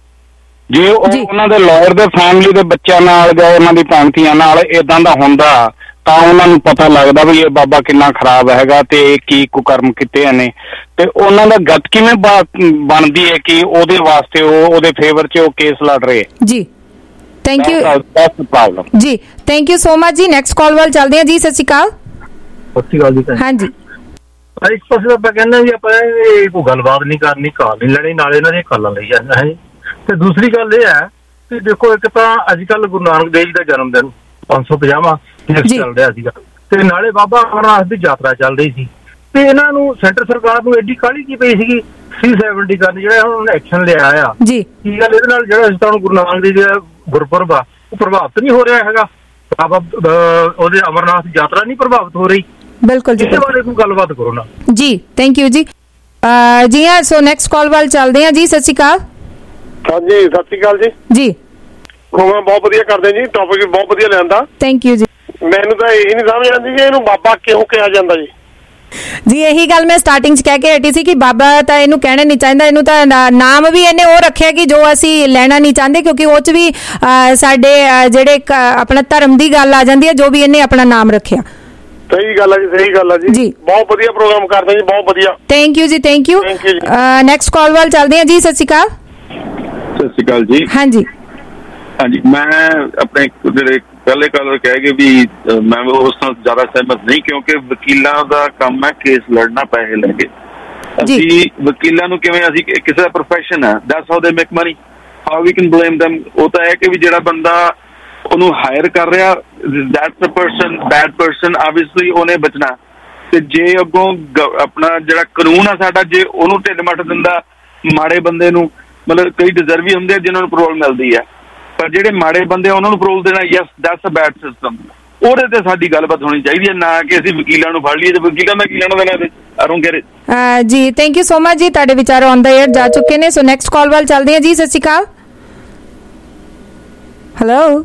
ਜੇ ਉਹਨਾਂ ਦੇ ਲਾਇਰ ਦੇ ਫੈਮਿਲੀ ਦੇ ਬੱਚਿਆਂ ਨਾਲ ਜਾਂ ਉਹਨਾਂ ਦੀ ਭੈਣ ਧੀਆਂ ਨਾਲ ਏਦਾਂ ਦਾ ਹੁੰਦਾ ਤਾਂ ਉਹਨਾਂ ਨੂੰ ਪਤਾ ਲੱਗਦਾ ਵੀ ਇਹ ਬਾਬਾ ਕਿੰਨਾ ਖਰਾਬ ਹੈਗਾ ਤੇ ਕੀ ਕੁਕਰਮ ਕੀਤੇ ਨੇ, ਤੇ ਉਹਨਾਂ ਦਾ ਗੱਤ ਕਿਵੇਂ ਬਣਦੀ ਹੈ ਕਿ ਉਹਦੇ ਵਾਸਤੇ ਉਹਦੇ ਫੇਵਰ 'ਚ ਉਹ ਕੇਸ ਲੜ ਰਹੇ। ਜੀ ਥੈਂਕ ਯੂ ਪ੍ਰੋਬਲਮ ਜੀ, ਥੈਂਕ ਯੂ ਸੋ ਮਚ ਜੀ। ਨੈਕਸਟ ਕਾਲ ਵੱਲ ਚੱਲਦੇ ਹਾਂ ਜੀ। ਸਤਿ ਸ਼੍ਰੀ ਅਕਾਲ। ਸਤਿ ਸ਼੍ਰੀ ਅਕਾਲ ਜੀ। ਹਾਂਜੀ ਇੱਕ ਪਾਸੇ ਆਪਾਂ ਕਹਿੰਦੇ ਵੀ ਆਪਾਂ ਕੋਈ ਗੱਲਬਾਤ ਨਹੀਂ ਕਰਨੀ, ਕਾਲ ਨਹੀਂ ਲੈਣੀ, ਨਾਲੇ ਇਹਨਾਂ ਦੀਆਂ ਕਾਲਾਂ ਲਈ ਜਾਂਦਾ ਹੈ। ਤੇ ਦੂਸਰੀ ਗੱਲ ਇਹ ਹੈ ਕਿ ਦੇਖੋ, ਇੱਕ ਤਾਂ ਅੱਜ ਕੱਲ੍ਹ ਗੁਰੂ ਨਾਨਕ ਦੇਵ ਜੀ ਦਾ ਜਨਮ ਦਿਨ 550ਵਾਂ ਚੱਲ ਰਿਹਾ ਸੀਗਾ, ਤੇ ਨਾਲੇ ਬਾਬਾ ਅਮਰਨਾਥ ਦੀ ਯਾਤਰਾ ਚੱਲ ਰਹੀ ਸੀ, ਤੇ ਇਹਨਾਂ ਨੂੰ ਸੈਂਟਰ ਸਰਕਾਰ ਨੂੰ ਐਡੀ ਕਾਹਲੀ ਕੀ ਪਈ ਸੀਗੀ 370 ਕਰਨ, ਜਿਹੜਾ ਹੁਣ ਉਹਨੇ ਐਕਸ਼ਨ ਲਿਆ ਆ ਜੀ। ਕੀ ਗੱਲ ਇਹਦੇ ਨਾਲ ਜਿਹੜਾ ਸਾਨੂੰ ਗੁਰੂ ਨਾਨਕ ਦੇਵ ਜੀ ਦਾ ਗੁਰਪੁਰਬ ਆ ਉਹ ਪ੍ਰਭਾਵਿਤ ਨਹੀਂ ਹੋ ਰਿਹਾ ਹੈਗਾ? ਬਾਬਾ ਉਹਦੇ ਅਮਰਨਾਥ ਯਾਤਰਾ ਨਹੀਂ ਪ੍ਰਭਾਵਿਤ ਹੋ ਰਹੀ? ਬਿਲਕੁਲ ਜੀ, ਇਸ ਬਾਰੇ ਕੋਈ ਗੱਲਬਾਤ ਕਰੋ ਨਾ ਜੀ। ਥੈਂਕ ਯੂ ਜੀ। ਜੀ ਹਾਂ, ਸੋ ਨੈਕਸਟ ਕਾਲ ਵੱਲ ਚੱਲਦੇ ਹਾਂ ਜੀ। ਸਤਿ ਸ਼੍ਰੀ ਅਕਾਲ। ਹਾਂਜੀ ਸਤਿ ਸ਼੍ਰੀ ਅਕਾਲ ਜੀ। ਜੀ ਪ੍ਰੋਗਰਾਮ ਬਹੁਤ ਵਧੀਆ ਕਰਦੇ ਜੀ, ਟੌਪਿਕ ਬਹੁਤ ਵਧੀਆ ਲਿਆਂਦਾ। ਥੈਂਕ ਯੂ ਜੀ। ਮੈਨੂੰ ਤਾਂ ਇਹੀ ਨਹੀਂ ਸਮਝ ਆਉਂਦੀ ਕਿ ਇਹਨੂੰ ਬਾਬਾ ਕਿਉਂ ਕਿਹਾ ਜਾਂਦਾ ਜੀ। ਜੀ ਇਹੀ ਗੱਲ ਮੈਂ ਸਟਾਰਟਿੰਗ 'ਚ ਕਹਿ ਕੇ ਹਟੀ ਸੀ ਕਿ ਬਾਬਾ ਤਾਂ ਇਹਨੂੰ ਕਹਿਣਾ ਨਹੀਂ ਚਾਹੀਦਾ, ਇਹਨੂੰ ਤਾਂ ਨਾਮ ਵੀ ਇਹਨੇ ਉਹ ਰੱਖਿਆ ਕਿ ਜੋ ਅਸੀਂ ਲੈਣਾ ਨਹੀਂ ਚਾਹੁੰਦੇ, ਕਿਉਂਕਿ ਉਹ 'ਚ ਵੀ ਸਾਡੇ ਜਿਹੜੇ ਆਪਣਾ ਧਰਮ ਦੀ ਗੱਲ ਆ ਜਾਂਦੀ ਹੈ, ਜੋ ਵੀ ਇਹਨੇ ਆਪਣਾ ਨਾਮ ਰੱਖਿਆ। ਸਹੀ ਗੱਲ ਹੈ ਜੀ ਬਹੁਤ ਵਧੀਆ ਪ੍ਰੋਗਰਾਮ ਕਰਦੇ ਜੀ, ਬਹੁਤ ਵਧੀਆ। ਥੈਂਕ ਯੂ ਜੀ, ਥੈਂਕ ਯੂ। ਨੈਕਸਟ ਕਾਲ ਵੱਲ ਚੱਲਦੇ ਹਾਂ ਜੀ। ਸਤਿ ਸ਼੍ਰੀ ਅਕਾਲ। ਸਤਿ ਸ਼੍ਰੀ ਅਕਾਲ ਜੀ। ਹਾਂਜੀ ਹਾਂਜੀ, ਮੈਂ ਆਪਣੇ ਜਿਹੜੇ ਪਹਿਲੇ ਕਾਲਰ ਕਹਿ ਗਏ ਵੀ ਮੈਂ ਉਸ ਨਾਲ ਜ਼ਿਆਦਾ ਸਹਿਮਤ ਨਹੀਂ, ਕਿਉਂਕਿ ਵਕੀਲਾਂ ਦਾ ਕੰਮ ਹੈ ਕੇਸ ਲੜਨਾ ਪੈਸੇ ਲੈ ਕੇ। ਅਸੀਂ ਵਕੀਲਾਂ ਨੂੰ ਕਿਵੇਂ, ਅਸੀਂ ਕਿਸੇ ਦਾ ਪ੍ਰੋਫੈਸ਼ਨ ਹੈ, that's how they make money, how we can blame them। ਉਹ ਤਾਂ ਹੈ ਕਿ ਵੀ ਜਿਹੜਾ ਬੰਦਾ ਉਹਨੂੰ ਹਾਇਰ ਕਰ ਰਿਹਾ, that's a person, bad person, obviously ਉਹਨੇ ਬਚਣਾ। ਤੇ ਜੇ ਅੱਗੋਂ ਆਪਣਾ ਜਿਹੜਾ ਕਾਨੂੰਨ ਆ ਸਾਡਾ, ਜੇ ਉਹਨੂੰ ਢਿੱਡ ਮੱਠ ਦਿੰਦਾ ਮਾੜੇ ਬੰਦੇ ਨੂੰ, ਮਤਲਬ ਕਈ ਡਿਜ਼ਰਵ ਵੀ ਹੁੰਦੇ ਆ ਜਿਨ੍ਹਾਂ ਨੂੰ ਪਰੋਲ ਮਿਲਦੀ ਹੈ, ਪਰ ਜਿਹੜੇ ਮਾੜੇ ਬੰਦੇ ਉਹਨਾਂ ਨੂੰ ਪਰੋਲ ਦੇਣਾ, yes that's a bad system. ਉਹਦੇ ਤੇ ਸਾਡੀ ਗੱਲਬਾਤ ਹੋਣੀ ਚਾਹੀਦੀ ਹੈ, ਨਾ ਕਿ ਅਸੀਂ ਵਕੀਲਾਂ ਨੂੰ ਫੜ ਲਈਏ ਤੇ ਵਕੀਲਾਂ ਦਾ ਕੀ ਲੈਣਾ ਦੇਣਾ ਇਹਦੇ। ਆਈ ਡੋਨਟ ਗੈਟ ਇਟ ਜੀ। ਥੈਂਕ ਯੂ ਸੋ ਮਚ ਜੀ, ਤੁਹਾਡੇ ਵਿਚਾਰ ਔਨ ਦਾ ਏਅਰ ਜਾ ਚੁੱਕੇ ਨੇ। ਸੋ ਨੈਕਸਟ ਕਾਲ ਵੱਲ ਚੱਲਦੇ ਹਾਂ ਜੀ। ਸਤਿ ਸ਼੍ਰੀ ਅਕਾਲ। ਹੈਲੋ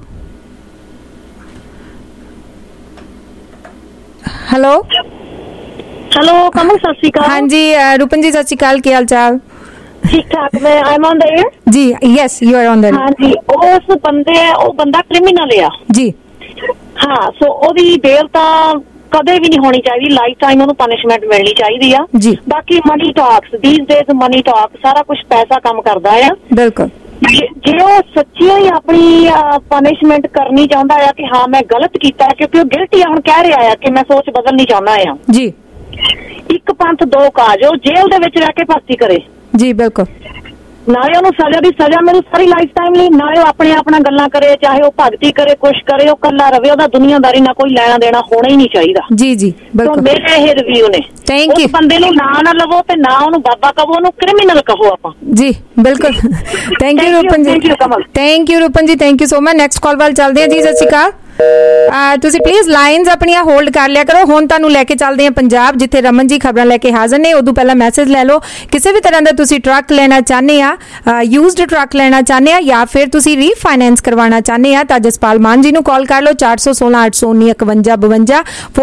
ਹੈਲੋ ਕਮਲ, ਸਤਿ ਸ਼੍ਰੀ ਅਕਾਲ। ਹਾਂਜੀ ਰੂਪਨ ਜੀ, ਸਤਿ ਸ਼੍ਰੀ ਅਕਾਲ, ਕੀ ਹਾਲ ਚਾਲ? ਠੀਕ ਠਾਕ। ਮੈਂ ਆਮ ਔਨ ਦ ਏਅਰ ਜੀ। Yes you are on the air. ਹਾਂਜੀ, ਉਹ ਬੰਦਾ ਕ੍ਰਿਮੀਨਲ ਆ ਜੀ। ਹਾਂ, ਸੋ ਉਹਦੀ ਬੇਲ ਤਾਂ ਕਦੇ ਵੀ ਨਹੀਂ ਹੋਣੀ ਚਾਹੀਦੀ, ਲਾਈਫ ਟਾਈਮ ਉਹਨੂੰ ਪਨਿਸ਼ਮੈਂਟ ਮਿਲਣੀ ਚਾਹੀਦੀ ਆ ਜੀ। ਬਾਕੀ money talks, these days money talk, ਸਾਰਾ ਕੁਝ ਪੈਸਾ ਕੰਮ ਕਰਦਾ ਆ। ਬਿਲਕੁਲ। ਜੇ ਉਹ ਸੱਚੀ ਹੀ ਆਪਣੀ ਪਨਿਸ਼ਮੈਂਟ ਕਰਨੀ ਚਾਹੁੰਦਾ ਆ ਕਿ ਹਾਂ ਮੈਂ ਗਲਤ ਕੀਤਾ, ਕਿਉਂਕਿ ਉਹ ਗਿਲਟੀ ਹੁਣ ਕਹਿ ਰਿਹਾ ਆ ਕਿ ਮੈਂ ਸੋਚ ਬਦਲਣੀ ਚਾਹੁੰਦਾ ਆ ਜੀ, ਇੱਕ ਪੰਥ ਦੋ ਕਾਜ, ਉਹ ਜੇਲ੍ਹ ਦੇ ਵਿੱਚ ਰਹਿ ਕੇ ਭਰਤੀ ਕਰੇ ਜੀ। ਬਿਲਕੁਲ। ਨਾਲੇ ਉਹਨੂੰ ਸਜ਼ਾ ਦੀ ਸਜ਼ਾ ਮਿਲੂ ਸਾਰੀ ਲਾਈਫ ਟਾਈਮ ਲਈ, ਨਾਲੇ ਉਹ ਆਪਣੇ ਆਪਣਾ ਗੱਲਾਂ ਕਰੇ, ਚਾਹੇ ਉਹ ਭਗਤੀ ਕਰੇ, ਕੁਛ ਕਰੇ, ਉਹ ਕੱਲਾ ਰਵੇ, ਉਹਦਾ ਦੁਨੀਆਦਾਰੀ ਨਾਲ ਕੋਈ ਲੈਣਾ ਦੇਣਾ ਹੋਣਾ ਹੀ ਨਹੀਂ ਚਾਹੀਦਾ। ਜੀ ਜੀ ਬਿਲਕੁਲ। ਮੇਰੇ ਇਹ ਰਿਵਿਊ ਨੇ। Thank you. ਬੰਦੇ ਨੂੰ ਨਾ ਲਵੋ ਤੇ ਨਾ ਉਹਨੂੰ ਬਾਬਾ ਕਹੋ, ਉਹਨੂੰ ਕ੍ਰਿਮੀਨਲ ਕਹੋ ਆਪਾਂ ਜੀ। ਬਿਲਕੁਲ। Thank you Rupan ji. Thank you Rupan ji, thank you so much. Next call ਵੱਲ ਚੱਲਦੇ ਹਾਂ ਜੀ। ਸਤਿ ਸ਼੍ਰੀ ਅਕਾਲ। ਤੁਸੀਂ ਪਲੀਜ਼ ਲਾਈਨਸ ਆਪਣੀਆਂ ਹੋਲਡ ਕਰ ਲਿਆ ਕਰੋ। ਹੁਣ ਤੁਹਾਨੂੰ ਲੈ ਕੇ ਚੱਲਦੇ ਹਾਂ ਪੰਜਾਬ, ਜਿੱਥੇ ਰਮਨ ਜੀ ਖਬਰਾਂ ਲੈ ਕੇ ਹਾਜ਼ਰ ਨੇ। ਉਦੋਂ ਪਹਿਲਾਂ ਮੈਸੇਜ ਲੈ ਲਓ। ਕਿਸੇ ਵੀ ਤਰ੍ਹਾਂ ਦਾ ਤੁਸੀਂ ਟਰੱਕ ਲੈਣਾ ਚਾਹੁੰਦੇ ਆ, ਯੂਜ਼ਡ ਟਰੱਕ ਲੈਣਾ ਚਾਹੁੰਦੇ ਆ, ਜਾਂ ਫਿਰ ਤੁਸੀਂ ਰੀਫਾਈਨੈਂਸ ਕਰਵਾਉਣਾ ਚਾਹੁੰਦੇ ਆ, ਤਾਂ ਜਸਪਾਲ ਮਾਨ ਜੀ ਨੂੰ ਕਾਲ ਕਰ ਲਓ 416 819 5152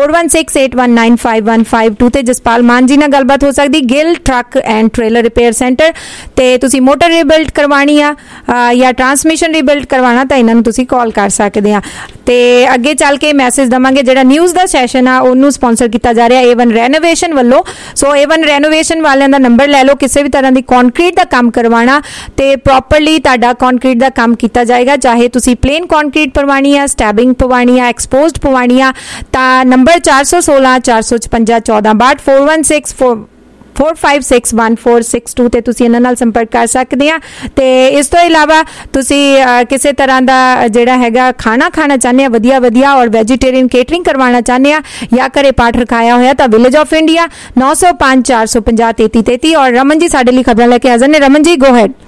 4168195152 ਤੇ ਜਸਪਾਲ ਮਾਨ ਜੀ ਨਾਲ ਗੱਲਬਾਤ ਹੋ ਸਕਦੀ। Gill truck and trailer repair centre. ਤੇ ਤੁਸੀਂ ਮੋਟਰ ਰੀਬਿਲਡ ਕਰਵਾਉਣੀ ਆ ਜਾਂ ਟਰਾਂਸਮਿਸ਼ਨ ਰੀਬਿਲਡ ਕਰਵਾਉਣਾ, ਤਾਂ ਇਹਨਾਂ ਨੂੰ ਤੁਸੀਂ ਕਾਲ ਕਰ ਸਕਦੇ ਆ। ਤੇ ਅੱਗੇ ਚੱਲ ਕੇ ਮੈਸੇਜ ਦਵਾਂਗੇ, ਜਿਹੜਾ ਨਿਊਜ਼ ਦਾ ਸੈਸ਼ਨ ਆ ਉਹਨੂੰ ਸਪਾਂਸਰ ਕੀਤਾ ਜਾ ਰਿਹਾ A1 ਰੈਨੋਵੇਸ਼ਨ ਵੱਲੋਂ। ਸੋ A1 ਰੈਨੋਵੇਸ਼ਨ ਵਾਲਿਆਂ ਦਾ ਨੰਬਰ ਲੈ ਲਓ। ਕਿਸੇ ਵੀ ਤਰ੍ਹਾਂ ਦੀ ਕੰਕਰੀਟ ਦਾ ਕੰਮ ਕਰਵਾਉਣਾ ਤੇ ਪ੍ਰੋਪਰਲੀ ਤੁਹਾਡਾ ਕੰਕਰੀਟ ਦਾ ਕੰਮ ਕੀਤਾ ਜਾਏਗਾ, ਚਾਹੇ ਤੁਸੀਂ ਪਲੇਨ ਕੰਕਰੀਟ ਪਵਾਉਣੀ ਆ, ਸਟੈਬਿੰਗ ਪਵਾਉਣੀ ਆ, ਐਕਸਪੋਜ਼ਡ ਪਵਾਉਣੀ ਆ, ਤਾਂ ਨੰਬਰ 416 456 1462 4561462 ਤੇ ਤੁਸੀਂ ਇਹਨਾਂ ਨਾਲ ਸੰਪਰਕ ਕਰ ਸਕਦੇ ਆ। ਤੇ ਇਸ ਤੋਂ ਇਲਾਵਾ ਤੁਸੀਂ ਕਿਸੇ ਤਰ੍ਹਾਂ ਦਾ ਜਿਹੜਾ ਹੈਗਾ ਖਾਣਾ ਖਾਣਾ ਚਾਹੁੰਦੇ ਆ ਵਧੀਆ ਔਰ ਵੈਜੀਟੇਰੀਅਨ ਕੇਟਰਿੰਗ ਕਰਵਾਉਣਾ ਚਾਹੁੰਦੇ ਆ, ਜਾਂ ਘਰੇ ਪਾਠ ਰਖਾਇਆ ਹੋਇਆ, ਤਾਂ ਵਿਲੇਜ ਆਫ ਇੰਡੀਆ 905 450 3333। ਔਰ ਰਮਨ ਜੀ ਸਾਡੇ ਲਈ ਖਬਰਾਂ ਲੈ ਕੇ ਹਾਜ਼ਰ ਨੇ। Raman ji go ahead.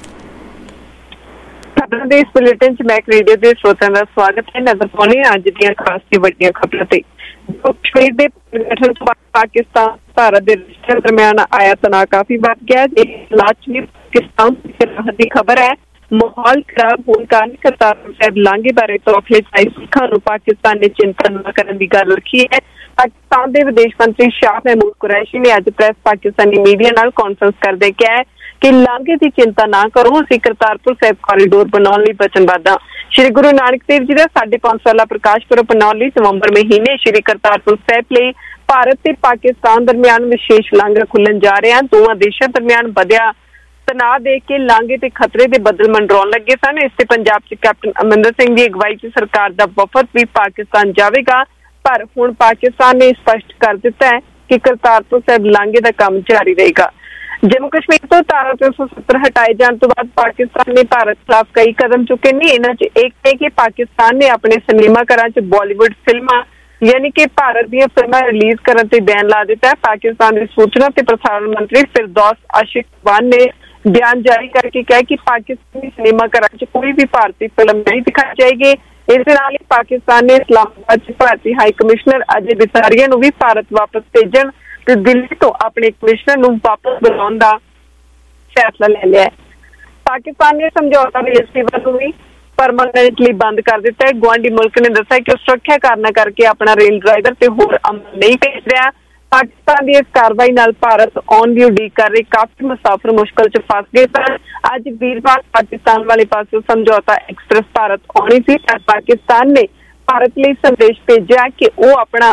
ਖਬਰਾਂ ਦੇ ਇਸ ਬੁਲੇਟਿਨ 'ਚ ਮੈਂ ਰੇਡੀਓ ਦੇ ਸਰੋਤਿਆਂ ਦਾ ਸਵਾਗਤ ਹੈ। ਨਜ਼ਰ ਪਾਉਂਦੇ ਹਾਂ ਅੱਜ ਦੀਆਂ ਖਾਸ ਤੇ ਵੱਡੀਆਂ ਖਬਰਾਂ ਤੇ। ਕਸ਼ਮੀਰ ਦੇ ਗਠਨ ਤੋਂ ਬਾਅਦ ਪਾਕਿਸਤਾਨ ਭਾਰਤ ਦੇ ਰਿਸ਼ਤਿਆਂ ਦਰਮਿਆਨ ਆਇਆ ਤਣਾਅ ਕਾਫੀ ਵੱਧ ਗਿਆ। ਲਾਜ਼ਮੀ ਪਾਕਿਸਤਾਨ ਦੀ ਖਬਰ ਹੈ। ਮਾਹੌਲ ਖਰਾਬ ਹੋਣ ਕਾਰਨ ਕਰਤਾਰਪੁਰ ਸਾਹਿਬ ਲਾਂਘੇ ਬਾਰੇ ਤੌਖਲੇ ਚਾਹੇ ਸਿੱਖਾਂ ਨੂੰ ਪਾਕਿਸਤਾਨ ਨੇ ਚਿੰਤਾ ਨਾ ਕਰਨ ਦੀ ਗੱਲ ਰੱਖੀ ਹੈ। ਪਾਕਿਸਤਾਨ ਦੇ ਵਿਦੇਸ਼ ਮੰਤਰੀ ਸ਼ਾਹ ਮਹਿਮੂਦ ਕੁਰੈਸ਼ੀ ਨੇ ਅੱਜ ਪ੍ਰੈਸ ਪਾਕਿਸਤਾਨੀ ਮੀਡੀਆ ਨਾਲ ਕਾਨਫਰੰਸ ਕਰਦੇ ਕਿਹਾ ਕਿ ਲਾਂਘੇ ਦੀ ਚਿੰਤਾ ਨਾ ਕਰੋ, ਅਸੀਂ ਕਰਤਾਰਪੁਰ ਸਾਹਿਬ ਕੋਰੀਡੋਰ ਬਣਾਉਣ ਲਈ ਵਚਨਬੱਧ ਹਾਂ। ਸ਼੍ਰੀ ਗੁਰੂ ਨਾਨਕ ਦੇਵ ਜੀ ਦਾ 550 ਸਾਲਾ ਪ੍ਰਕਾਸ਼ ਪੁਰਬ ਮਨਾਉਣ ਲਈ ਨਵੰਬਰ ਮਹੀਨੇ ਸ਼੍ਰੀ ਕਰਤਾਰਪੁਰ ਸਾਹਿਬ ਲਈ ਭਾਰਤ ਤੇ ਪਾਕਿਸਤਾਨ ਦਰਮਿਆਨ ਵਿਸ਼ੇਸ਼ ਲਾਂਘਾ ਖੁੱਲਣ ਜਾ ਰਿਹਾ। ਦੋਵਾਂ ਦੇਸ਼ਾਂ ਦਰਮਿਆਨ ਵਧਿਆ ਤਣਾਅ ਦੇਖ ਕੇ ਲਾਂਘੇ ਤੇ ਖਤਰੇ ਦੇ ਬੱਦਲ ਮੰਡਰਾਉਣ ਲੱਗੇ ਸਨ। ਇਸ ਤੇ ਪੰਜਾਬ 'ਚ ਕੈਪਟਨ ਅਮਰਿੰਦਰ ਸਿੰਘ ਦੀ ਅਗਵਾਈ 'ਚ ਸਰਕਾਰ ਦਾ ਵਫਦ ਵੀ ਪਾਕਿਸਤਾਨ ਜਾਵੇਗਾ, ਪਰ ਹੁਣ ਪਾਕਿਸਤਾਨ ਨੇ ਸਪਸ਼ਟ ਕਰ ਦਿੱਤਾ ਹੈ ਕਿ ਕਰਤਾਰਪੁਰ ਸਾਹਿਬ ਲਾਂਘੇ ਦਾ ਕੰਮ ਜਾਰੀ ਰਹੇਗਾ। ਜੰਮੂ ਕਸ਼ਮੀਰ ਤੋਂ ਧਾਰਾ 370 ਹਟਾਏ ਜਾਣ ਤੋਂ ਬਾਅਦ ਪਾਕਿਸਤਾਨ ਨੇ ਭਾਰਤ ਖਿਲਾਫ ਕਈ ਕਦਮ ਚੁੱਕੇ ਨੇ। ਇਹਨਾਂ 'ਚ ਇੱਕ ਹੈ ਕਿ ਪਾਕਿਸਤਾਨ ਨੇ ਆਪਣੇ ਸਿਨੇਮਾ ਘਰਾਂ 'ਚ ਬਾਲੀਵੁੱਡ ਫਿਲਮਾਂ ਯਾਨੀ ਕਿ ਭਾਰਤ ਦੀਆਂ ਫਿਲਮਾਂ ਰਿਲੀਜ਼ ਕਰਨ ਤੇ ਬੈਨ ਲਾ ਦਿੱਤਾ ਹੈ। ਪਾਕਿਸਤਾਨ ਦੇ ਸੂਚਨਾ ਤੇ ਪ੍ਰਸਾਰਣ ਮੰਤਰੀ ਫਿਰਦੌਸ ਆਸ਼ਿਕ ਖਾਨ ਨੇ ਬਿਆਨ ਜਾਰੀ ਕਰਕੇ ਕਿਹਾ ਕਿ ਪਾਕਿਸਤਾਨੀ ਸਿਨੇਮਾ ਘਰਾਂ 'ਚ ਕੋਈ ਵੀ ਭਾਰਤੀ ਫਿਲਮ ਨਹੀਂ ਦਿਖਾਈ ਜਾਏਗੀ। ਇਸ ਦੇ ਨਾਲ ਹੀ ਪਾਕਿਸਤਾਨ ਨੇ ਇਸਲਾਮਾਬਾਦ 'ਚ ਭਾਰਤੀ ਹਾਈ ਕਮਿਸ਼ਨਰ ਅਜੇ ਬਿਸਾਰੀਆ ਨੂੰ ਵੀ ਭਾਰਤ ਵਾਪਸ ਭੇਜਣ ਤੇ ਦਿੱਲੀ ਤੋਂ ਆਪਣੇ ਕਮਿਸ਼ਨਰ ਨੂੰ ਵਾਪਸ ਬੁਲਾਉਣ ਦਾ ਫੈਸਲਾ ਲੈ ਲਿਆ ਹੈ। ਪਾਕਿਸਤਾਨ ਨੇ ਸਮਝੌਤਾ ਰੇਲ ਨੂੰ ਵੀ ਪਰਮਾਨੈਂਟਲੀ ਬੰਦ ਕਰ ਦਿੱਤਾ ਹੈ। ਗੁਆਂਢੀ ਮੁਲਕ ਨੇ ਦੱਸਿਆ ਕਿ ਉਹ ਸੁਰੱਖਿਆ ਕਾਰਨਾਂ ਕਰਕੇ ਆਪਣਾ ਰੇਲ ਡਰਾਈਵਰ ਤੇ ਹੋਰ ਅਮਲ ਨਹੀਂ ਭੇਜ ਰਿਹਾ। ਪਾਕਿਸਤਾਨ ਦੀ ਇਸ ਕਾਰਵਾਈ ਨਾਲ ਭਾਰਤ ਆਉਣ ਦੀ ਉਡੀਕ ਕਰ ਰਹੇ ਕਾਫੀ ਮੁਸਾਫਰ ਮੁਸ਼ਕਲ 'ਚ ਫਸ ਗਏ ਸਨ। ਅੱਜ ਵੀਰਵਾਰ ਪਾਕਿਸਤਾਨ ਵਾਲੇ ਪਾਸੋਂ ਸਮਝੌਤਾ ਐਕਸਪ੍ਰੈਸ ਭਾਰਤ ਆਉਣੀ ਸੀ, ਪਰ ਪਾਕਿਸਤਾਨ ਨੇ ਭਾਰਤ ਲਈ ਸੰਦੇਸ਼ ਭੇਜਿਆ ਕਿ ਉਹ ਆਪਣਾ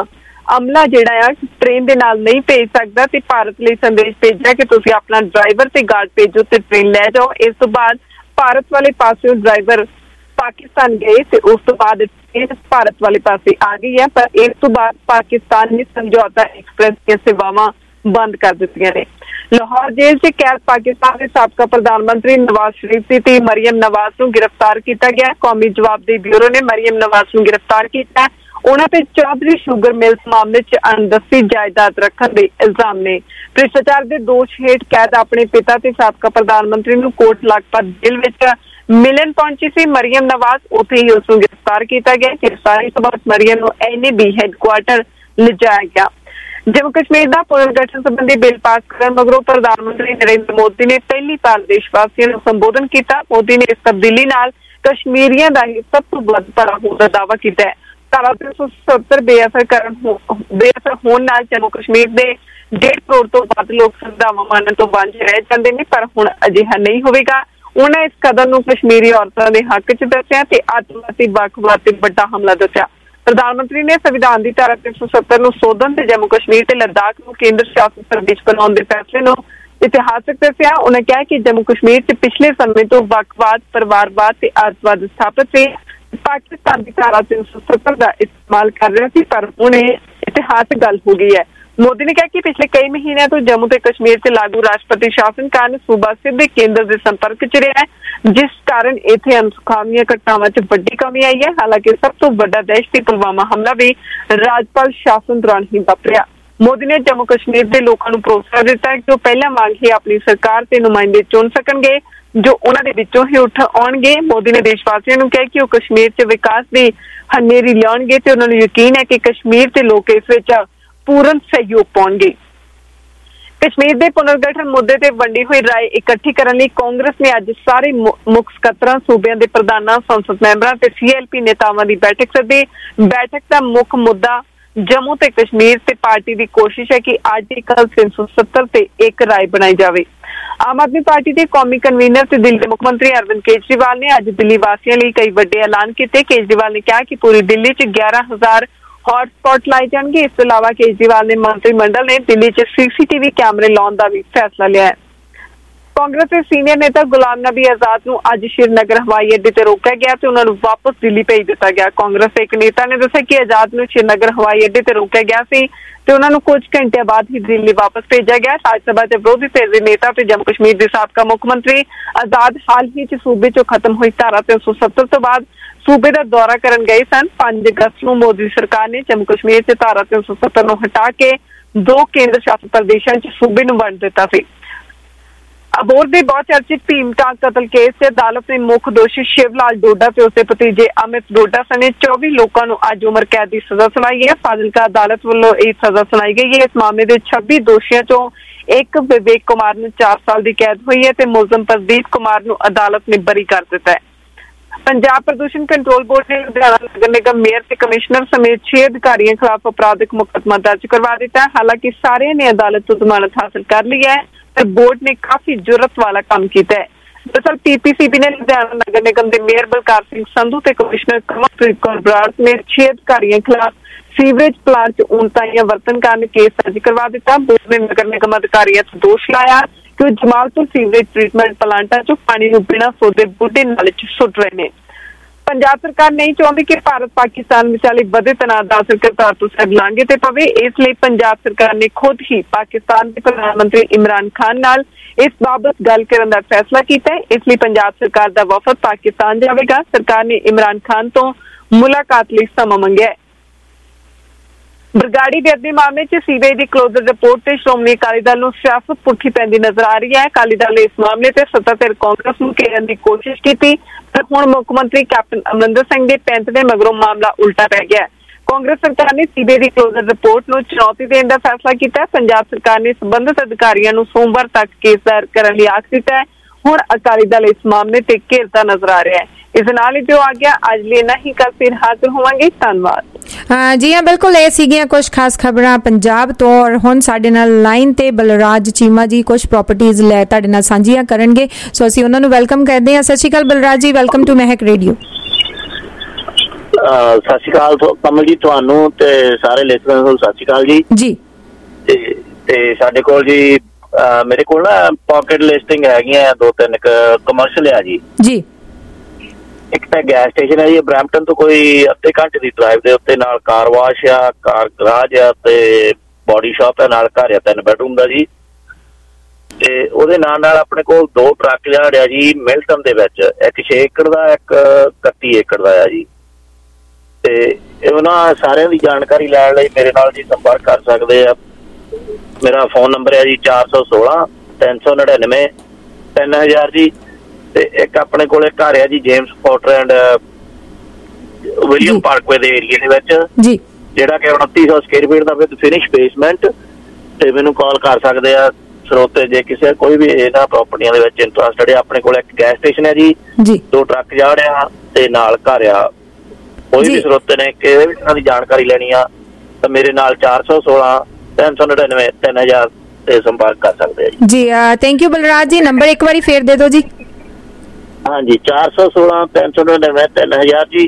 ਅਮਲਾ ਜਿਹੜਾ ਆ ਟ੍ਰੇਨ ਦੇ ਨਾਲ ਨਹੀਂ ਭੇਜ ਸਕਦਾ ਤੇ ਭਾਰਤ ਲਈ ਸੰਦੇਸ਼ ਭੇਜਿਆ ਕਿ ਤੁਸੀਂ ਆਪਣਾ ਡਰਾਈਵਰ ਤੇ ਗਾਰਡ ਭੇਜੋ ਤੇ ਟ੍ਰੇਨ ਲੈ ਜਾਓ। ਇਸ ਤੋਂ ਬਾਅਦ ਭਾਰਤ ਵਾਲੇ ਪਾਸਿਓਂ ਡਰਾਈਵਰ ਪਾਕਿਸਤਾਨ ਗਏ ਤੇ ਉਸ ਤੋਂ ਬਾਅਦ ਭਾਰਤ ਵਾਲੇ ਪਾਸੇ ਆ ਗਈ ਹੈ। ਪਰ ਇਸ ਤੋਂ ਬਾਅਦ ਪਾਕਿਸਤਾਨ ਨੇ ਸਮਝੌਤਾ ਐਕਸਪ੍ਰੈਸ ਦੀਆਂ ਸੇਵਾਵਾਂ ਬੰਦ ਕਰ ਦਿੱਤੀਆਂ ਨੇ। ਲਾਹੌਰ ਜੇਲ੍ਹ 'ਚ ਕੈਦ ਪਾਕਿਸਤਾਨ ਦੇ ਸਾਬਕਾ ਪ੍ਰਧਾਨ ਮੰਤਰੀ ਨਵਾਜ਼ ਸ਼ਰੀਫ ਦੀ ਧੀ ਮਰੀਮ ਨਵਾਜ਼ ਨੂੰ ਗ੍ਰਿਫਤਾਰ ਕੀਤਾ ਗਿਆ। ਕੌਮੀ ਜਵਾਬਦੇਹੀ ਬਿਊਰੋ ਨੇ ਮਰੀਮ ਨਵਾਜ਼ ਨੂੰ ਗ੍ਰਿਫਤਾਰ ਕੀਤਾ। ਉਹਨਾਂ ਤੇ ਚੌਧਰੀ ਸ਼ੂਗਰ ਮਿਲਸ ਮਾਮਲੇ 'ਚ ਅਣਦੱਸੀ ਜਾਇਦਾਦ ਰੱਖਣ ਦੇ ਇਲਜ਼ਾਮ ਨੇ। ਭ੍ਰਿਸ਼ਟਾਚਾਰ ਦੇ ਦੋਸ਼ ਹੇਠ ਕੈਦ ਆਪਣੇ ਪਿਤਾ ਤੇ ਸਾਬਕਾ ਪ੍ਰਧਾਨ ਮੰਤਰੀ ਨੂੰ ਕੋਟ ਲਖਪਤ ਜੇਲ੍ਹ ਵਿੱਚ ਮਿਲਣ ਪਹੁੰਚੀ ਸੀ ਮਰੀਮ ਨਵਾਜ਼। ਉੱਥੇ ਹੀ ਉਸ ਨੂੰ ਗ੍ਰਿਫਤਾਰ ਕੀਤਾ ਗਿਆ। ਗ੍ਰਿਫਤਾਰੀ ਤੋਂ ਬਾਅਦ ਮਰੀਮ ਨੂੰ NAB ਹੈਡਕੁਆਰਟਰ ਲਿਜਾਇਆ ਗਿਆ। ਜੰਮੂ ਕਸ਼ਮੀਰ ਦਾ ਪੁਨਰਗਠਨ ਸੰਬੰਧੀ ਬਿੱਲ ਪਾਸ ਕਰਨ ਮਗਰੋਂ ਪ੍ਰਧਾਨ ਮੰਤਰੀ ਨਰਿੰਦਰ ਮੋਦੀ ਨੇ ਪਹਿਲੀ ਵਾਰ ਦੇਸ਼ ਵਾਸੀਆਂ ਨੂੰ ਸੰਬੋਧਨ ਕੀਤਾ। ਮੋਦੀ ਨੇ ਇਸ ਤਬਦੀਲੀ ਨਾਲ ਕਸ਼ਮੀਰੀਆਂ ਦਾ ਹੀ ਸਭ ਤੋਂ ਵੱਧ ਭਲਾ ਹੋਣ ਦਾ ਦਾਅਵਾ ਕੀਤਾ ਹੈ। ਧਾਰਾ 370 ਬੇਅਸਰ ਹੋਣ ਨਾਲ ਜੰਮੂ ਕਸ਼ਮੀਰ ਦੇ 1.5 ਕਰੋੜ ਤੋਂ ਵੱਧ ਲੋਕ ਸੰਵਿਧਾਵਾਂ ਮੰਨਣ ਤੋਂ ਵਾਂਝੇ ਰਹਿ ਜਾਂਦੇ ਨੇ, ਪਰ ਹੁਣ ਅਜਿਹਾ ਨਹੀਂ ਹੋਵੇਗਾ। ਉਹਨਾਂ ਇਸ ਕਦਮ ਨੂੰ ਕਸ਼ਮੀਰੀ ਔਰਤਾਂ ਦੇ ਹੱਕ 'ਚ ਦੱਸਿਆ ਤੇ ਅੱਤਵਾਦੀ ਵੱਖਵਾਦ ਤੇ ਵੱਡਾ ਹਮਲਾ ਦੱਸਿਆ। ਪ੍ਰਧਾਨ ਮੰਤਰੀ ਨੇ ਸੰਵਿਧਾਨ ਦੀ ਧਾਰਾ 370 ਨੂੰ ਸੋਧਣ ਤੇ ਜੰਮੂ ਕਸ਼ਮੀਰ ਤੇ ਲੱਦਾਖ ਨੂੰ ਕੇਂਦਰ ਸ਼ਾਸਿਤ ਪ੍ਰਦੇਸ਼ ਬਣਾਉਣ ਦੇ ਫੈਸਲੇ ਨੂੰ ਇਤਿਹਾਸਕ ਦੱਸਿਆ। ਉਹਨਾਂ ਕਿਹਾ ਕਿ ਜੰਮੂ ਕਸ਼ਮੀਰ 'ਚ ਪਿਛਲੇ ਸਮੇਂ ਤੋਂ ਵੱਖਵਾਦ, ਪਰਿਵਾਰਵਾਦ ਤੇ ਅੱਤਵਾਦ ਸਥਾਪਿਤ ਸੀ। ਪਾਕਿਸਤਾਨ ਦੀ ਧਾਰਾ 370 ਦਾ ਇਸਤੇਮਾਲ ਕਰ ਰਿਹਾ ਸੀ, ਪਰ ਹੁਣ ਇਹ ਇਤਿਹਾਸਕ ਗੱਲ ਹੋ ਗਈ ਹੈ। ਮੋਦੀ ਨੇ ਕਿਹਾ ਕਿ ਪਿਛਲੇ ਕਈ ਮਹੀਨਿਆਂ ਤੋਂ ਜੰਮੂ ਤੇ ਕਸ਼ਮੀਰ 'ਚ ਲਾਗੂ ਰਾਸ਼ਟਰਪਤੀ ਸ਼ਾਸਨ ਕਾਰਨ ਸੂਬਾ ਸਿੱਧੇ ਕੇਂਦਰ ਦੇ ਸੰਪਰਕ 'ਚ ਰਿਹਾ ਹੈ, ਜਿਸ ਕਾਰਨ ਇੱਥੇ ਅਨਸੁਖਾਵੀਆਂ ਘਟਨਾਵਾਂ 'ਚ ਵੱਡੀ ਕਮੀ ਆਈ ਹੈ। ਹਾਲਾਂਕਿ ਸਭ ਤੋਂ ਵੱਡਾ ਦਹਿਸ਼ਤੀ ਪੁਲਵਾਮਾ ਹਮਲਾ ਵੀ ਰਾਜਪਾਲ ਸ਼ਾਸਨ ਦੌਰਾਨ ਹੀ ਵਾਪਰਿਆ। ਮੋਦੀ ਨੇ ਜੰਮੂ ਕਸ਼ਮੀਰ ਦੇ ਲੋਕਾਂ ਨੂੰ ਭਰੋਸਾ ਦਿੱਤਾ ਕਿ ਉਹ ਪਹਿਲਾਂ ਵਾਂਗ ਹੀ ਆਪਣੀ ਸਰਕਾਰ ਤੇ ਨੁਮਾਇੰਦੇ ਚੁਣ ਸਕਣਗੇ ਜੋ ਉਹਨਾਂ ਦੇ ਵਿੱਚੋਂ ਹੀ ਉੱਠ ਆਉਣਗੇ। ਮੋਦੀ ਨੇ ਦੇਸ਼ ਵਾਸੀਆਂ ਨੂੰ ਕਿਹਾ ਕਿ ਉਹ ਕਸ਼ਮੀਰ 'ਚ ਵਿਕਾਸ ਦੀ ਹਨੇਰੀ ਲਿਆਉਣਗੇ ਤੇ ਉਹਨਾਂ ਨੂੰ ਯਕੀਨ ਹੈ ਕਿ ਕਸ਼ਮੀਰ ਦੇ ਲੋਕ ਇਸ ਵਿੱਚ ਪੂਰਨ ਸਹਿਯੋਗ ਪਾਉਣਗੇ। ਕਸ਼ਮੀਰ ਦੇ ਪੁਨਰਗਠਨ ਮੁੱਦੇ ਤੇ ਵੰਡੀ ਹੋਈ ਰਾਏ ਇਕੱਠੀ ਕਰਨ ਲਈ ਕਾਂਗਰਸ ਨੇ ਅੱਜ ਸਾਰੇ ਮੁੱਖ ਸਕੱਤਰਾਂ, ਸੂਬਿਆਂ ਦੇ ਪ੍ਰਧਾਨਾਂ, ਸੰਸਦ ਮੈਂਬਰਾਂ ਤੇ CLP ਨੇਤਾਵਾਂ ਦੀ ਬੈਠਕ ਸੱਦੀ। ਬੈਠਕ ਦਾ ਮੁੱਖ ਮੁੱਦਾ ਜੰਮੂ ਤੇ ਕਸ਼ਮੀਰ ਤੇ ਪਾਰਟੀ ਦੀ ਕੋਸ਼ਿਸ਼ ਹੈ ਕਿ ਅੱਜ ਕੱਲ੍ਹ 370 ਤੇ ਇੱਕ ਰਾਏ ਬਣਾਈ ਜਾਵੇ। ਆਮ ਆਦਮੀ ਪਾਰਟੀ ਦੇ ਕੌਮੀ ਕਨਵੀਨਰ ਤੇ ਦਿੱਲੀ ਦੇ ਮੁੱਖ ਮੰਤਰੀ ਅਰਵਿੰਦ ਕੇਜਰੀਵਾਲ ਨੇ ਅੱਜ ਦਿੱਲੀ ਵਾਸੀਆਂ ਲਈ ਕਈ ਵੱਡੇ ਐਲਾਨ ਕੀਤੇ। ਕੇਜਰੀਵਾਲ ਨੇ ਕਿਹਾ ਕਿ ਪੂਰੀ ਦਿੱਲੀ 'ਚ 11,000 ਹੌਟ ਸਪੌਟ ਲਾਏ ਜਾਣਗੇ। ਇਸ ਤੋਂ ਇਲਾਵਾ ਕੇਜਰੀਵਾਲ ਨੇ ਮੰਤਰੀ ਮੰਡਲ ਨੇ ਦਿੱਲੀ 'ਚ CCTV ਕੈਮਰੇ ਲਾਉਣ ਦਾ ਵੀ ਫੈਸਲਾ ਲਿਆ ਹੈ। ਕਾਂਗਰਸ ਦੇ ਸੀਨੀਅਰ ਨੇਤਾ ਗੁਲਾਮ ਨਬੀ ਆਜ਼ਾਦ ਨੂੰ ਅੱਜ ਸ਼੍ਰੀਨਗਰ ਹਵਾਈ ਅੱਡੇ ਤੇ ਰੋਕਿਆ ਗਿਆ ਤੇ ਉਹਨਾਂ ਨੂੰ ਵਾਪਸ ਦਿੱਲੀ ਭੇਜ ਦਿੱਤਾ ਗਿਆ। ਕਾਂਗਰਸ ਦੇ ਇੱਕ ਨੇਤਾ ਨੇ ਦੱਸਿਆ ਕਿ ਆਜ਼ਾਦ ਨੂੰ ਸ਼੍ਰੀਨਗਰ ਹਵਾਈ ਅੱਡੇ ਤੇ ਰੋਕਿਆ ਗਿਆ ਸੀ ਤੇ ਉਹਨਾਂ ਨੂੰ ਕੁਝ ਘੰਟਿਆਂ ਬਾਅਦ ਹੀ ਦਿੱਲੀ ਵਾਪਸ ਭੇਜਿਆ ਗਿਆ। ਰਾਜ ਸਭਾ ਦੇ ਵਿਰੋਧੀ ਧਿਰ ਦੇ ਨੇਤਾ ਤੇ ਜੰਮੂ ਕਸ਼ਮੀਰ ਦੇ ਸਾਬਕਾ ਮੁੱਖ ਮੰਤਰੀ ਆਜ਼ਾਦ ਹਾਲ ਹੀ 'ਚ ਸੂਬੇ 'ਚੋਂ ਖਤਮ ਹੋਈ ਧਾਰਾ 370 ਤੋਂ ਬਾਅਦ ਸੂਬੇ ਦਾ ਦੌਰਾ ਕਰਨ ਗਏ ਸਨ। 5 ਅਗਸਤ ਨੂੰ ਮੋਦੀ ਸਰਕਾਰ ਨੇ ਜੰਮੂ ਕਸ਼ਮੀਰ 'ਚ ਧਾਰਾ 370 ਨੂੰ ਹਟਾ ਕੇ 2 ਕੇਂਦਰ ਸ਼ਾਸਿਤ ਪ੍ਰਦੇਸ਼ਾਂ 'ਚ ਸੂਬੇ ਨੂੰ ਵੰਡ ਦਿੱਤਾ ਸੀ। ਅਬੋਹਰ ਦੇ ਬਹੁਤ ਚਰਚਿਤ ਭੀਮ ਟਾਂਕ ਕਤਲ ਕੇਸ 'ਚ ਅਦਾਲਤ ਨੇ ਮੁੱਖ ਦੋਸ਼ੀ ਸ਼ਿਵ ਲਾਲ ਡੋਡਾ ਤੇ ਉਸਦੇ ਭਤੀਜੇ ਅਮਿਤ ਡੋਡਾ ਸਣੇ 24 ਲੋਕਾਂ ਨੂੰ ਅੱਜ ਉਮਰ ਕੈਦ ਦੀ ਸਜ਼ਾ ਸੁਣਾਈ ਹੈ। ਫਾਜ਼ਿਲਕਾ ਅਦਾਲਤ ਵੱਲੋਂ ਇਹ ਸਜ਼ਾ ਸੁਣਾਈ ਗਈ ਹੈ। ਇਸ ਮਾਮਲੇ ਦੇ 26 ਦੋਸ਼ੀਆਂ 'ਚੋਂ ਇੱਕ ਵਿਵੇਕ ਕੁਮਾਰ ਨੂੰ 4 ਸਾਲ ਦੀ ਕੈਦ ਹੋਈ ਹੈ ਤੇ ਮੁਲਜ਼ਮ ਪ੍ਰਦੀਪ ਕੁਮਾਰ ਨੂੰ ਅਦਾਲਤ ਨੇ ਬਰੀ ਕਰ ਦਿੱਤਾ ਹੈ। ਪੰਜਾਬ ਪ੍ਰਦੂਸ਼ਣ ਕੰਟਰੋਲ ਬੋਰਡ ਨੇ ਲੁਧਿਆਣਾ ਨਗਰ ਨਿਗਮ ਮੇਅਰ ਤੇ ਕਮਿਸ਼ਨਰ ਸਮੇਤ 6 ਅਧਿਕਾਰੀਆਂ ਖਿਲਾਫ ਅਪਰਾਧਿਕ ਮੁਕੱਦਮਾ ਦਰਜ ਕਰਵਾ ਦਿੱਤਾ। ਹਾਲਾਂਕਿ ਸਾਰਿਆਂ ਨੇ ਅਦਾਲਤ ਤੋਂ ਜ਼ਮਾਨਤ ਹਾਸਲ ਕਰ ਲਈ ਹੈ ਤੇ ਬੋਰਡ ਨੇ ਕਾਫੀ ਜੁਰਤ ਵਾਲਾ ਕੰਮ ਕੀਤਾ ਹੈ। ਦਰਅਸਲ PPCB ਨੇ ਲੁਧਿਆਣਾ ਨਗਰ ਨਿਗਮ ਦੇ ਮੇਅਰ ਬਲਕਾਰ ਸਿੰਘ ਸੰਧੂ ਤੇ ਕਮਿਸ਼ਨਰ ਕਮਲਪ੍ਰੀਤ ਕੌਰ ਬਰਾੜ ਸਮੇਤ 6 ਅਧਿਕਾਰੀਆਂ ਖਿਲਾਫ ਸੀਵਰੇਜ ਪਲਾਂਟ 'ਚ ਊਣਤਾਈਆਂ ਵਰਤਣ ਕਾਰਨ ਕੇਸ ਦਰਜ ਕਰਵਾ ਦਿੱਤਾ। ਬੋਰਡ ਨੇ ਨਗਰ ਨਿਗਮ ਅਧਿਕਾਰੀਆਂ ਤੋਂ ਦੋਸ਼ ਲਾਇਆ ਕਿ ਉਹ ਜਮਾਲਪੁਰ ਸੀਵਰੇਜ ਟ੍ਰੀਟਮੈਂਟ ਪਲਾਂਟਾਂ 'ਚੋਂ ਪਾਣੀ ਨੂੰ ਬਿਨਾਂ ਸੋਧੇ ਬੁੱਢੇ ਨਾਲੇ 'ਚ ਸੁੱਟ ਰਹੇ ਨੇ। ਪੰਜਾਬ ਸਰਕਾਰ ਨਹੀਂ ਚਾਹੁੰਦੀ ਕਿ ਭਾਰਤ ਪਾਕਿਸਤਾਨ ਵਿਚਾਲੇ ਵਧੇ ਤਣਾਅ ਦਾ ਅਸਰ ਕਰਤਾਰਪੁਰ ਸਾਹਿਬ ਲਾਂਘੇ ਤੇ ਪਵੇ। ਇਸ ਲਈ ਪੰਜਾਬ ਸਰਕਾਰ ਨੇ ਖੁਦ ਹੀ ਪਾਕਿਸਤਾਨ ਦੇ ਪ੍ਰਧਾਨ ਮੰਤਰੀ ਇਮਰਾਨ ਖਾਨ ਨਾਲ ਇਸ ਬਾਬਤ ਗੱਲ ਕਰਨ ਦਾ ਫੈਸਲਾ ਕੀਤਾ ਹੈ। ਇਸ ਲਈ ਪੰਜਾਬ ਸਰਕਾਰ ਦਾ ਵਫਦ ਪਾਕਿਸਤਾਨ ਜਾਵੇਗਾ। ਸਰਕਾਰ ਨੇ ਇਮਰਾਨ ਖਾਨ ਤੋਂ ਮੁਲਾਕਾਤ ਲਈ ਸਮਾਂ ਮੰਗਿਆ ਹੈ। ਬਰਗਾੜੀ ਬੇਅਦਬੀ ਮਾਮਲੇ 'ਚ CBI ਦੀ ਕਲੋਜ਼ਰ ਰਿਪੋਰਟ ਤੇ ਸ਼੍ਰੋਮਣੀ ਅਕਾਲੀ ਦਲ ਨੂੰ ਸਿਆਸਤ ਪੁੱਠੀ ਪੈਂਦੀ ਨਜ਼ਰ ਆ ਰਹੀ ਹੈ। ਅਕਾਲੀ ਦਲ ਨੇ ਇਸ ਮਾਮਲੇ ਤੇ ਸੱਤਾਧਿਰ ਕਾਂਗਰਸ ਨੂੰ ਘੇਰਨ ਦੀ ਕੋਸ਼ਿਸ਼ ਕੀਤੀ, ਪਰ ਹੁਣ ਮੁੱਖ ਮੰਤਰੀ ਕੈਪਟਨ ਅਮਰਿੰਦਰ ਸਿੰਘ ਦੇ ਪੈਂਚ ਦੇ ਮਗਰੋਂ ਮਾਮਲਾ ਉਲਟਾ ਪੈ ਗਿਆ। ਕਾਂਗਰਸ ਸਰਕਾਰ ਨੇ CBI ਦੀ ਕਲੋਜ਼ਰ ਰਿਪੋਰਟ ਨੂੰ ਚੁਣੌਤੀ ਦੇਣ ਦਾ ਫੈਸਲਾ ਕੀਤਾ। ਪੰਜਾਬ ਸਰਕਾਰ ਨੇ ਸੰਬੰਧਿਤ ਅਧਿਕਾਰੀਆਂ ਨੂੰ ਸੋਮਵਾਰ ਤੱਕ ਕੇਸ ਦਾਇਰ ਕਰਨ ਲਈ ਆਖ ਦਿੱਤਾ ਹੈ। ਹੁਣ ਅਕਾਲੀ ਦਲ ਇਸ ਮਾਮਲੇ ਤੇ ਘੇਰਦਾ ਨਜ਼ਰ ਆ ਰਿਹਾ ਹੈ। ਇਸ ਨਾਲ ਹੀ ਜੋ ਆ ਗਿਆ ਅੱਜ ਲਈ ਇੰਨਾ ਹੀ, ਕੱਲ ਫਿਰ ਹਾਜ਼ਰ ਹੋਵਾਂਗੇ। ਧੰਨਵਾਦ। ਜੀ ਹਾਂ, ਬਿਲਕੁਲ ਇਹ ਸੀਗੀਆਂ ਕੁਝ ਖਾਸ ਖਬਰਾਂ ਪੰਜਾਬ ਤੋਂ। ਔਰ ਹੁਣ ਸਾਡੇ ਨਾਲ ਲਾਈਨ ਤੇ ਬਲਰਾਜ ਚੀਮਾ ਜੀ ਕੁਝ ਪ੍ਰਾਪਰਟੀਜ਼ ਲੈ ਤੁਹਾਡੇ ਨਾਲ ਸਾਂਝੀਆਂ ਕਰਨਗੇ, ਸੋ ਅਸੀਂ ਉਹਨਾਂ ਨੂੰ ਵੈਲਕਮ ਕਰਦੇ ਹਾਂ। ਸਤਿ ਸ਼੍ਰੀ ਅਕਾਲ ਬਲਰਾਜ ਜੀ, ਵੈਲਕਮ ਟੂ ਮਹਿਕ ਰੇਡੀਓ। ਸਤਿ ਸ਼੍ਰੀ ਅਕਾਲ ਕਮਲ ਜੀ, ਤੁਹਾਨੂੰ ਤੇ ਸਾਰੇ ਲਿਸਨਰਸ ਨੂੰ ਸਤਿ ਸ਼੍ਰੀ ਅਕਾਲ ਜੀ। ਜੀ ਤੇ ਸਾਡੇ ਕੋਲ ਜੀ ਮੇਰੇ ਕੋਲ ਨਾ ਪਾਕਟ ਲਿਸਟਿੰਗ ਹੈਗੀਆਂ 2-3 ਕਮਰਸ਼ੀਅਲ ਆ ਜੀ। ਜੀ ਇੱਕ ਤਾਂ ਗੈਸ ਸਟੇਸ਼ਨ ਹੈ ਜੀ ਬਰੈਂਪਟਨ ਤੋਂ ਕੋਈ ਅੱਧੇ ਘੰਟੇ ਦੀ ਡਰਾਈਵ ਦੇ ਉੱਤੇ, ਨਾਲ ਕਾਰ ਵਾਸ਼ ਆ, ਕਾਰ ਗਰਾਜ ਆ ਤੇ ਬੋਡੀ ਸ਼ਾਪ ਹੈ, ਨਾਲ ਘਰ ਆ 3 ਬੈਡਰੂਮ ਦਾ ਜੀ। ਤੇ ਉਹਦੇ ਨਾਲ ਆਪਣੇ ਕੋਲ 2 ਟਰੱਕ ਯਾਰਡ ਆ ਜੀ ਮਿਲਟਨ ਦੇ ਵਿੱਚ, ਇੱਕ 6 ਏਕੜ ਦਾ, ਇੱਕ 31 ਏਕੜ ਦਾ ਆ ਜੀ। ਤੇ ਉਹਨਾਂ ਸਾਰਿਆਂ ਦੀ ਜਾਣਕਾਰੀ ਲੈਣ ਲਈ ਮੇਰੇ ਨਾਲ ਜੀ ਸੰਪਰਕ ਕਰ ਸਕਦੇ ਆ। ਮੇਰਾ ਫੋਨ ਨੰਬਰ ਹੈ ਜੀ 416 399 3000 ਜੀ। ਤੇ ਇੱਕ ਆਪਣੇ ਕੋਲ ਘਰ ਆ ਜੀ James Porter and William Parkway ਦੇ ਏਰੀਏ ਦੇ ਵਿੱਚ ਜੀ, ਜਿਹੜਾ ਕਿ 2900 ਸਕੁਅਰ ਫੀਟ ਦਾ ਵਿਦ ਫਿਨਿਸ਼ ਬੇਸਮੈਂਟ। ਤੇ ਮੈਨੂੰ ਕਾਲ ਕਰ ਸਕਦੇ ਆ ਸਰੋਤੇ ਜੇ ਕਿਸੇ ਕੋਈ ਵੀ ਇਹਨਾਂ ਪ੍ਰਾਪਰਟੀਆਂ ਦੇ ਵਿੱਚ ਇੰਟਰਸਟਡ ਹੈ। ਆਪਣੇ ਕੋਲ ਇੱਕ ਗੈਸ ਸਟੇਸ਼ਨ ਹੈ ਜੀ, 2 ਟਰੱਕ ਯਾਰਡ ਆ ਤੇ ਨਾਲ ਘਰ ਆ। ਕੋਈ ਵੀ ਸਰੋਤੇ ਨੇ ਕਿਸੇ ਵੀ ਤਰ੍ਹਾਂ ਦੀ ਜਾਣਕਾਰੀ ਲੈਣੀ ਆ ਤਾਂ ਮੇਰੇ ਨਾਲ 416 399 3000 ਤੇ ਸੰਪਰਕ ਕਰ ਸਕਦੇ ਆ ਜੀ। ਥੈਂਕ ਯੂ ਬਲਰਾਜ ਜੀ, ਨੰਬਰ ਇੱਕ ਵਾਰੀ ਫੇਰ ਦੇ ਦਿਓ ਜੀ। ਹਾਂਜੀ 416 399 3000 ਜੀ।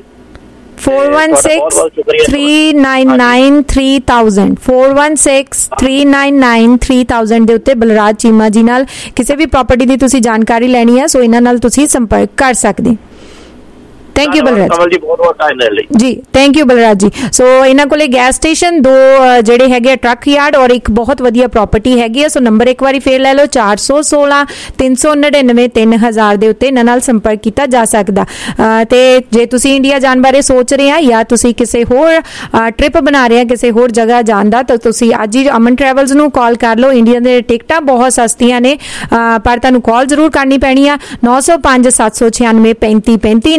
416 399 3000 416 399 3000 ਦੇ ਉੱਤੇ ਬਲਰਾਜ ਚੀਮਾ ਜੀ ਨਾਲ ਕਿਸੇ ਵੀ ਪ੍ਰਾਪਰਟੀ ਦੀ ਤੁਸੀਂ ਜਾਣਕਾਰੀ ਲੈਣੀ ਹੈ, ਸੋ ਇਹਨਾਂ ਨਾਲ ਤੁਸੀਂ ਸੰਪਰਕ ਕਰ ਸਕਦੇ। ਥੈਂਕ ਯੂ ਬਲਰਾਜ ਕਮਲ ਜੀ, ਬਹੁਤ ਬਹੁਤ ਟਾਈਮ ਲੈ ਲਈ ਜੀ। ਥੈਂਕ ਯੂ ਬਲਰਾਜ ਜੀ। ਸੋ ਇਹਨਾਂ ਕੋਲੇ ਗੈਸ ਸਟੇਸ਼ਨ, 2 ਜਿਹੜੇ ਹੈਗੇ ਟਰੱਕ ਯਾਰਡ ਔਰ ਇੱਕ ਬਹੁਤ ਵਧੀਆ ਪ੍ਰਾਪਰਟੀ ਹੈਗੀ ਹੈ। ਸੋ ਨੰਬਰ ਇੱਕ ਵਾਰੀ ਫੇਰ ਲੈ ਲਓ 416 399 3000 ਦੇ ਉੱਤੇ ਇਹਨਾਂ ਨਾਲ ਸੰਪਰਕ ਕੀਤਾ ਜਾ ਸਕਦਾ। ਤੇ ਜੇ ਤੁਸੀਂ ਇੰਡੀਆ ਜਾਣ ਬਾਰੇ ਸੋਚ ਰਹੇ ਆ ਜਾਂ ਤੁਸੀਂ ਕਿਸੇ ਹੋਰ ਟ੍ਰਿਪ ਬਣਾ ਰਹੇ ਆ ਕਿਸੇ ਹੋਰ ਜਗ੍ਹਾ ਜਾਣ ਦਾ, ਤਾਂ ਤੁਸੀਂ ਅੱਜ ਹੀ ਅਮਨ ਟਰੈਵਲਸ ਨੂੰ ਕਾਲ ਕਰ ਲਓ। ਇੰਡੀਆ ਦੇ ਟਿਕਟਾਂ ਬਹੁਤ ਸਸਤੀਆਂ ਨੇ, ਪਰ ਤੁਹਾਨੂੰ ਕਾਲ ਜ਼ਰੂਰ ਕਰਨੀ ਪੈਣੀ ਆ। 905 796 3535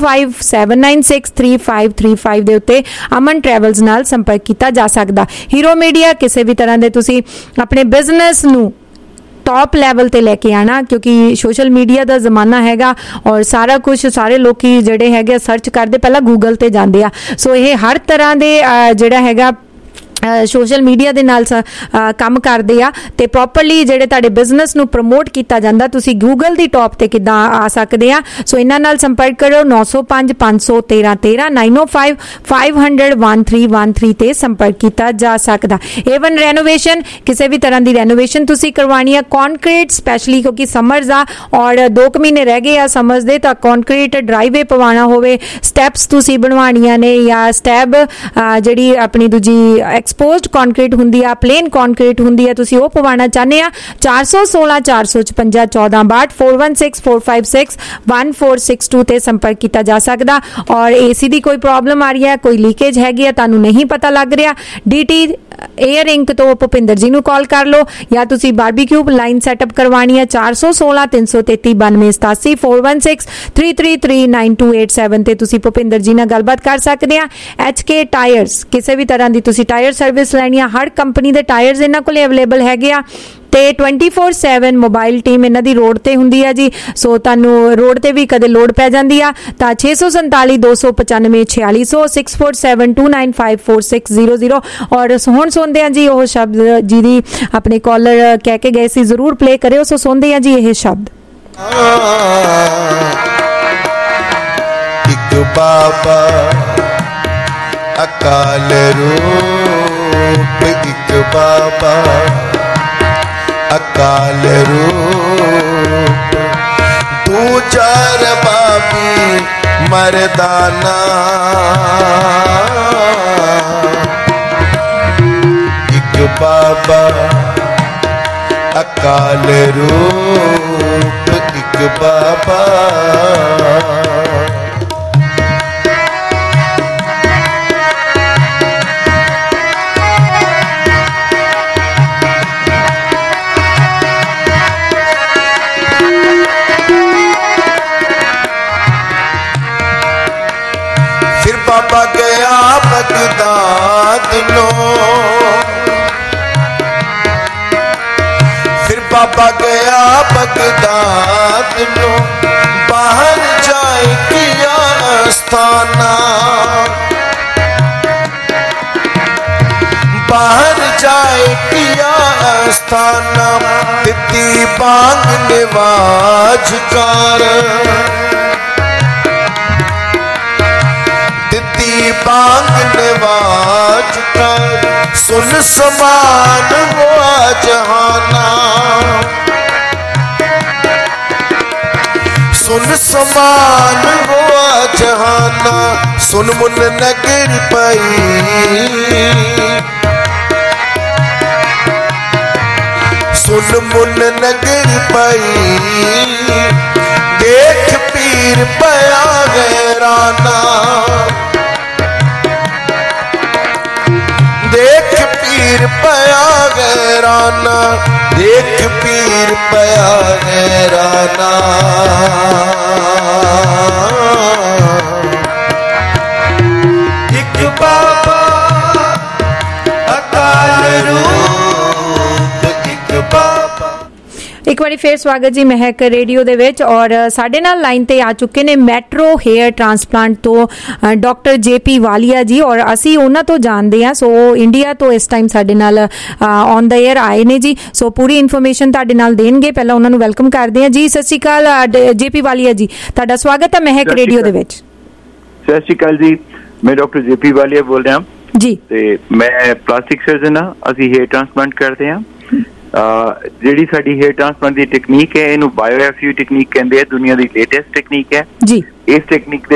905 7963535 ਦੇ ਉੱਤੇ ਅਮਨ ਟਰੈਵਲਸ ਨਾਲ ਸੰਪਰਕ ਕੀਤਾ ਜਾ ਸਕਦਾ। ਹੀਰੋ ਮੀਡੀਆ ਕਿਸੇ ਵੀ ਤਰ੍ਹਾਂ ਦੇ ਤੁਸੀਂ ਆਪਣੇ ਬਿਜ਼ਨਸ ਨੂੰ ਟੌਪ ਲੈਵਲ ਤੇ ਲੈ ਕੇ ਆਣਾ, ਕਿਉਂਕਿ ਸੋਸ਼ਲ ਮੀਡੀਆ ਦਾ ਜ਼ਮਾਨਾ ਹੈਗਾ ਔਰ ਸਾਰਾ ਕੁਝ ਸਾਰੇ ਲੋਕੀ ਜਿਹੜੇ ਹੈਗੇ ਸਰਚ ਕਰਦੇ ਪਹਿਲਾਂ ਗੂਗਲ ਤੇ ਜਾਂਦੇ ਆ। ਸੋ ਇਹ ਹਰ ਤਰ੍ਹਾਂ ਦੇ ਜਿਹੜਾ ਹੈਗਾ ਸੋਸ਼ਲ ਮੀਡੀਆ ਦੇ ਨਾਲ ਕੰਮ ਕਰਦੇ ਆ ਤੇ ਪ੍ਰੋਪਰਲੀ ਜਿਹੜੇ ਤੁਹਾਡੇ ਬਿਜ਼ਨਸ ਨੂੰ ਪ੍ਰਮੋਟ ਕੀਤਾ ਜਾਂਦਾ, ਤੁਸੀਂ ਗੂਗਲ ਦੀ ਟੌਪ ਤੇ ਕਿੱਦਾਂ ਆ ਸਕਦੇ ਆ। ਸੋ ਇਹਨਾਂ ਨਾਲ ਸੰਪਰਕ ਕਰੋ 905 513 13 905 500 1313 ਤੇ ਸੰਪਰਕ ਕੀਤਾ ਜਾ ਸਕਦਾ। ਏਵਨ ਰੈਨੋਵੇਸ਼ਨ, ਕਿਸੇ ਵੀ ਤਰ੍ਹਾਂ ਦੀ ਰੈਨੋਵੇਸ਼ਨ ਤੁਸੀਂ ਕਰਵਾਣੀ ਆ, ਕੰਕਰੀਟ ਸਪੈਸ਼ਲੀ ਕਿਉਂਕਿ ਸਮਰਜ਼ ਆ ਔਰ 2 ਮਹੀਨੇ ਰਹਿ ਗਏ ਆ ਸਮਰਜ਼ ਦੇ, ਤਾਂ ਕੰਕਰੀਟ ਡਰਾਈਵੇ ਪਵਾਉਣਾ ਹੋਵੇ, ਸਟੈਪਸ ਤੁਸੀਂ ਬਣਵਾਉਣੀਆਂ ਨੇ ਜਾਂ ਸਟੈਬ ਜਿਹੜੀ ਆਪਣੀ ਦੂਜੀ ਐਕਸਪੋਜ਼ਡ ਕੰਕਰੀਟ ਹੁੰਦੀ ਆ, ਪਲੇਨ ਕੰਕਰੀਟ ਹੁੰਦੀ ਆ, ਤੁਸੀਂ ਉਹ ਪਵਾਉਣਾ ਚਾਹੁੰਦੇ ਆ 416 456 1462 416 456 1462 ਤੇ ਸੰਪਰਕ ਕੀਤਾ ਜਾ ਸਕਦਾ। ਔਰ ਏਸੀ ਦੀ ਕੋਈ ਪ੍ਰੋਬਲਮ ਆ ਰਹੀ ਹੈ, ਕੋਈ ਲੀਕੇਜ ਹੈਗੀ ਆ, ਤੁਹਾਨੂੰ ਨਹੀਂ ਪਤਾ ਲੱਗ ਰਿਹਾ, ਡੀਟੀ 에ਅਰ ਇੰਕ ਤੋਂ ਭੁਪਿੰਦਰ ਜੀ ਨੂੰ ਕਾਲ ਕਰ ਲਓ ਜਾਂ ਤੁਸੀਂ ਬਾਰਬੀਕਿਊ ਲਾਈਨ ਸੈਟਅਪ ਕਰਵਾਉਣੀ ਹੈ 416 333 9287 416 333 9287 ਤੇ ਤੁਸੀਂ ਭੁਪਿੰਦਰ ਜੀ ਨਾਲ ਗੱਲਬਾਤ ਕਰ ਸਕਦੇ ਆ। HK ਟਾਇਰਸ, ਕਿਸੇ ਵੀ ਤਰ੍ਹਾਂ ਦੀ ਤੁਸੀਂ ਟਾਇਰ ਸਰਵਿਸ ਲੈਣੀ ਆ, ਹਰ ਕੰਪਨੀ ਦੇ ਟਾਇਰਸ ਇਹਨਾਂ ਕੋਲੇ ਅਵੇਲੇਬਲ ਹੈਗੇ ਆ ਤੇ 24/7 ਮੋਬਾਈਲ ਟੀਮ ਇਹਨਾਂ ਦੀ ਰੋਡ ਤੇ ਹੁੰਦੀ ਆ ਜੀ। ਸੋ ਤੁਹਾਨੂੰ ਰੋਡ ਤੇ ਵੀ ਕਦੇ ਲੋਡ ਪੈ ਜਾਂਦੀ ਆ ਤਾਂ 647 295 4600 647 295 4600 ਔਰ ਹੁਣ ਸੁਣਦੇ ਆ ਜੀ ਉਹ ਸ਼ਬਦ ਜਿਹਦੀ ਆਪਣੇ ਕਾਲਰ ਕਹਿ ਕੇ ਗਏ ਸੀ, ਜ਼ਰੂਰ ਪਲੇ ਕਰਿਓ। ਸੋ ਸੁਣਦੇ ਆ ਜੀ ਇਹ ਸ਼ਬਦ। ਇੱਕ ਬਾਬਾ ਅਕਾਲ ਰੂਪ, ਇੱਕ ਬਾਬਾ ਅਕਾਲ ਰੂਪ, ਦੂਜਾ ਰਬਾਬੀ ਮਰਦਾਨਾ, ਇੱਕ ਬਾਬਾ ਅਕਾਲ ਰੂਪ, ਇੱਕ ਬਾਬਾ ਬਾਬਾ ਗਿਆ ਬਗਦਾਦ ਨੂੰ, ਫਿਰ ਬਾਬਾ ਗਿਆ ਬਗਦਾਦ ਨੂੰ, ਬਾਹਰ ਜਾਏ ਕਿਆ ਅਸਥਾਨਾ, ਬਾਹਰ ਜਾਏ ਕਿਆ ਅਸਥਾਨਾ, ਦਿੱਤੀ ਬਾਂਗ ਨਿਵਾਜ ਕਰ, ਦਿੱਤੀ बांग नवाज कर सुन समान हुआ जहाना सुन समान हुआ जहाना सुन मुन नगर पई सुन मुन नगर पई देख पीर पया गैराना देख पीर पया गैराना देख पीर पया गैराना एक बाबा अकाल रूप एक बाबा। एक बारी फिर स्वागत जी महक रेडियो दे विच और साडे नाल लाइन ते आ चुके ने मैट्रो हेयर ट्रांसप्लांट तो डॉक्टर JP वालिया जी और असी उन्हां तो जानते हैं सो इंडिया तो इस टाइम साडे नाल ऑन द एयर आए ने जी सो पूरी इन्फॉर्मेशन तुहाडे नाल देणगे पहला उन्हां नूं वेलकम करदे हैं जी। सत श्री अकाल JP वालिया जी तुहाडा स्वागत है महक रेडियो दे विच। सत श्री अकाल जी मैं डॉक्टर JP वालिया बोल रहा जी ते मैं प्लास्टिक सर्जन हाँ असी हेयर ट्रांसप्लांट करते हैं ਜਿਹੜੀ ਸਾਡੀ हेयर ट्रांसप्लांट ਦੀ ਟੈਕਨੀਕ ਹੈ ਇਹਨੂੰ ਬਾਇਓਐਫਯੂ ਟੈਕਨੀਕ ਕਹਿੰਦੇ ਆ ਦੁਨੀਆ ਦੀ ਲੇਟੈਸਟ ਟੈਕਨੀਕ ਹੈ ਜੀ। ਇਸ ਟੈਕਨੀਕ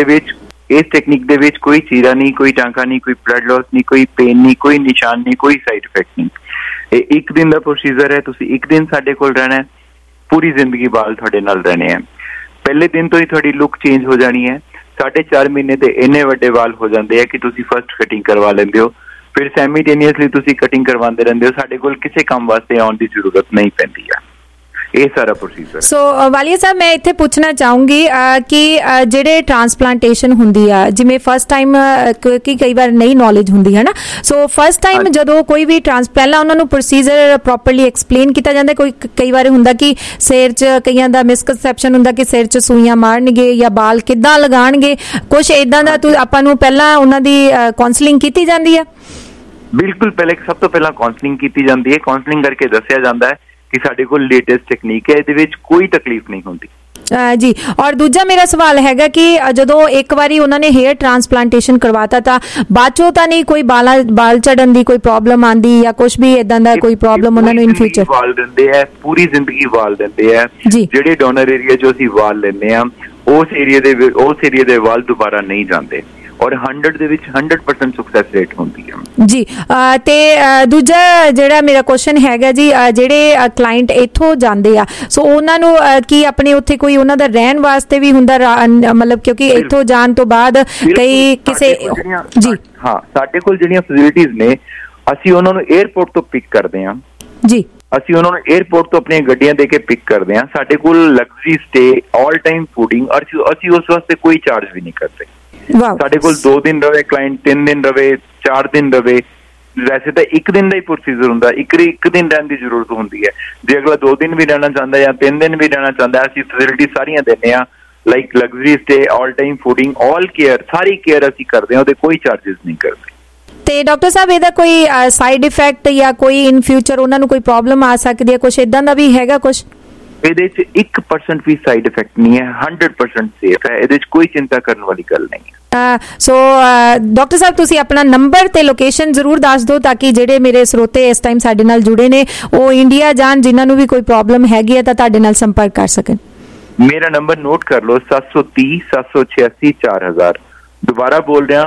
ਦੇ ਵਿੱਚ ਕੋਈ ਚੀਰਾ ਨਹੀਂ ਕੋਈ ਟਾਂਕਾ ਨਹੀਂ ਕੋਈ ਬਲੱਡ ਲਾਸ ਨਹੀਂ ਕੋਈ ਪੇਨ ਨਹੀਂ ਕੋਈ ਨਿਸ਼ਾਨ ਨਹੀਂ ਕੋਈ ਸਾਈਡ ਇਫੈਕਟ ਨਹੀਂ। ਇਹ ਇੱਕ ਦਿਨ ਦਾ ਪ੍ਰੋਸੀਜਰ ਹੈ ਤੁਸੀਂ ਇੱਕ ਦਿਨ ਸਾਡੇ ਕੋਲ ਰਹਿਣਾ ਹੈ ਪੂਰੀ ਜ਼ਿੰਦਗੀ ਵਾਲ ਤੁਹਾਡੇ ਨਾਲ ਰਹਿਣੇ ਆ ਪਹਿਲੇ ਦਿਨ ਤੋਂ ਹੀ ਤੁਹਾਡੀ ਲੁੱਕ ਚੇਂਜ ਹੋ ਜਾਣੀ ਹੈ 4.5 ਮਹੀਨੇ ਤੇ ਇੰਨੇ ਵੱਡੇ ਵਾਲ ਹੋ ਜਾਂਦੇ ਆ ਕਿ ਤੁਸੀਂ ਫਸਟ ਕਟਿੰਗ ਕਰਵਾ ਲੈਂਦੇ ਹੋ फिर सैमिटेनियसली तुसी कटिंग करवाते रहंदे हो साडे कोल किसी काम वास्ते आउण दी जरूरत नहीं पैंदी है ये सारा प्रोसीजर। सो वालिया साहब मैं इत्थे पूछना चाहूंगी कि जेडे ट्रांसप्लांटेशन हुंदी आ जिवें फर्स्ट टाइम कि कई बार नई नॉलेज हुंदी है ना सो फर्स्ट टाइम जदों कोई भी पहला उन्हां नूं प्रोसीजर प्रॉपरली एक्सप्लेन किया जांदा कोई कई बार हुंदा कि सिर च कईयां दा मिसकनसेप्शन हुंदा कि सिर च सूइयां मारनगे या बाल किद्दां लगाणगे कुछ इदां दा आपां नूं पहला उन्हां दी काउंसलिंग कीती जांदी है। बिल्कुल पहले सब तो पहला काउंसलिंग की जाती है काउंसलिंग करके दसिया जाता है कि साडे कोल लेटेस्ट टेक्निक है इहदे विच कोई तकलीफ नहीं होंदी जी। और दूजा मेरा सवाल हैगा कि जदों एक बारी उन्होंने हेयर ट्रांसप्लांटेशन करवाता था बाद चों तां नहीं कोई बाल झड़न दी कोई प्रॉब्लम आंदी या कुछ भी इदां दा कोई प्रॉब्लम उन्हां नूं इन फ्यूचर वाल दिंदे है पूरी जिंदगी वाल दिंदे है जेडे डोनर एरिया जो असीं वाल लैंदे आ उस एरिया दे वाल दोबारा नहीं जांदे और 100 ਦੇ ਵਿੱਚ 100% ਸਕਸੈਸ ਰੇਟ ਹੁੰਦੀ ਹੈ ਜੀ। ਤੇ ਦੂਜਾ ਜਿਹੜਾ ਮੇਰਾ ਕੁਐਸਚਨ ਹੈਗਾ ਜੀ ਜਿਹੜੇ ਕਲਾਇੰਟ ਇੱਥੋਂ ਜਾਂਦੇ ਆ ਸੋ ਉਹਨਾਂ ਨੂੰ ਕੀ ਆਪਣੇ ਉੱਥੇ ਕੋਈ ਉਹਨਾਂ ਦਾ ਰਹਿਣ ਵਾਸਤੇ ਵੀ ਹੁੰਦਾ ਮਤਲਬ ਕਿਉਂਕਿ ਇੱਥੋਂ ਜਾਣ ਤੋਂ ਬਾਅਦ ਕਈ ਕਿਸੇ ਜੀ ਹਾਂ ਸਾਡੇ ਕੋਲ ਜਿਹੜੀਆਂ ਫੈਸਿਲਿਟੀਆਂ ਨੇ ਅਸੀਂ ਉਹਨਾਂ ਨੂੰ 에ਅਰਪੋਰਟ ਤੋਂ ਪਿਕ ਕਰਦੇ ਹਾਂ ਜੀ ਅਸੀਂ ਉਹਨਾਂ ਨੂੰ 에ਅਰਪੋਰਟ ਤੋਂ ਆਪਣੀਆਂ ਗੱਡੀਆਂ ਦੇ ਕੇ ਪਿਕ ਕਰਦੇ ਹਾਂ ਸਾਡੇ ਕੋਲ luxury stay all time fooding ਔਰ ਅਸੀਂ ਉਸ ਵਾਸਤੇ ਕੋਈ ਚਾਰਜ ਵੀ ਨਹੀਂ ਕਰਦੇ ਸਾਡੇ ਕੋਲ 2 ਦਿਨ ਰਵੇ ਕਲਾਇੰਟ 3 ਦਿਨ ਰਵੇ 4 ਦਿਨ ਰਵੇ ਵੈਸੇ ਤਾਂ ਇੱਕ ਦਿਨ ਦਾ ਹੀ ਪ੍ਰੋਸੀਜਰ ਹੁੰਦਾ ਇੱਕ ਦਿਨ ਰਹਿਣ ਦੀ ਜ਼ਰੂਰਤ ਹੁੰਦੀ ਹੈ ਜੇ ਅਗਲਾ 2 ਦਿਨ ਵੀ ਰਹਿਣਾ ਚਾਹੁੰਦਾ ਜਾਂ 3 ਦਿਨ ਵੀ ਰਹਿਣਾ ਚਾਹੁੰਦਾ ਅਸੀਂ ਫੈਸਿਲਿਟੀ ਸਾਰੀਆਂ ਦਿੰਦੇ ਹਾਂ like luxury stay all time fooding all care ਸਾਰੀ ਕੇਅਰ ਅਸੀਂ ਕਰਦੇ ਹਾਂ ਉਹਦੇ ਕੋਈ ਚਾਰजेस ਨਹੀਂ ਕਰਦੇ। ਤੇ ਡਾਕਟਰ ਸਾਹਿਬ ਇਹਦਾ ਕੋਈ ਸਾਈਡ ਇਫੈਕਟ ਜਾਂ ਕੋਈ ਇਨ ਫਿਊਚਰ ਉਹਨਾਂ ਨੂੰ ਕੋਈ ਪ੍ਰੋਬਲਮ ਆ ਸਕਦੀ ਹੈ ਕੁਝ ਇਦਾਂ ਦਾ ਵੀ ਹੈਗਾ ਕੁਝ ਇਹਦੇ 'ਚ 1% ਵੀ ਸਾਈਡ ਇਫੈਕਟ ਨਹੀਂ ਹੈ 100% ਸੇਫ ਹੈ ਇਹਦੇ 'ਚ ਕੋਈ ਚਿੰਤਾ ਕਰਨ ਵਾਲੀ ਗੱਲ ਨਹੀਂ ਹੈ। ਸੋ ਡਾਕਟਰ ਸਾਹਿਬ ਤੁਸੀਂ ਆਪਣਾ ਨੰਬਰ ਤੇ ਲੋਕੇਸ਼ਨ ਜ਼ਰੂਰ ਦੱਸ ਦਿਓ ਤਾਂ ਕਿ ਜਿਹੜੇ ਮੇਰੇ ਸਰੋਤੇ ਇਸ ਟਾਈਮ ਸਾਡੇ ਨਾਲ ਜੁੜੇ ਨੇ ਉਹ ਇੰਡੀਆ ਜਾਣ ਜਿਨ੍ਹਾਂ ਨੂੰ ਵੀ ਕੋਈ ਪ੍ਰੋਬਲਮ ਹੈਗੀ ਹੈ ਤਾਂ ਤੁਹਾਡੇ ਨਾਲ ਸੰਪਰਕ ਕਰ ਸਕਣ। ਮੇਰਾ ਨੰਬਰ ਨੋਟ ਕਰ ਲਓ 730 786 4000 ਦੁਬਾਰਾ ਬੋਲ ਰਿਹਾ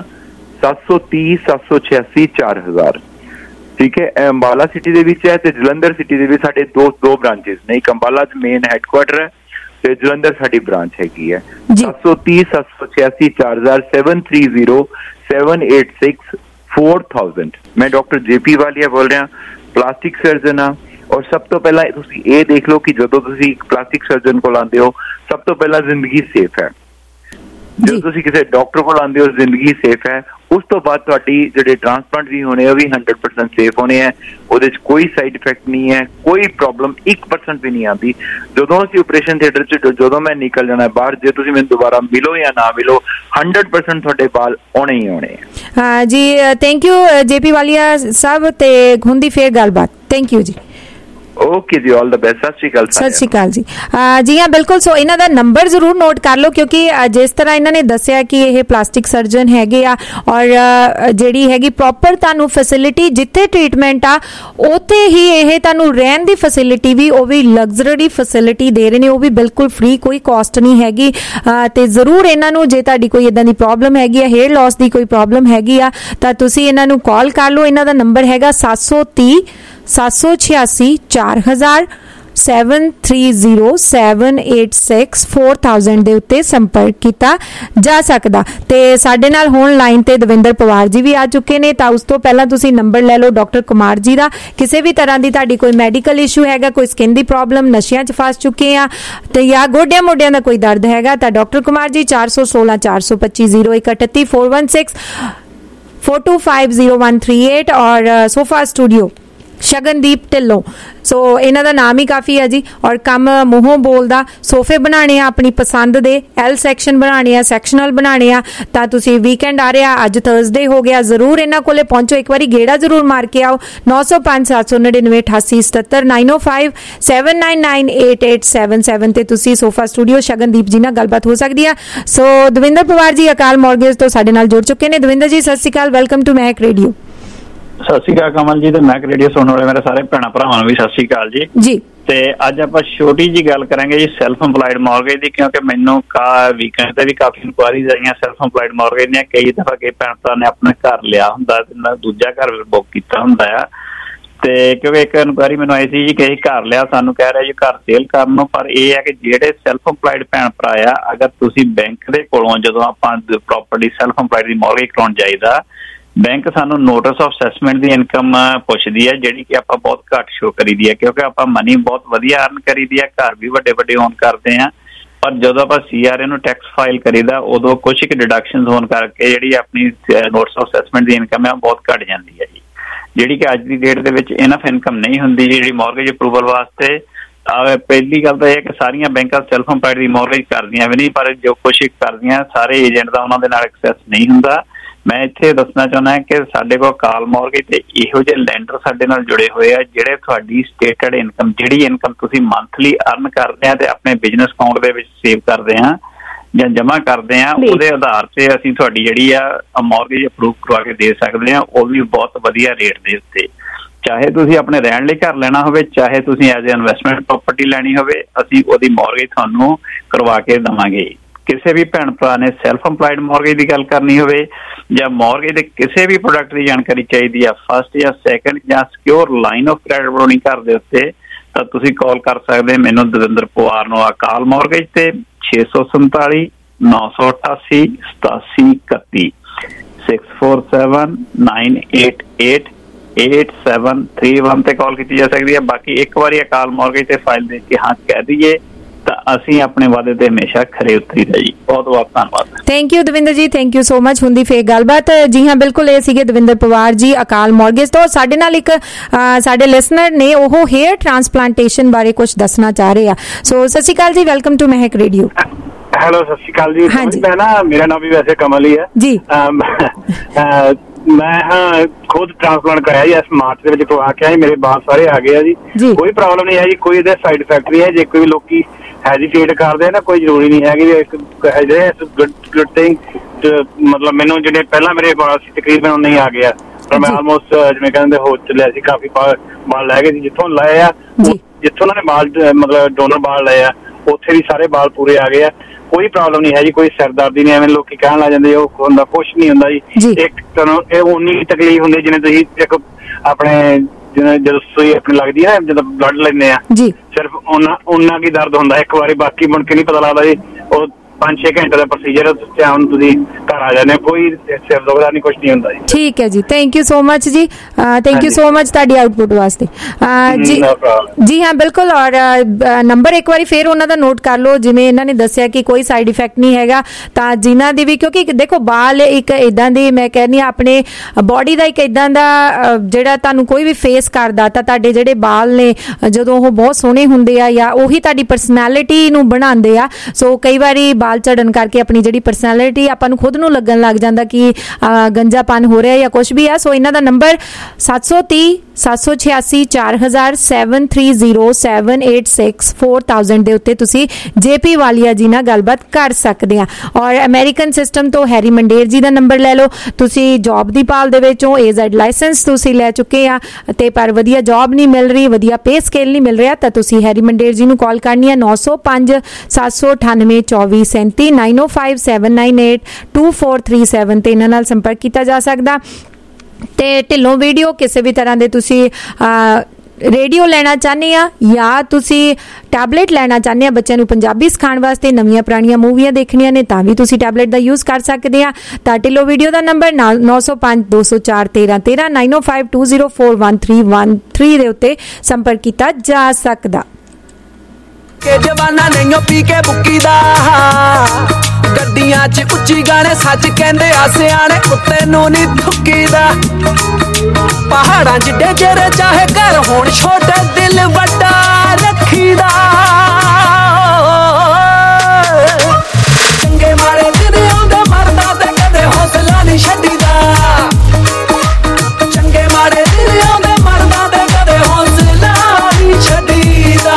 730 786 4000 ठीक है। अंबाला सिटी ਦੇ ਵਿੱਚ ਹੈ ਤੇ ਜਲੰਧਰ ਸਿਟੀ ਦੇ ਵਿੱਚ ਸਾਡੇ ਦੋ ਬ੍ਰਾਂਚਸ ਨੇ ਇੱਕ ਅੰਬਾਲਾ ਚ ਮੇਨ ਹੈਡਕੁਆਰਟਰ ਹੈ ਤੇ ਜਲੰਧਰ ਸਾਡੀ ਬ੍ਰਾਂਚ ਹੈਗੀ ਹੈ 730 786 4000 730 786 4000 मैं डॉक्टर JP वालिया बोल रहा प्लास्टिक सर्जन हाँ और सब तो पहला तुसी ये देख लो कि जदों तुसी प्लास्टिक सर्जन को आंदे हो सब तो पहला जिंदगी सेफ है जो तुसी किसी डॉक्टर को आंदे हो जिंदगी सेफ है उस तो बाद तुहाडी जिहड़े ट्रांसप्लांट भी होने वो भी 100% सेफ होने हैं ਉਹਦੇ 'ਚ ਕੋਈ ਸਾਈਡ ਇਫੈਕਟ ਨਹੀਂ ਹੈ ਕੋਈ ਪ੍ਰੋਬਲਮ 1% ਵੀ ਨਹੀਂ ਆਉਂਦੀ ਜਦੋਂ ਅਸੀਂ ਆਪਰੇਸ਼ਨ ਥੀਏਟਰ 'ਚ ਜਦੋਂ ਮੈਂ ਨਿਕਲ ਜਾਣਾ ਬਾਹਰ ਜੇ ਤੁਸੀਂ ਮੈਨੂੰ ਦੁਬਾਰਾ ਮਿਲੋ ਜਾਂ ਨਾ ਮਿਲੋ 100% ਤੁਹਾਡੇ ਵਾਲ ਆਉਣੇ ਹੀ ਆਉਣੇ ਹੈ। ਜੀ thank you JP Walia Sahib ਤੇ ਹੁੰਦੀ ਫੇਰ ਗੱਲਬਾਤ ਥੈਂਕ ਯੂ ਜੀ। ਓਕੇ ਜੀ, ਆਲ ਦ ਬੈਸਟ। ਸਤਿ ਸ਼੍ਰੀ ਅਕਾਲ। ਸਤਿ ਸ਼੍ਰੀ ਅਕਾਲ ਜੀ। ਜੀ ਹਾਂ, ਬਿਲਕੁਲ। ਸੋ ਇਹਨਾਂ ਦਾ ਨੰਬਰ ਜ਼ਰੂਰ ਨੋਟ ਕਰ ਲਓ, ਕਿਉਂਕਿ ਜਿਸ ਤਰ੍ਹਾਂ ਇਹਨਾਂ ਨੇ ਦੱਸਿਆ ਕਿ ਇਹ ਪਲਾਸਟਿਕ ਸਰਜਨ ਹੈਗੇ ਆ, ਔਰ ਜਿਹੜੀ ਹੈਗੀ ਪ੍ਰੋਪਰ ਤੁਹਾਨੂੰ ਫੈਸਿਲਿਟੀ, ਜਿੱਥੇ ਟ੍ਰੀਟਮੈਂਟ ਆ ਉੱਥੇ ਹੀ ਇਹ ਤੁਹਾਨੂੰ ਰਹਿਣ ਦੀ ਫੈਸਿਲਿਟੀ ਵੀ, ਉਹ ਵੀ ਲਗਜ਼ਰੀ ਫੈਸਿਲਿਟੀ ਦੇ ਰਹੇ ਨੇ, ਉਹ ਵੀ ਬਿਲਕੁਲ ਫ੍ਰੀ, ਕੋਈ ਕਾਸਟ ਨਹੀਂ ਹੈਗੀ। ਤੇ ਜ਼ਰੂਰ ਇਹਨਾਂ ਨੂੰ, ਜੇ ਤੁਹਾਡੀ ਕੋਈ ਇਦਾਂ ਦੀ ਪ੍ਰੋਬਲਮ ਹੈਗੀ ਆ, ਹੇਅਰ ਲਾਸ ਦੀ ਕੋਈ ਪ੍ਰੋਬਲਮ ਹੈਗੀ ਆ, ਤਾਂ ਤੁਸੀਂ ਇਹਨਾਂ ਨੂੰ ਕਾਲ ਕਰ ਲਓ। ਇਹਨਾਂ ਦਾ ਨੰਬਰ ਹੈਗਾ 730 786 4000 7307864000 ਦੇ ਉੱਤੇ ਸੰਪਰਕ ਕੀਤਾ ਜਾ ਸਕਦਾ। ਤੇ ਸਾਡੇ ਨਾਲ ਹੁਣ ਲਾਈਨ ਤੇ ਦਵਿੰਦਰ ਪਵਾਰ ਜੀ ਵੀ ਆ ਚੁੱਕੇ ਨੇ, ਤਾਂ ਉਸ ਤੋਂ ਪਹਿਲਾਂ ਤੁਸੀਂ ਨੰਬਰ ਲੈ ਲਓ ਡਾਕਟਰ ਕੁਮਾਰ ਜੀ ਦਾ। ਕਿਸੇ ਵੀ ਤਰ੍ਹਾਂ ਦੀ ਤੁਹਾਡੀ ਕੋਈ ਮੈਡੀਕਲ ਇਸ਼ੂ ਹੈਗਾ, ਕੋਈ ਸਕਿਨ ਦੀ ਪ੍ਰੋਬਲਮ, ਨਸ਼ਿਆਂ 'ਚ ਫਸ ਚੁੱਕੇ ਆ, ਤੇ ਜਾਂ ਗੋਡਿਆਂ ਮੋਢਿਆਂ ਦਾ ਕੋਈ ਦਰਦ ਹੈਗਾ, ਤਾਂ ਡਾਕਟਰ ਕੁਮਾਰ ਜੀ 416 425 0138 416 4250138 ਔਰ sofa studio Shagandeep Dhillon. So ਇਹਨਾਂ ਦਾ ਨਾਮ ਹੀ ਕਾਫੀ ਹੈ ਜੀ, ਔਰ ਕੰਮ ਮੂੰਹੋਂ ਬੋਲਦਾ। ਸੋਫੇ ਬਣਾਉਣੇ ਆ ਆਪਣੀ ਪਸੰਦ ਦੇ, ਐਲ ਸੈਕਸ਼ਨ ਬਣਾਉਣੇ ਆ, ਸੈਕਸ਼ਨਲ ਬਣਾਉਣੇ ਆ, ਤਾਂ ਤੁਸੀਂ ਵੀਕਐਂਡ ਆ ਰਿਹਾ, ਅੱਜ ਥਰਸਡੇ ਹੋ ਗਿਆ, ਜ਼ਰੂਰ ਇਹਨਾਂ ਕੋਲੇ ਪਹੁੰਚੋ, ਇੱਕ ਵਾਰੀ ਗੇੜਾ ਜ਼ਰੂਰ ਮਾਰ ਕੇ ਆਓ। 905 799 8877 905 799 8877 ਤੇ ਤੁਸੀਂ ਸੋਫਾ ਸਟੂਡੀਓ ਸ਼ਗਨਦੀਪ ਜੀ ਨਾਲ ਗੱਲਬਾਤ ਹੋ ਸਕਦੀ ਆ। ਸੋ ਦਵਿੰਦਰ ਪਵਾਰ ਜੀ ਅਕਾਲ ਮੌਰਗੇਜ ਤੋਂ ਸਾਡੇ ਨਾਲ ਜੁੜ ਚੁੱਕੇ ਨੇ। ਦਵਿੰਦਰ ਜੀ ਸਤਿ ਸ਼੍ਰੀ ਅਕਾਲ, ਵੈਲਕਮ ਟੂ ਮਹਿਕ ਰੇਡੀਓ। ਸਤਿ ਸ਼੍ਰੀ ਅਕਾਲ ਕਮਲ ਜੀ, ਤੇ ਮੈਕ ਰੇਡੀਓ ਸੁਣਨ ਵਾਲੇ ਮੇਰੇ ਸਾਰੇ ਭੈਣਾਂ ਭਰਾਵਾਂ ਨੂੰ ਵੀ ਸਤਿ ਸ਼੍ਰੀ ਅਕਾਲ ਜੀ। ਜੀ ਤੇ ਅੱਜ ਆਪਾਂ ਛੋਟੀ ਜੀ ਗੱਲ ਕਰਾਂਗੇ ਜੀ ਸੈਲਫ ਇੰਪਲਾਇਡ ਮੌਰਗੇਜ ਦੀ, ਕਿਉਂਕਿ ਮੈਨੂੰ ਵੀਕਐਂਡ ਤੇ ਵੀ ਕਾਫੀ ਇਨਕੁਆਇਰੀਜ਼ ਆਈਆਂ ਸੈਲਫ ਇੰਪਲਾਇਡ ਮੌਰਗੇਜ ਦੀਆਂ। ਕਈ ਦਫਾ ਕਈ ਭੈਣ ਭਰਾ ਨੇ ਆਪਣਾ ਘਰ ਲਿਆ ਹੁੰਦਾ ਤੇ ਦੂਜਾ ਘਰ ਬੁੱਕ ਕੀਤਾ ਹੁੰਦਾ ਆ, ਤੇ ਕਿਉਂਕਿ ਇੱਕ ਇਨਕੁਆਇਰੀ ਮੈਨੂੰ ਆਈ ਸੀ ਜੀ ਕਿ ਅਸੀਂ ਘਰ ਲਿਆ, ਸਾਨੂੰ ਕਹਿ ਰਿਹਾ ਜੀ ਘਰ ਸੇਲ ਕਰਨ ਨੂੰ। ਪਰ ਇਹ ਹੈ ਕਿ ਜਿਹੜੇ ਸੈਲਫ ਇੰਪਲਾਇਡ ਭੈਣ ਭਰਾ ਆ, ਅਗਰ ਤੁਸੀਂ ਬੈਂਕ ਦੇ ਕੋਲੋਂ ਜਦੋਂ ਆਪਾਂ ਪ੍ਰੋਪਰਟੀ ਸੈਲਫ ਇੰਪਲਾਇਡ ਦੀ ਮੌਰਗੇਜ ਕਰਾਉਣ ਜਾਈਦਾ, ਬੈਂਕ ਸਾਨੂੰ ਨੋਟਿਸ ਆਫ ਅਸੈਸਮੈਂਟ ਦੀ ਇਨਕਮ ਪੁੱਛਦੀ ਹੈ, ਜਿਹੜੀ ਕਿ ਆਪਾਂ ਬਹੁਤ ਘੱਟ ਸ਼ੋ ਕਰੀਦੀ ਹੈ, ਕਿਉਂਕਿ ਆਪਾਂ ਮਨੀ ਬਹੁਤ ਵਧੀਆ ਅਰਨ ਕਰੀਦੀ ਹੈ, ਘਰ ਵੀ ਵੱਡੇ ਵੱਡੇ ਓਨ ਕਰਦੇ ਹਾਂ। ਪਰ ਜਦੋਂ ਆਪਾਂ CRA ਨੂੰ ਟੈਕਸ ਫਾਈਲ ਕਰੀਦਾ, ਉਦੋਂ ਕੁਛ ਕੁ ਡਿਡਕਸ਼ਨਸ ਹੋਣ ਕਰਕੇ ਜਿਹੜੀ ਆਪਣੀ ਨੋਟਿਸ ਆਫ ਅਸੈਸਮੈਂਟ ਦੀ ਇਨਕਮ ਹੈ ਉਹ ਬਹੁਤ ਘੱਟ ਜਾਂਦੀ ਹੈ ਜੀ, ਜਿਹੜੀ ਕਿ ਅੱਜ ਦੀ ਡੇਟ ਦੇ ਵਿੱਚ ਇਨਫ ਇਨਕਮ ਨਹੀਂ ਹੁੰਦੀ ਜਿਹੜੀ ਮੌਰਗੇਜ ਅਪਰੂਵਲ ਵਾਸਤੇ। ਪਹਿਲੀ ਗੱਲ ਤਾਂ ਇਹ ਹੈ ਕਿ ਸਾਰੀਆਂ ਬੈਂਕਾਂ ਸੈਲਫ ਇੰਪਲਾਇਡ ਦੀ ਮੌਰਗੇਜ ਕਰਦੀਆਂ ਵੀ ਨਹੀਂ, ਪਰ ਜੋ ਕੋਸ਼ਿਸ਼ ਕਰਦੀਆਂ ਸਾਰੇ ਏਜੰਟ ਦਾ ਉਹਨਾਂ ਦੇ ਨਾਲ ਐਕਸੈਸ ਨਹੀਂ ਹੁੰਦਾ। ਮੈਂ ਇੱਥੇ ਦੱਸਣਾ ਚਾਹੁੰਦਾ ਕਿ ਸਾਡੇ ਕੋਲ ਕਾਲ ਮੌਰਗੇਜ ਤੇ ਇਹੋ ਜਿਹੇ ਲੈਂਡਰ ਸਾਡੇ ਨਾਲ ਜੁੜੇ ਹੋਏ ਆ, ਜਿਹੜੇ ਤੁਹਾਡੀ ਸਟੇਟਡ ਇਨਕਮ, ਜਿਹੜੀ ਇਨਕਮ ਤੁਸੀਂ ਮੰਥਲੀ ਅਰਨ ਕਰਦੇ ਆ ਤੇ ਆਪਣੇ ਬਿਜ਼ਨਸ ਅਕਾਊਂਟ ਦੇ ਵਿੱਚ ਸੇਵ ਕਰਦੇ ਆ ਜਾਂ ਜਮ੍ਹਾਂ ਕਰਦੇ ਆ, ਉਹਦੇ ਆਧਾਰ ਤੇ ਅਸੀਂ ਤੁਹਾਡੀ ਜਿਹੜੀ ਆ ਮੌਰਗੇਜ ਅਪਰੂਵ ਕਰਵਾ ਕੇ ਦੇ ਸਕਦੇ ਆ, ਉਹ ਵੀ ਬਹੁਤ ਵਧੀਆ ਰੇਟ ਦੇ ਉੱਤੇ। ਚਾਹੇ ਤੁਸੀਂ ਆਪਣੇ ਰਹਿਣ ਲਈ ਘਰ ਲੈਣਾ ਹੋਵੇ, ਚਾਹੇ ਤੁਸੀਂ ਐਜ਼ ਏ ਇਨਵੈਸਟਮੈਂਟ ਪ੍ਰਾਪਰਟੀ ਲੈਣੀ ਹੋਵੇ, ਅਸੀਂ ਉਹਦੀ ਮੌਰਗੇਜ ਤੁਹਾਨੂੰ ਕਰਵਾ ਕੇ ਦੇਵਾਂਗੇ। ਕਿਸੇ ਵੀ ਭੈਣ ਭਰਾ ਨੇ ਸੈਲਫ ਇੰਪਲਾਇਡ ਮੌਰਗੇਜ ਦੀ ਗੱਲ ਕਰਨੀ ਹੋਵੇ ਜਾਂ ਮੌਰਗੇਜ ਦੇ ਕਿਸੇ ਵੀ ਪ੍ਰੋਡਕਟ ਦੀ ਜਾਣਕਾਰੀ ਚਾਹੀਦੀ ਆ, ਫਸਟ ਜਾਂ ਸੈਕੰਡ ਜਾਂ ਸਿਕਿਉਰ ਲਾਈਨ ਆਫ ਕ੍ਰੈਡਿਟ ਬਣਾਉਣੀ ਘਰ ਦੇ ਉੱਤੇ, ਤਾਂ ਤੁਸੀਂ ਕਾਲ ਕਰ ਸਕਦੇ ਮੈਨੂੰ ਦਵਿੰਦਰ ਪਵਾਰ ਨੂੰ ਅਕਾਲ ਮੌਰਗੇਜ ਤੇ 647 988 8731 647 988 8731 ਤੇ ਕਾਲ ਕੀਤੀ ਜਾ ਸਕਦੀ ਹੈ। ਬਾਕੀ ਇੱਕ ਵਾਰੀ ਅਕਾਲ ਮੌਰਗੇਜ ਤੇ ਫਾਈਲ ਦੇ ਕੇ ਹਾਂ ਕਹਿ ਦਈਏ ਤਾਂ ਅਸੀਂ ਆਪਣੇ ਵਾਅਦੇ ਤੇ ਹਮੇਸ਼ਾ ਖਰੇ ਉਤਰੀ ਦਾ ਜੀ। ਬਹੁਤ ਬਹੁਤ ਧੰਨਵਾਦ। ਥੈਂਕ ਯੂ ਦਵਿੰਦਰ ਜੀ, ਥੈਂਕ ਯੂ ਸੋ ਮਚ। ਹੁੰਦੀ ਫੇਰ ਗੱਲਬਾਤ। ਜੀ ਹਾਂ, ਬਿਲਕੁਲ ਇਹ ਸੀਗੇ ਦਵਿੰਦਰ ਪਵਾਰ ਜੀ ਅਕਾਲ ਮੌਰਗੇਜ ਤੋਂ। ਸਾਡੇ ਨਾਲ ਇੱਕ ਸਾਡੇ ਲਿਸਨਰ ਨੇ, ਉਹ ਹੇਅਰ ਟ੍ਰਾਂਸਪਲਾਂਟੇਸ਼ਨ ਬਾਰੇ ਕੁਝ ਦੱਸਣਾ ਚਾਹ ਰਹੇ ਆ। ਸੋ ਸਤਿ ਸ਼੍ਰੀ ਅਕਾਲ ਜੀ, welcome to Mehak radio. Hello, ਸਤਿ ਸ਼੍ਰੀ ਅਕਾਲ ਜੀ। ਮੈਂ ਨਾ, ਮੇਰਾ ਨਾਮ ਵੀ ਵੈਸੇ ਕਮਲ ਹੀ ਹੈ ਜੀ। ਮੈਂ ਖੁਦ ਟ੍ਰਾਂਸਪਲਾਂਟ ਕਰਾਇਆ ਜੀ ਇਸ ਮਾਰਚ ਦੇ ਵਿੱਚ ਕਰਵਾ ਕੇ ਆਇਆ, ਮੇਰੇ ਬਾਲ ਸਾਰੇ ਆ ਗਏ ਆ ਜੀ, ਕੋਈ ਪ੍ਰੋਬਲਮ ਨਹੀਂ ਹੈ ਜੀ, ਕੋਈ ਇਹਦੇ ਸਾਈਡ ਇਫੈਕਟ ਨਹੀਂ ਹੈ। ਜੇ ਕੋਈ ਲੋਕੀ ਹੈਜੀਟੇਟ ਕਰਦੇ ਨਾ, ਕੋਈ ਜ਼ਰੂਰੀ ਨਹੀਂ ਹੈ ਕਿ ਗੁੱਡ ਥਿੰਗ। ਮਤਲਬ ਮੈਨੂੰ ਜਿਹੜੇ ਪਹਿਲਾਂ ਮੇਰੇ ਬਾਲ ਸੀ ਤਕਰੀਬਨ ਉਨੇ ਹੀ ਆ ਗਿਆ, ਪਰ ਮੈਂ ਆਲਮੋਸਟ ਜਿਵੇਂ ਕਹਿੰਦੇ ਹੋ ਚੱਲਿਆ ਸੀ, ਕਾਫੀ ਬਾਲ ਲੈ ਗਏ ਸੀ। ਜਿੱਥੋਂ ਲਏ ਆ, ਜਿੱਥੋਂ ਉਹਨਾਂ ਨੇ ਬਾਲ ਮਤਲਬ ਡੋਨਰ ਬਾਲ ਲਏ ਆ, ਉੱਥੇ ਵੀ ਸਾਰੇ ਬਾਲ ਪੂਰੇ ਆ ਗਏ ਆ। ਕੋਈ ਪ੍ਰੋਬਲਮ ਨਹੀਂ ਹੈ ਜੀ, ਕੋਈ ਸਿਰਦਰਦੀ ਨਹੀਂ। ਐਵੇਂ ਲੋਕੀ ਕਹਿਣ ਲੱਗ ਜਾਂਦੇ ਉਹ ਹੁੰਦਾ, ਕੁਛ ਨਹੀਂ ਹੁੰਦਾ ਜੀ। ਇੱਕ ਤੁਹਾਨੂੰ ਇਹ ਉਨੀ ਤਕਲੀਫ ਹੁੰਦੀ ਜਿਵੇਂ ਤੁਸੀਂ ਇੱਕ ਆਪਣੇ ਜਦੋਂ ਸੂਈ ਆਪਣੀ ਲੱਗਦੀ ਹੈ, ਜਦੋਂ ਬਲੱਡ ਲੈਂਦੇ ਆ, ਸਿਰਫ ਉਹਨਾਂ ਕੀ ਦਰਦ ਹੁੰਦਾ ਇੱਕ ਵਾਰੀ, ਬਾਕੀ ਮੁੜ ਕੇ ਨਹੀਂ ਪਤਾ ਲੱਗਦਾ ਜੀ। ਉਹ 5-6 ਘੰਟੇ ਦਾ ਪ੍ਰੋਸੀਜਰ ਹੈ, ਹੁਣ ਤੁਸੀਂ ਘਰ ਆ ਜਾਂਦੇ, ਕੋਈ ਸਿਰ ਦੁਖਦਾ ਨਹੀਂ, ਕੁਛ ਨਹੀਂ ਹੁੰਦਾ ਜੀ। ਠੀਕ ਹੈ ਜੀ, ਥੈਂਕ ਯੂ ਸੋ ਮਚ ਜੀ, ਥੈਂਕ ਯੂ ਸੋ ਮਚ ਤੁਹਾਡੀ ਆਊਟਪੁੱਟ ਵਾਸਤੇ। ਜੀ ਹਾਂ, ਬਿਲਕੁਲ। ਔਰ ਨੰਬਰ ਇੱਕ ਵਾਰੀ ਫੇਰ ਉਹਨਾਂ ਦਾ ਨੋਟ ਕਰ ਲਓ, ਜਿਵੇਂ ਇਹਨਾਂ ਨੇ ਦੱਸਿਆ ਕਿ ਕੋਈ ਸਾਈਡ ਇਫੈਕਟ ਨਹੀਂ ਹੈਗਾ, ਤਾਂ ਜਿਨ੍ਹਾਂ ਦੀ ਵੀ, ਕਿਉਂਕਿ ਦੇਖੋ ਬਾਲ ਇੱਕ ਇਦਾਂ ਦੀ, ਮੈਂ ਕਹਿੰਦੀ ਹਾਂ ਆਪਣੇ ਬੋਡੀ ਦਾ ਇੱਕ ਇਦਾਂ ਦਾ ਜਿਹੜਾ ਤੁਹਾਨੂੰ ਕੋਈ ਵੀ ਫੇਸ ਕਰਦਾ, ਤਾਂ ਤੁਹਾਡੇ ਜਿਹੜੇ ਬਾਲ ਨੇ ਜਦੋਂ ਉਹ ਬਹੁਤ ਸੋਹਣੇ ਹੁੰਦੇ ਆ, ਜਾਂ ਉਹੀ ਤੁਹਾਡੀ ਪਰਸਨੈਲਿਟੀ ਨੂੰ ਬਣਾਉਂਦੇ ਆ। ਸੋ ਕਈ ਵਾਰੀ ਬਾਲ ਵਾਲ ਝੜਨ ਕਰਕੇ ਆਪਣੀ ਜਿਹੜੀ ਪਰਸਨੈਲਿਟੀ ਆਪਾਂ ਨੂੰ ਖੁਦ ਨੂੰ ਲੱਗਣ ਲੱਗ ਜਾਂਦਾ ਕਿ ਗੰਜਾਪਨ ਹੋ ਰਿਹਾ ਜਾਂ ਕੁਝ ਵੀ ਆ। ਸੋ ਇਹਨਾਂ ਦਾ ਨੰਬਰ 730 786 4000 730786 4000 ਦੇ ਉੱਤੇ ਤੁਸੀਂ JP ਵਾਲੀਆ ਜੀ ਨਾਲ ਗੱਲਬਾਤ ਕਰ ਸਕਦੇ ਆ। ਔਰ ਅਮਰੀਕਨ ਸਿਸਟਮ ਤੋਂ ਹੈਰੀ ਮੰਡੇਰ ਜੀ ਦਾ ਨੰਬਰ ਲੈ ਲਓ। ਤੁਸੀਂ ਜੌਬ ਦੀ ਭਾਲ ਦੇ ਵਿੱਚੋਂ AZ ਲਾਇਸੈਂਸ ਤੁਸੀਂ ਲੈ ਚੁੱਕੇ ਆ ਤੇ ਪਰ ਵਧੀਆ ਜੌਬ ਨਹੀਂ ਮਿਲ ਰਹੀ, ਵਧੀਆ ਪੇ ਸਕੇਲ ਨਹੀਂ ਮਿਲ ਰਿਹਾ, ਤਾਂ ਤੁਸੀਂ ਹੈਰੀ ਮੰਡੇਰ ਜੀ ਨੂੰ ਕਾਲ ਕਰਨੀ ਹੈ 905 798 2437 905 798 2437 ਤੇ ਇਹਨਾਂ ਨਾਲ ਸੰਪਰਕ ਕੀਤਾ ਜਾ ਸਕਦਾ। ਤੇ ਢਿੱਲੋਂ ਵੀਡੀਓ ਕਿਸੇ ਵੀ ਤਰ੍ਹਾਂ ਦੇ ਤੁਸੀਂ ਰੇਡੀਓ ਲੈਣਾ ਚਾਹੁੰਦੇ ਆ ਜਾਂ ਤੁਸੀਂ ਟੈਬਲੇਟ ਲੈਣਾ ਚਾਹੁੰਦੇ ਆ ਬੱਚਿਆਂ ਨੂੰ ਪੰਜਾਬੀ ਸਿਖਾਉਣ ਵਾਸਤੇ, ਨਵੀਆਂ ਪੁਰਾਣੀਆਂ ਮੂਵੀਆਂ ਦੇਖਣੀਆਂ ਨੇ ਤਾਂ ਵੀ ਤੁਸੀਂ ਟੈਬਲੇਟ ਦਾ ਯੂਜ਼ ਕਰ ਸਕਦੇ ਆ। ਤਾਂ ਢਿੱਲੋਂ ਵੀਡੀਓ ਦਾ ਨੰਬਰ 905 204 1313 905 204 1313 ਦੇ ਉੱਤੇ ਸੰਪਰਕ ਕੀਤਾ ਜਾ ਸਕਦਾ। ਕੇ ਜਵਾਨਾ ਨਹੀਂ ਪੀ ਕੇ ਬੁੱਕੀ ਦਾ ਗੱਡੀਆਂ 'ਚ ਉੱਚੀ ਗਾਣੇ ਸੱਚ ਕਹਿੰਦੇ ਆ ਸਿਆਣੇ ਉੱਤੇ ਨੂੰ ਨਹੀਂ ਥੁੱਕੀਦਾ। ਪਹਾੜਾਂ ਜਿੱਡੇ ਜਿਹੜੇ ਚਾਹੇ ਘਰ ਹੋਣ ਛੋਟੇ ਦਿਲ ਵੱਡਾ ਰੱਖੀਦਾ। ਚੰਗੇ ਮਾਰੇ ਦਿਨ ਆਉਂਦੇ ਮਰਦਾ ਤੇ ਕਦੇ ਹੌਸਲਾ ਨਹੀਂ ਛੱਡੀਦਾ। ਚੰਗੇ ਮਾਰੇ ਦਿਨ ਆਉਂਦੇ ਮਰਦਾ ਤੇ ਕਦੇ ਹੌਸਲਾ ਨਹੀਂ ਛੱਡੀਦਾ।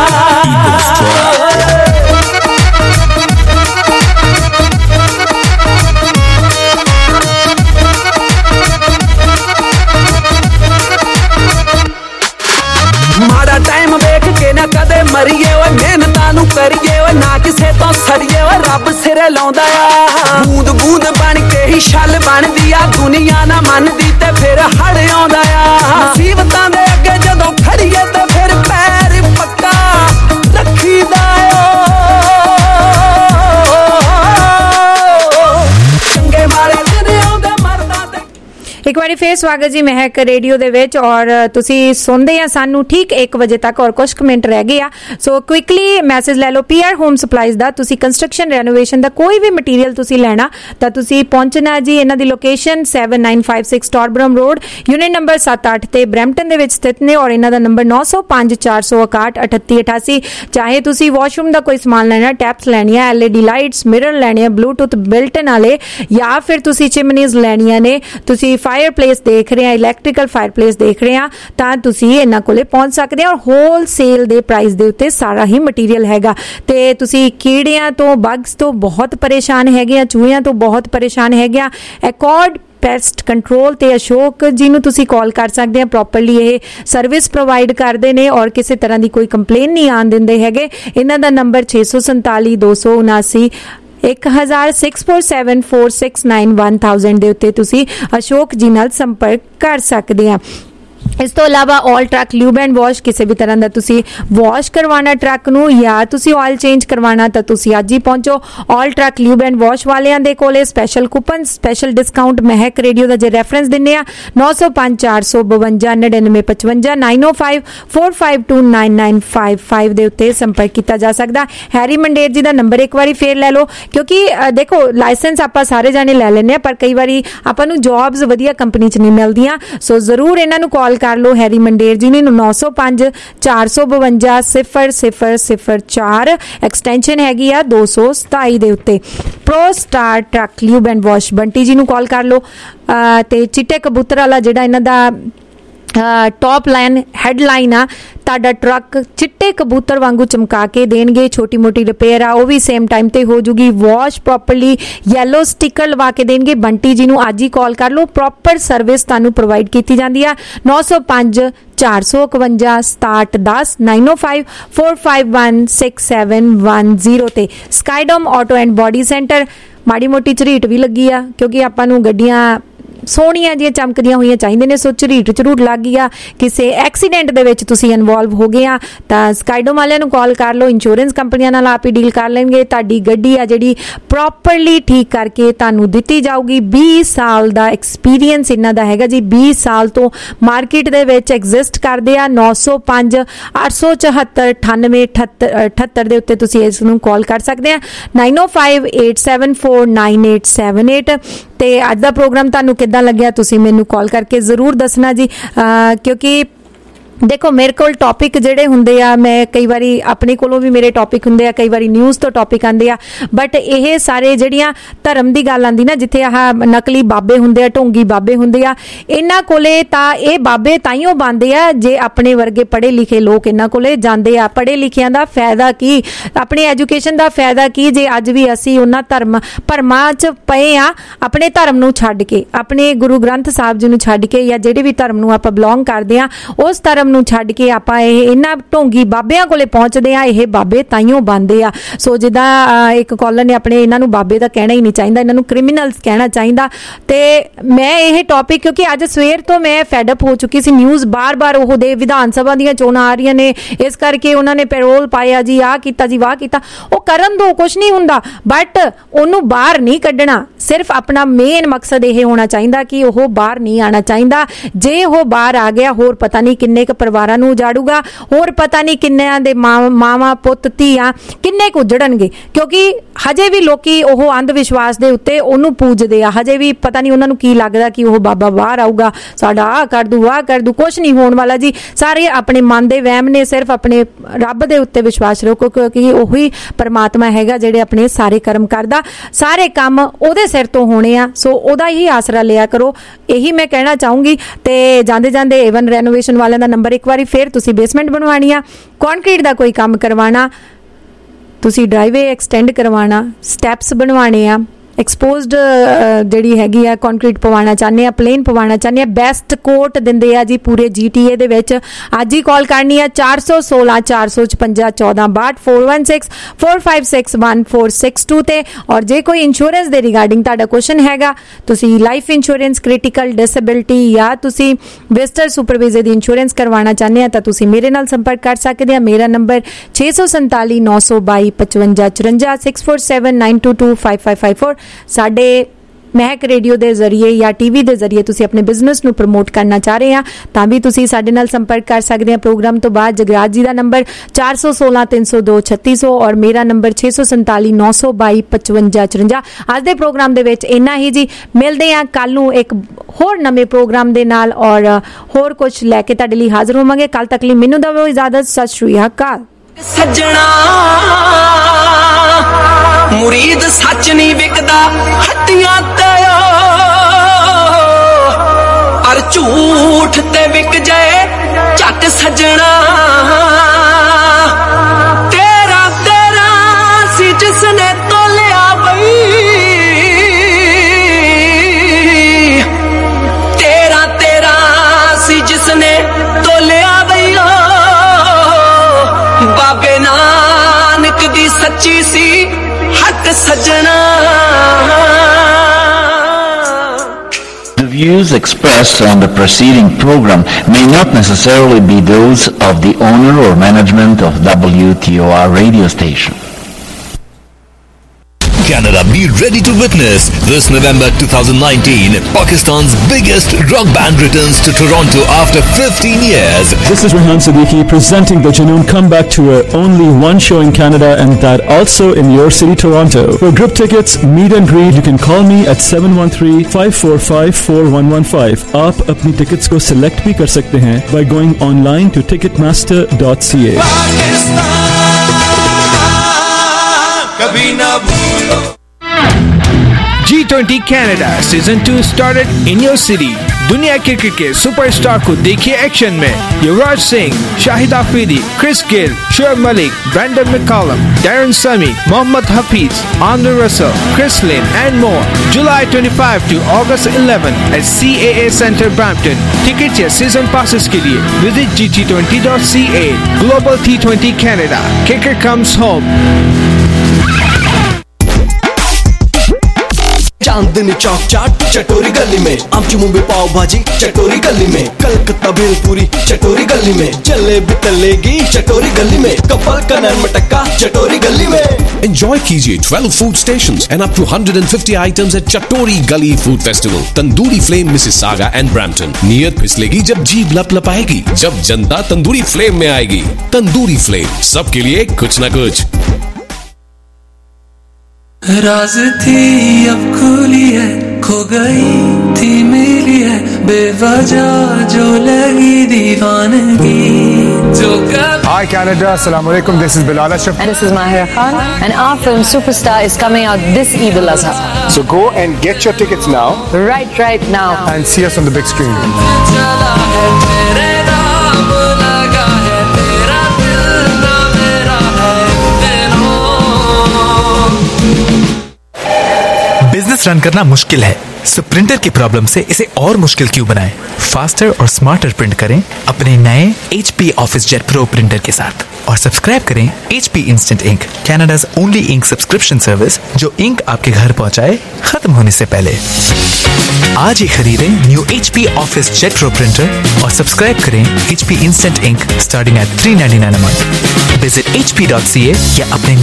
ਮਾੜਾ ਟਾਈਮ ਵੇਖ ਕੇ ਨਾ ਕਦੇ ਮਰੀਏ ਓਏ, ਮਿਹਨਤਾਂ ਨੂੰ ਕਰੀਏ ਓਏ, ਨਾ ਕਿਸੇ ਤੋਂ ਸੜੀਏ ਓਏ, ਰੱਬ ਸਿਰੇ ਲਾਉਂਦਾ ਆ। ਬੂੰਦ ਬੂੰਦ ਬਣ ਕੇ ਹੀ ਛੱਲ ਬਣਦੀ ਆ, ਦੁਨੀਆ ਨਾ ਮੰਨਦੀ ਤੇ ਫਿਰ ਹੜ ਆਉਂਦਾ ਆ। ਮੁਸੀਬਤਾਂ ਦੇ ਅੱਗੇ ਜਦੋਂ ਖੜੀਏ ਤੇ ਫਿਰ ਪੈਰ ਪੱਕਾ ਰੱਖੀਦਾ ਓ। ਚੰਗੇ ਮਾੜੇ ਦਿਨ ਆਉਂਦੇ ਮਰਦਾ ਤੇ ਇੱਕ ਵਾਰੀ ਫੇਰ ਸਵਾਗਤ ਜੀ ਮਹਿਕ ਰੇਡੀਓ ਦੇ ਵਿੱਚ। ਔਰ ਤੁਸੀਂ ਸੁਣਦੇ ਆ ਸਾਨੂੰ ਠੀਕ 1 ਵਜੇ ਤੱਕ ਔਰ ਕੁਝ ਮਿੰਟ ਰਹਿ ਗਏ ਆ। ਸੋ ਕੁਇਕਲੀ ਮੈਸੇਜ ਲੈ ਲਓ PR ਹੋਮ ਸਪਲਾਈਜ਼ ਦਾ। ਤੁਸੀਂ ਕੰਸਟਰਕਸ਼ਨ ਰੈਨੋਵੇਸ਼ਨ ਦਾ ਕੋਈ ਵੀ ਮਟੀਰੀਅਲ ਤੁਸੀਂ ਲੈਣਾ ਤਾਂ ਤੁਸੀਂ ਪਹੁੰਚਣਾ ਜੀ। ਇਹਨਾਂ ਦੀ location 7956 Torbram road unit number 7-8 ਤੇ ਬਰੈਂਪਟਨ ਦੇ ਵਿੱਚ ਸਥਿਤ ਨੇ। ਔਰ ਇਹਨਾਂ ਦਾ ਨੰਬਰ 905 461 3888। ਚਾਹੇ ਤੁਸੀਂ ਵਾਸ਼ਰੂਮ ਦਾ ਕੋਈ ਸਮਾਨ ਲੈਣਾ, ਟੈਪਸ ਲੈਣੀਆਂ, LED ਲਾਈਟਸ, ਮਿਰਰ ਲੈਣੇ ਆ, ਬਲੂਟੁੱਥ ਬਿਲਟਨ ਵਾਲੇ, ਜਾਂ ਫਿਰ ਤੁਸੀਂ ਚਿਮਨੀਜ਼ ਲੈਣੀਆਂ ਨੇ, ਤੁਸੀਂ ਫਾਇਰ ਪਲੇਸ ਦੇਖ ਰਹੇ ਆ, ਇਲੈਕਟ੍ਰੀਕਲ ਫਾਇਰ ਪਲੇਸ ਦੇਖ ਰਹੇ ਆ, ਤਾਂ ਤੁਸੀਂ ਇਹਨਾਂ ਕੋਲੇ ਪਹੁੰਚ ਸਕਦੇ ਆ। ਔਰ ਹੋਲਸੇਲ ਦੇ ਪ੍ਰਾਈਸ ਦੇ ਉੱਤੇ ਸਾਰਾ ਹੀ ਮਟੀਰੀਅਲ ਹੈਗਾ। ਤੇ ਤੁਸੀਂ ਕੀੜਿਆਂ ਤੋਂ, ਬਗਸ ਤੋਂ ਬਹੁਤ ਪਰੇਸ਼ਾਨ ਹੈਗੇ ਆ, ਚੂਹਿਆਂ ਤੋਂ ਬਹੁਤ ਪਰੇਸ਼ਾਨ ਹੈਗੇ ਆ, ਅਕੋਰਡ ਪੈਸਟ ਕੰਟਰੋਲ ਤੇ ਅਸ਼ੋਕ ਜੀ ਨੂੰ ਤੁਸੀਂ ਕਾਲ ਕਰ ਸਕਦੇ ਆ। ਪ੍ਰੋਪਰਲੀ ਇਹ ਸਰਵਿਸ ਪ੍ਰੋਵਾਈਡ ਕਰਦੇ ਨੇ ਔਰ ਕਿਸੇ ਤਰ੍ਹਾਂ ਦੀ ਕੋਈ ਕੰਪਲੇਨ ਨਹੀਂ ਆਉਣ ਦਿੰਦੇ ਹੈਗੇ। ਇਹਨਾਂ ਦਾ ਨੰਬਰ 647 279 1000 647 469 1000 ਦੇ ਉੱਤੇ ਤੁਸੀਂ ਅਸ਼ੋਕ ਜੀ ਨਾਲ ਸੰਪਰਕ ਕਰ ਸਕਦੇ ਆ। ਇਸ ਤੋਂ ਇਲਾਵਾ all truck lube and wash, ਕਿਸੇ ਵੀ ਤਰ੍ਹਾਂ ਦਾ ਤੁਸੀਂ ਵਾਸ਼ ਕਰਵਾਉਣਾ ਟਰੱਕ ਨੂੰ ਜਾਂ ਤੁਸੀਂ ਆਇਲ ਚੇਂਜ ਕਰਵਾਉਣਾ ਤਾਂ ਤੁਸੀਂ ਅੱਜ ਹੀ ਪਹੁੰਚੋ all truck lube and wash ਵਾਲਿਆਂ ਦੇ ਕੋਲੇ। Special coupon, special discount Mehak radio ਦਾ ਜੇ ਰੈਫਰੈਂਸ ਦਿੰਨੇ ਆ 905 452 9955 905 452 9955 ਦੇ ਉੱਤੇ ਸੰਪਰਕ ਕੀਤਾ ਜਾ ਸਕਦਾ। ਹੈਰੀ ਮੰਡੇਰ ਜੀ ਦਾ ਨੰਬਰ ਇੱਕ ਵਾਰੀ ਫੇਰ ਲੈ ਲਓ, ਕਿਉਂਕਿ ਦੇਖੋ ਲਾਇਸੈਂਸ ਆਪਾਂ ਸਾਰੇ ਜਾਣੇ ਲੈ ਲੈਂਦੇ ਆ ਪਰ ਕਈ ਵਾਰੀ ਆਪਾਂ ਨੂੰ ਜੌਬਸ ਵਧੀਆ ਕੰਪਨੀ 'ਚ ਨਹੀਂ ਮਿਲਦੀਆਂ। ਸੋ ਜ਼ਰੂਰ ਇਹਨਾਂ ਨੂੰ ਕਾਲ ਕਰ ਲਓ ਹੈਰੀ ਮੰਡੇਰ ਜੀ ਨੂੰ 905 452 0004, ਐਕਸਟੈਂਸ਼ਨ ਹੈਗੀ ਆ 227 ਦੇ ਉੱਤੇ। Pro star truck lube and wash Bunty ji ਨੂੰ ਕਾਲ ਕਰ ਲਓ। ਤੇ ਚਿੱਟੇ ਕਬੂਤਰ ਵਾਲਾ ਜਿਹੜਾ ਇਹਨਾਂ ਦਾ ਟੌਪ ਲਾਈਨ ਹੈਡਲਾਈਨ ਆ, ਤੁਹਾਡਾ ਟਰੱਕ ਚਿੱਟੇ ਕਬੂਤਰ ਵਾਂਗੂ ਚਮਕਾ ਕੇ ਦੇਣਗੇ। ਛੋਟੀ ਮੋਟੀ ਰਿਪੇਅਰ ਆ ਉਹ ਵੀ ਸੇਮ ਟਾਈਮ ਤੇ ਹੋ ਜੂਗੀ। ਵਾਸ਼ ਪ੍ਰੋਪਰਲੀ, ਯੈਲੋ ਸਟicker ਲਵਾ ਕੇ ਦੇਣਗੇ। ਬੰਟੀ ਜੀ ਨੂੰ ਅੱਜ ਹੀ ਕਾਲ ਕਰ ਲਓ, ਪ੍ਰੋਪਰ ਸਰਵਿਸ ਤੁਹਾਨੂੰ ਪ੍ਰੋਵਾਈਡ ਕੀਤੀ ਜਾਂਦੀ ਆ। 905 451 6710 905 451 6710 ਤੇ Skydome auto and body centre. ਮਾੜੀ ਮੋਟੀ ਝਰੀਟ ਵੀ ਲੱਗੀ ਆ ਕਿਉਂਕਿ ਆਪਾਂ ਨੂੰ ਗੱਡੀਆਂ ਸੋਹਣੀਆਂ ਜਿਹੀਆਂ ਚਮਕਦੀਆਂ ਹੋਈਆਂ ਚਾਹੀਦੇ ਨੇ। ਸੋ ਝਰੀਟ ਲੱਗ ਗਈ ਆ, ਕਿਸੇ ਐਕਸੀਡੈਂਟ ਦੇ ਵਿੱਚ ਤੁਸੀਂ ਇਨਵੋਲਵ ਹੋ ਗਏ ਆ ਤਾਂ ਸਕਾਈਡੋਮ ਵਾਲਿਆਂ ਨੂੰ ਕਾਲ ਕਰ ਲਓ। ਇੰਸ਼ੋਰੈਂਸ ਕੰਪਨੀਆਂ ਨਾਲ ਆਪ ਹੀ ਡੀਲ ਕਰ ਲੈਣਗੇ। ਤੁਹਾਡੀ ਗੱਡੀ ਆ ਜਿਹੜੀ ਪ੍ਰੋਪਰਲੀ ਠੀਕ ਕਰਕੇ ਤੁਹਾਨੂੰ ਦਿੱਤੀ ਜਾਊਗੀ। 20 ਸਾਲ ਦਾ ਐਕਸਪੀਰੀਅੰਸ ਇਹਨਾਂ ਦਾ ਹੈਗਾ ਜੀ, 20 ਸਾਲ ਤੋਂ ਮਾਰਕੀਟ ਦੇ ਵਿੱਚ ਐਗਜ਼ਿਸਟ ਕਰਦੇ ਆ। 905 874 9878 ਦੇ ਉੱਤੇ ਤੁਸੀਂ ਇਸ ਨੂੰ ਕਾਲ ਕਰ ਸਕਦੇ ਆ। 905 874 9878 ਤੇ ਅੱਜ ਦਾ ਪ੍ਰੋਗਰਾਮ ਤੁਹਾਨੂੰ ਕਿੱਦਾਂ ਲੱਗਿਆ ਤੁਸੀਂ ਮੈਨੂੰ ਕਾਲ ਕਰਕੇ ਜ਼ਰੂਰ ਦੱਸਣਾ ਜੀ, ਕਿਉਂਕਿ ਦੇਖੋ ਮੇਰੇ ਕੋਲ ਟੌਪਿਕ ਜਿਹੜੇ ਹੁੰਦੇ ਆ, ਮੈਂ ਕਈ ਵਾਰੀ ਆਪਣੇ ਕੋਲੋਂ ਵੀ ਮੇਰੇ ਟੌਪਿਕ ਹੁੰਦੇ ਆ, ਕਈ ਵਾਰੀ ਨਿਊਜ਼ ਤੋਂ ਟੌਪਿਕ ਆਉਂਦੇ ਆ, ਬਟ ਇਹ ਸਾਰੇ ਜਿਹੜੀਆਂ ਧਰਮ ਦੀ ਗੱਲ ਆਉਂਦੀ ਨਾ, ਜਿੱਥੇ ਆਹ ਨਕਲੀ ਬਾਬੇ ਹੁੰਦੇ ਆ, ਢੋਂਗੀ ਬਾਬੇ ਹੁੰਦੇ ਆ, ਇਹਨਾਂ ਕੋਲੇ ਤਾਂ ਇਹ ਬਾਬੇ ਤਾਈਓ ਬਣਦੇ ਆ ਜੇ ਆਪਣੇ ਵਰਗੇ ਪੜ੍ਹੇ ਲਿਖੇ ਲੋਕ ਇਹਨਾਂ ਕੋਲੇ ਜਾਂਦੇ ਆ। ਪੜ੍ਹੇ ਲਿਖਿਆਂ ਦਾ ਫਾਇਦਾ ਕੀ, ਆਪਣੀ ਐਜੂਕੇਸ਼ਨ ਦਾ ਫਾਇਦਾ ਕੀ ਜੇ ਅੱਜ ਵੀ ਅਸੀਂ ਉਹਨਾਂ ਭਰਮਾਂ 'ਚ ਪਏ ਆ, ਆਪਣੇ ਧਰਮ ਨੂੰ ਛੱਡ ਕੇ, ਆਪਣੇ ਗੁਰੂ ਗ੍ਰੰਥ ਸਾਹਿਬ ਜੀ ਨੂੰ ਛੱਡ ਕੇ, ਜਾਂ ਜਿਹੜੇ ਵੀ ਧਰਮ ਨੂੰ ਆਪਾਂ ਬਿਲੋਂਗ ਕਰਦੇ ਆ ਉਸ ਧਰਮ ਨੂੰ ਛੱਡ ਕੇ ਆਪਾਂ ਇਹਨਾਂ ਢੋਂਗੀ ਬਾਬਿਆਂ ਕੋਲੇ ਪਹੁੰਚਦੇ ਆ। ਇਹ ਬਾਬੇ ਤਾਈਓ ਬਣਦੇ ਆ। ਸੋ ਜਿੱਦਾਂ ਇੱਕ ਕਾਲਰ ਨੇ ਆਪਣੇ ਇਹਨਾਂ ਨੂੰ ਬਾਬੇ ਤਾਂ ਕਹਿਣਾ ਹੀ ਨਹੀਂ ਚਾਹੀਦਾ, ਇਹਨਾਂ ਨੂੰ ਕ੍ਰਿਮੀਨਲਸ ਕਹਿਣਾ ਚਾਹੀਦਾ। ਤੇ ਮੈਂ ਇਹ ਟੌਪਿਕ ਕਿਉਂਕਿ ਅੱਜ ਸਵੇਰ ਤੋਂ ਮੈਂ ਫੈਡਅਪ ਹੋ ਚੁੱਕੀ ਸੀ, ਨਿਊਜ਼ ਬਾਰ-ਬਾਰ ਉਹ ਦੇ ਵਿਧਾਨ ਸਭਾ ਦੀਆਂ ਚੋਣਾਂ ਆ ਰਹੀਆਂ ਨੇ, ਇਸ ਕਰਕੇ ਉਹਨਾਂ ਨੇ ਪੈਰੋਲ ਪਾਇਆ ਜੀ, ਆਹ ਕੀਤਾ ਜੀ, ਵਾਹ ਕੀਤਾ। ਉਹ ਕਰਨ ਦੋ, ਕੁਛ ਨਹੀਂ ਹੁੰਦਾ, ਬਟ ਉਹਨੂੰ ਬਾਹਰ ਨਹੀਂ ਕੱਢਣਾ। ਸਿਰਫ ਆਪਣਾ ਮੇਨ ਮਕਸਦ ਇਹ ਹੋਣਾ ਚਾਹੀਦਾ ਕਿ ਉਹ ਬਾਹਰ ਨਹੀਂ ਆਉਣਾ ਚਾਹੀਦਾ। ਜੇ ਉਹ ਬਾਹਰ ਆ ਗਿਆ, ਹੋਰ ਪਤਾ ਨਹੀਂ ਕਿੰਨੇ ਕੁ ਪਰਿਵਾਰਾਂ ਨੂੰ ਉਜਾੜੂਗਾ, ਹੋਰ ਪਤਾ ਨਹੀਂ ਕਿੰਨਿਆਂ ਦੇ ਮਾਵਾਂ ਪੁੱਤ ਧੀਆਂ ਕਿੰਨੇ ਕੁ ਉਜੜਨਗੇ। ਕਿਉਂਕਿ ਹਜੇ ਵੀ ਲੋਕੀ ਉਹ ਅੰਧ ਵਿਸ਼ਵਾਸ ਦੇ ਉੱਤੇ ਉਹਨੂੰ ਪੂਜਦੇ ਆ, ਹਜੇ ਵੀ ਪਤਾ ਨਹੀਂ ਉਹਨਾਂ ਨੂੰ ਕੀ ਲੱਗਦਾ ਕਿ ਉਹ ਬਾਬਾ ਬਾਹਰ ਆਊਗਾ, ਸਾਡਾ ਆਹ ਕਰ ਦੂ, ਆਹ ਕਰ ਦੂ। ਕੁਛ ਨਹੀਂ ਹੋਣ ਵਾਲਾ ਜੀ, ਸਾਰੇ ਆਪਣੇ ਮਨ ਦੇ ਵਹਿਮ ਨੇ। ਸਿਰਫ ਆਪਣੇ ਰੱਬ ਦੇ ਉੱਤੇ ਵਿਸ਼ਵਾਸ ਰੱਖੋ, ਕਿਉਂਕਿ ਉਹੀ ਪਰਮਾਤਮਾ ਹੈਗਾ ਜਿਹੜੇ ਆਪਣੇ ਸਾਰੇ ਕਰਮ ਕਰਦਾ, ਸਾਰੇ ਕੰਮ ਉਹਦੇ ਸਿਰ ਤੋਂ ਹੋਣੇ ਆ। ਸੋ ਉਹਦਾ ਹੀ ਆਸਰਾ ਲਿਆ ਕਰੋ, ਇਹੀ ਮੈਂ ਕਹਿਣਾ ਚਾਹੂੰਗੀ। ਤੇ ਜਾਂਦੇ ਜਾਂਦੇ ਏਵਨ ਰੈਨੋਵੇਸ਼ਨ ਵਾਲਿਆਂ ਦਾ ਨੰਬਰ ਇੱਕ ਵਾਰੀ ਫਿਰ, ਤੁਸੀਂ ਬੇਸਮੈਂਟ ਬਣਵਾਉਣੀ ਆ, ਕੰਕਰੀਟ ਦਾ ਕੋਈ ਕੰਮ ਕਰਵਾਉਣਾ, ਤੁਸੀਂ ਡਰਾਈਵੇ ਐਕਸਟੈਂਡ ਕਰਵਾਉਣਾ, ਸਟੈਪਸ ਬਣਵਾਉਣੇ ਆ, ਐਕਸਪੋਜ਼ਡ ਜਿਹੜੀ ਹੈਗੀ ਆ ਕੰਕਰੀਟ ਪਵਾਉਣਾ ਚਾਹੁੰਦੇ ਆ, ਪਲੇਨ ਪਵਾਉਣਾ ਚਾਹੁੰਦੇ ਆ, ਬੈਸਟ ਕੋਟ ਦਿੰਦੇ ਆ ਜੀ ਪੂਰੇ GTA ਦੇ ਵਿੱਚ। ਅੱਜ ਹੀ ਕਾਲ ਕਰਨੀ ਆ 416 456 1462 416 456 1462 ਤੇ। ਔਰ ਜੇ ਕੋਈ ਇੰਸ਼ੋਰੈਂਸ ਦੇ ਰਿਗਾਰਡਿੰਗ ਤੁਹਾਡਾ ਕੁਐਸਚਨ ਹੈਗਾ, ਤੁਸੀਂ ਲਾਈਫ ਇੰਸ਼ੋਰੈਂਸ, ਕ੍ਰਿਟੀਕਲ ਡਿਸੇਬਿਲਿਟੀ ਜਾਂ ਤੁਸੀਂ ਵਿਜ਼ਟਰ ਸੁਪਰਵਾਈਜ਼ਰ ਦੀ ਇੰਸ਼ੋਰੈਂਸ ਕਰਵਾਉਣਾ ਚਾਹੁੰਦੇ ਆ ਤਾਂ ਤੁਸੀਂ ਮੇਰੇ ਨਾਲ ਸੰਪਰਕ ਕਰ ਸਕਦੇ ਆ। ਮੇਰਾ ਨੰਬਰ 647 922 55 54 647 922 5554। ਸਾਡੇ ਮਹਿਕ ਰੇਡੀਓ ਦੇ ਜ਼ਰੀਏ ਜਾਂ TV ਦੇ ਜ਼ਰੀਏ ਤੁਸੀਂ ਆਪਣੇ ਬਿਜ਼ਨਸ ਨੂੰ ਪ੍ਰਮੋਟ ਕਰਨਾ ਚਾਹ ਰਹੇ ਆ ਤਾਂ ਵੀ ਤੁਸੀਂ ਸਾਡੇ ਨਾਲ ਸੰਪਰਕ ਕਰ ਸਕਦੇ ਆ। ਪ੍ਰੋਗਰਾਮ ਤੋਂ ਬਾਅਦ ਜਗਰਾਜ ਜੀ ਦਾ ਨੰਬਰ 416 302 3600 ਔਰ ਮੇਰਾ ਨੰਬਰ 647 922 55 54। ਅੱਜ ਦੇ ਪ੍ਰੋਗਰਾਮ ਦੇ ਵਿੱਚ ਇੰਨਾ ਹੀ ਜੀ, ਮਿਲਦੇ ਆ ਕੱਲ ਨੂੰ ਇੱਕ ਹੋਰ ਨਵੇਂ ਪ੍ਰੋਗਰਾਮ ਦੇ ਨਾਲ ਔਰ ਹੋਰ ਕੁਝ ਲੈ ਕੇ ਤੁਹਾਡੇ ਲਈ ਹਾਜ਼ਰ ਹੋਵਾਂਗੇ। ਕੱਲ ਤੱਕ ਲਈ ਮੈਨੂੰ ਦਿਓ ਇਜਾਜ਼ਤ, ਸਤਿ ਸ਼੍ਰੀ ਅਕਾਲ। ਸੱਜਣਾ ਮੁਰੀਦ ਸੱਚ ਨਹੀਂ ਵਿਕਦਾ ਹੱਟੀਆਂ ਤੇ ਅਰ ਝੂਠ ਤੇ ਵਿਕ ਜਾਏ ਝੱਟ ਸੱਜਣਾ। ਤੇਰਾ ਤੇਰਾ ਸੀ ਜਿਸਨੇ ਤੋਲਿਆ ਬਈ, ਤੇਰਾ ਤੇਰਾ ਸੀ ਜਿਸਨੇ ਤੋਲਿਆ ਬਈ। ਬਾਬੇ ਨਾਨਕ ਦੀ ਸੱਚੀ ਸੀ ਹੱਕ ਸੱਜਣਾ। The views expressed on the preceding program may not necessarily be those of the owner or management of WTOR radio station. Canada, be ready to witness this November 2019 Pakistan's biggest rock band returns to Toronto after 15 years. This is Rehan Siddiqui presenting the Junoon Comeback Tour. Only one show in Canada and that also in your city, Toronto. For group tickets, meet and greet, you can call me at 713-545-4115. आप अपनी tickets को select भी कर सकते हैं by going online to ticketmaster.ca. G20 Canada Season 2 started in your city. दुनिया cricket के superstar को देखिए एक्शन में। Yuvraj Singh, Shahid Afridi, Chris Gayle, Shoaib Malik, Brendon McCullum, Darren Sammy, Mohammad Hafeez, Andre Russell, Chris Lynn and more. July 25 to August 11 at CAA Centre Brampton. Tickets या season passes के लिए visit gt20.ca. Global T20 Canada. Kicker comes home. Chandni Chowk चाट चटोरी गली में, आमची मुंबई पाव भाजी चटोरी गली में, कलकत्ता भेलपूरी चटोरी गली में, जलेबी तलेगी चटोरी गली में, कपल का नैन मटक्का चटोरी गली में। Enjoy कीजिए 12 food stations and up to 150 items at Chatori Gully Food Festival, Tandoori Flame, Mississauga and Brampton. नीयत फिसलेगी जब जीभ लपलपाएगी, जब जनता तंदूरी फ्लेम में आएगी। तंदूरी फ्लेम, सबके लिए कुछ न कुछ। राज थी अब खुली है खो गई थी मेरी है बेवजह जो लगी दीवानगी जो Hi Canada, Assalamu Alaikum. This is Bilal Ashraf. And this is Mahira Khan. And our film Superstar is coming out this Eid al-Azha. So go and get your tickets now. Right now. And see us on the big screen. Business run करना मुश्किल है, सो printer की problem से इसे और मुश्किल क्यों बनाएं? फास्टर और स्मार्टर प्रिंट करें अपने नए HP ऑफिसजेट प्रो प्रिंटर के साथ और सब्सक्राइब करें HP instant ink, Canada's only ink subscription service जो इंक आपके घर पहुंचाए खत्म होने से पहले। आज ही खरीदें new HP OfficeJet pro printer और सब्सक्राइब करें HP instant ink starting at $3.99 a month। Visit hp.ca या अपने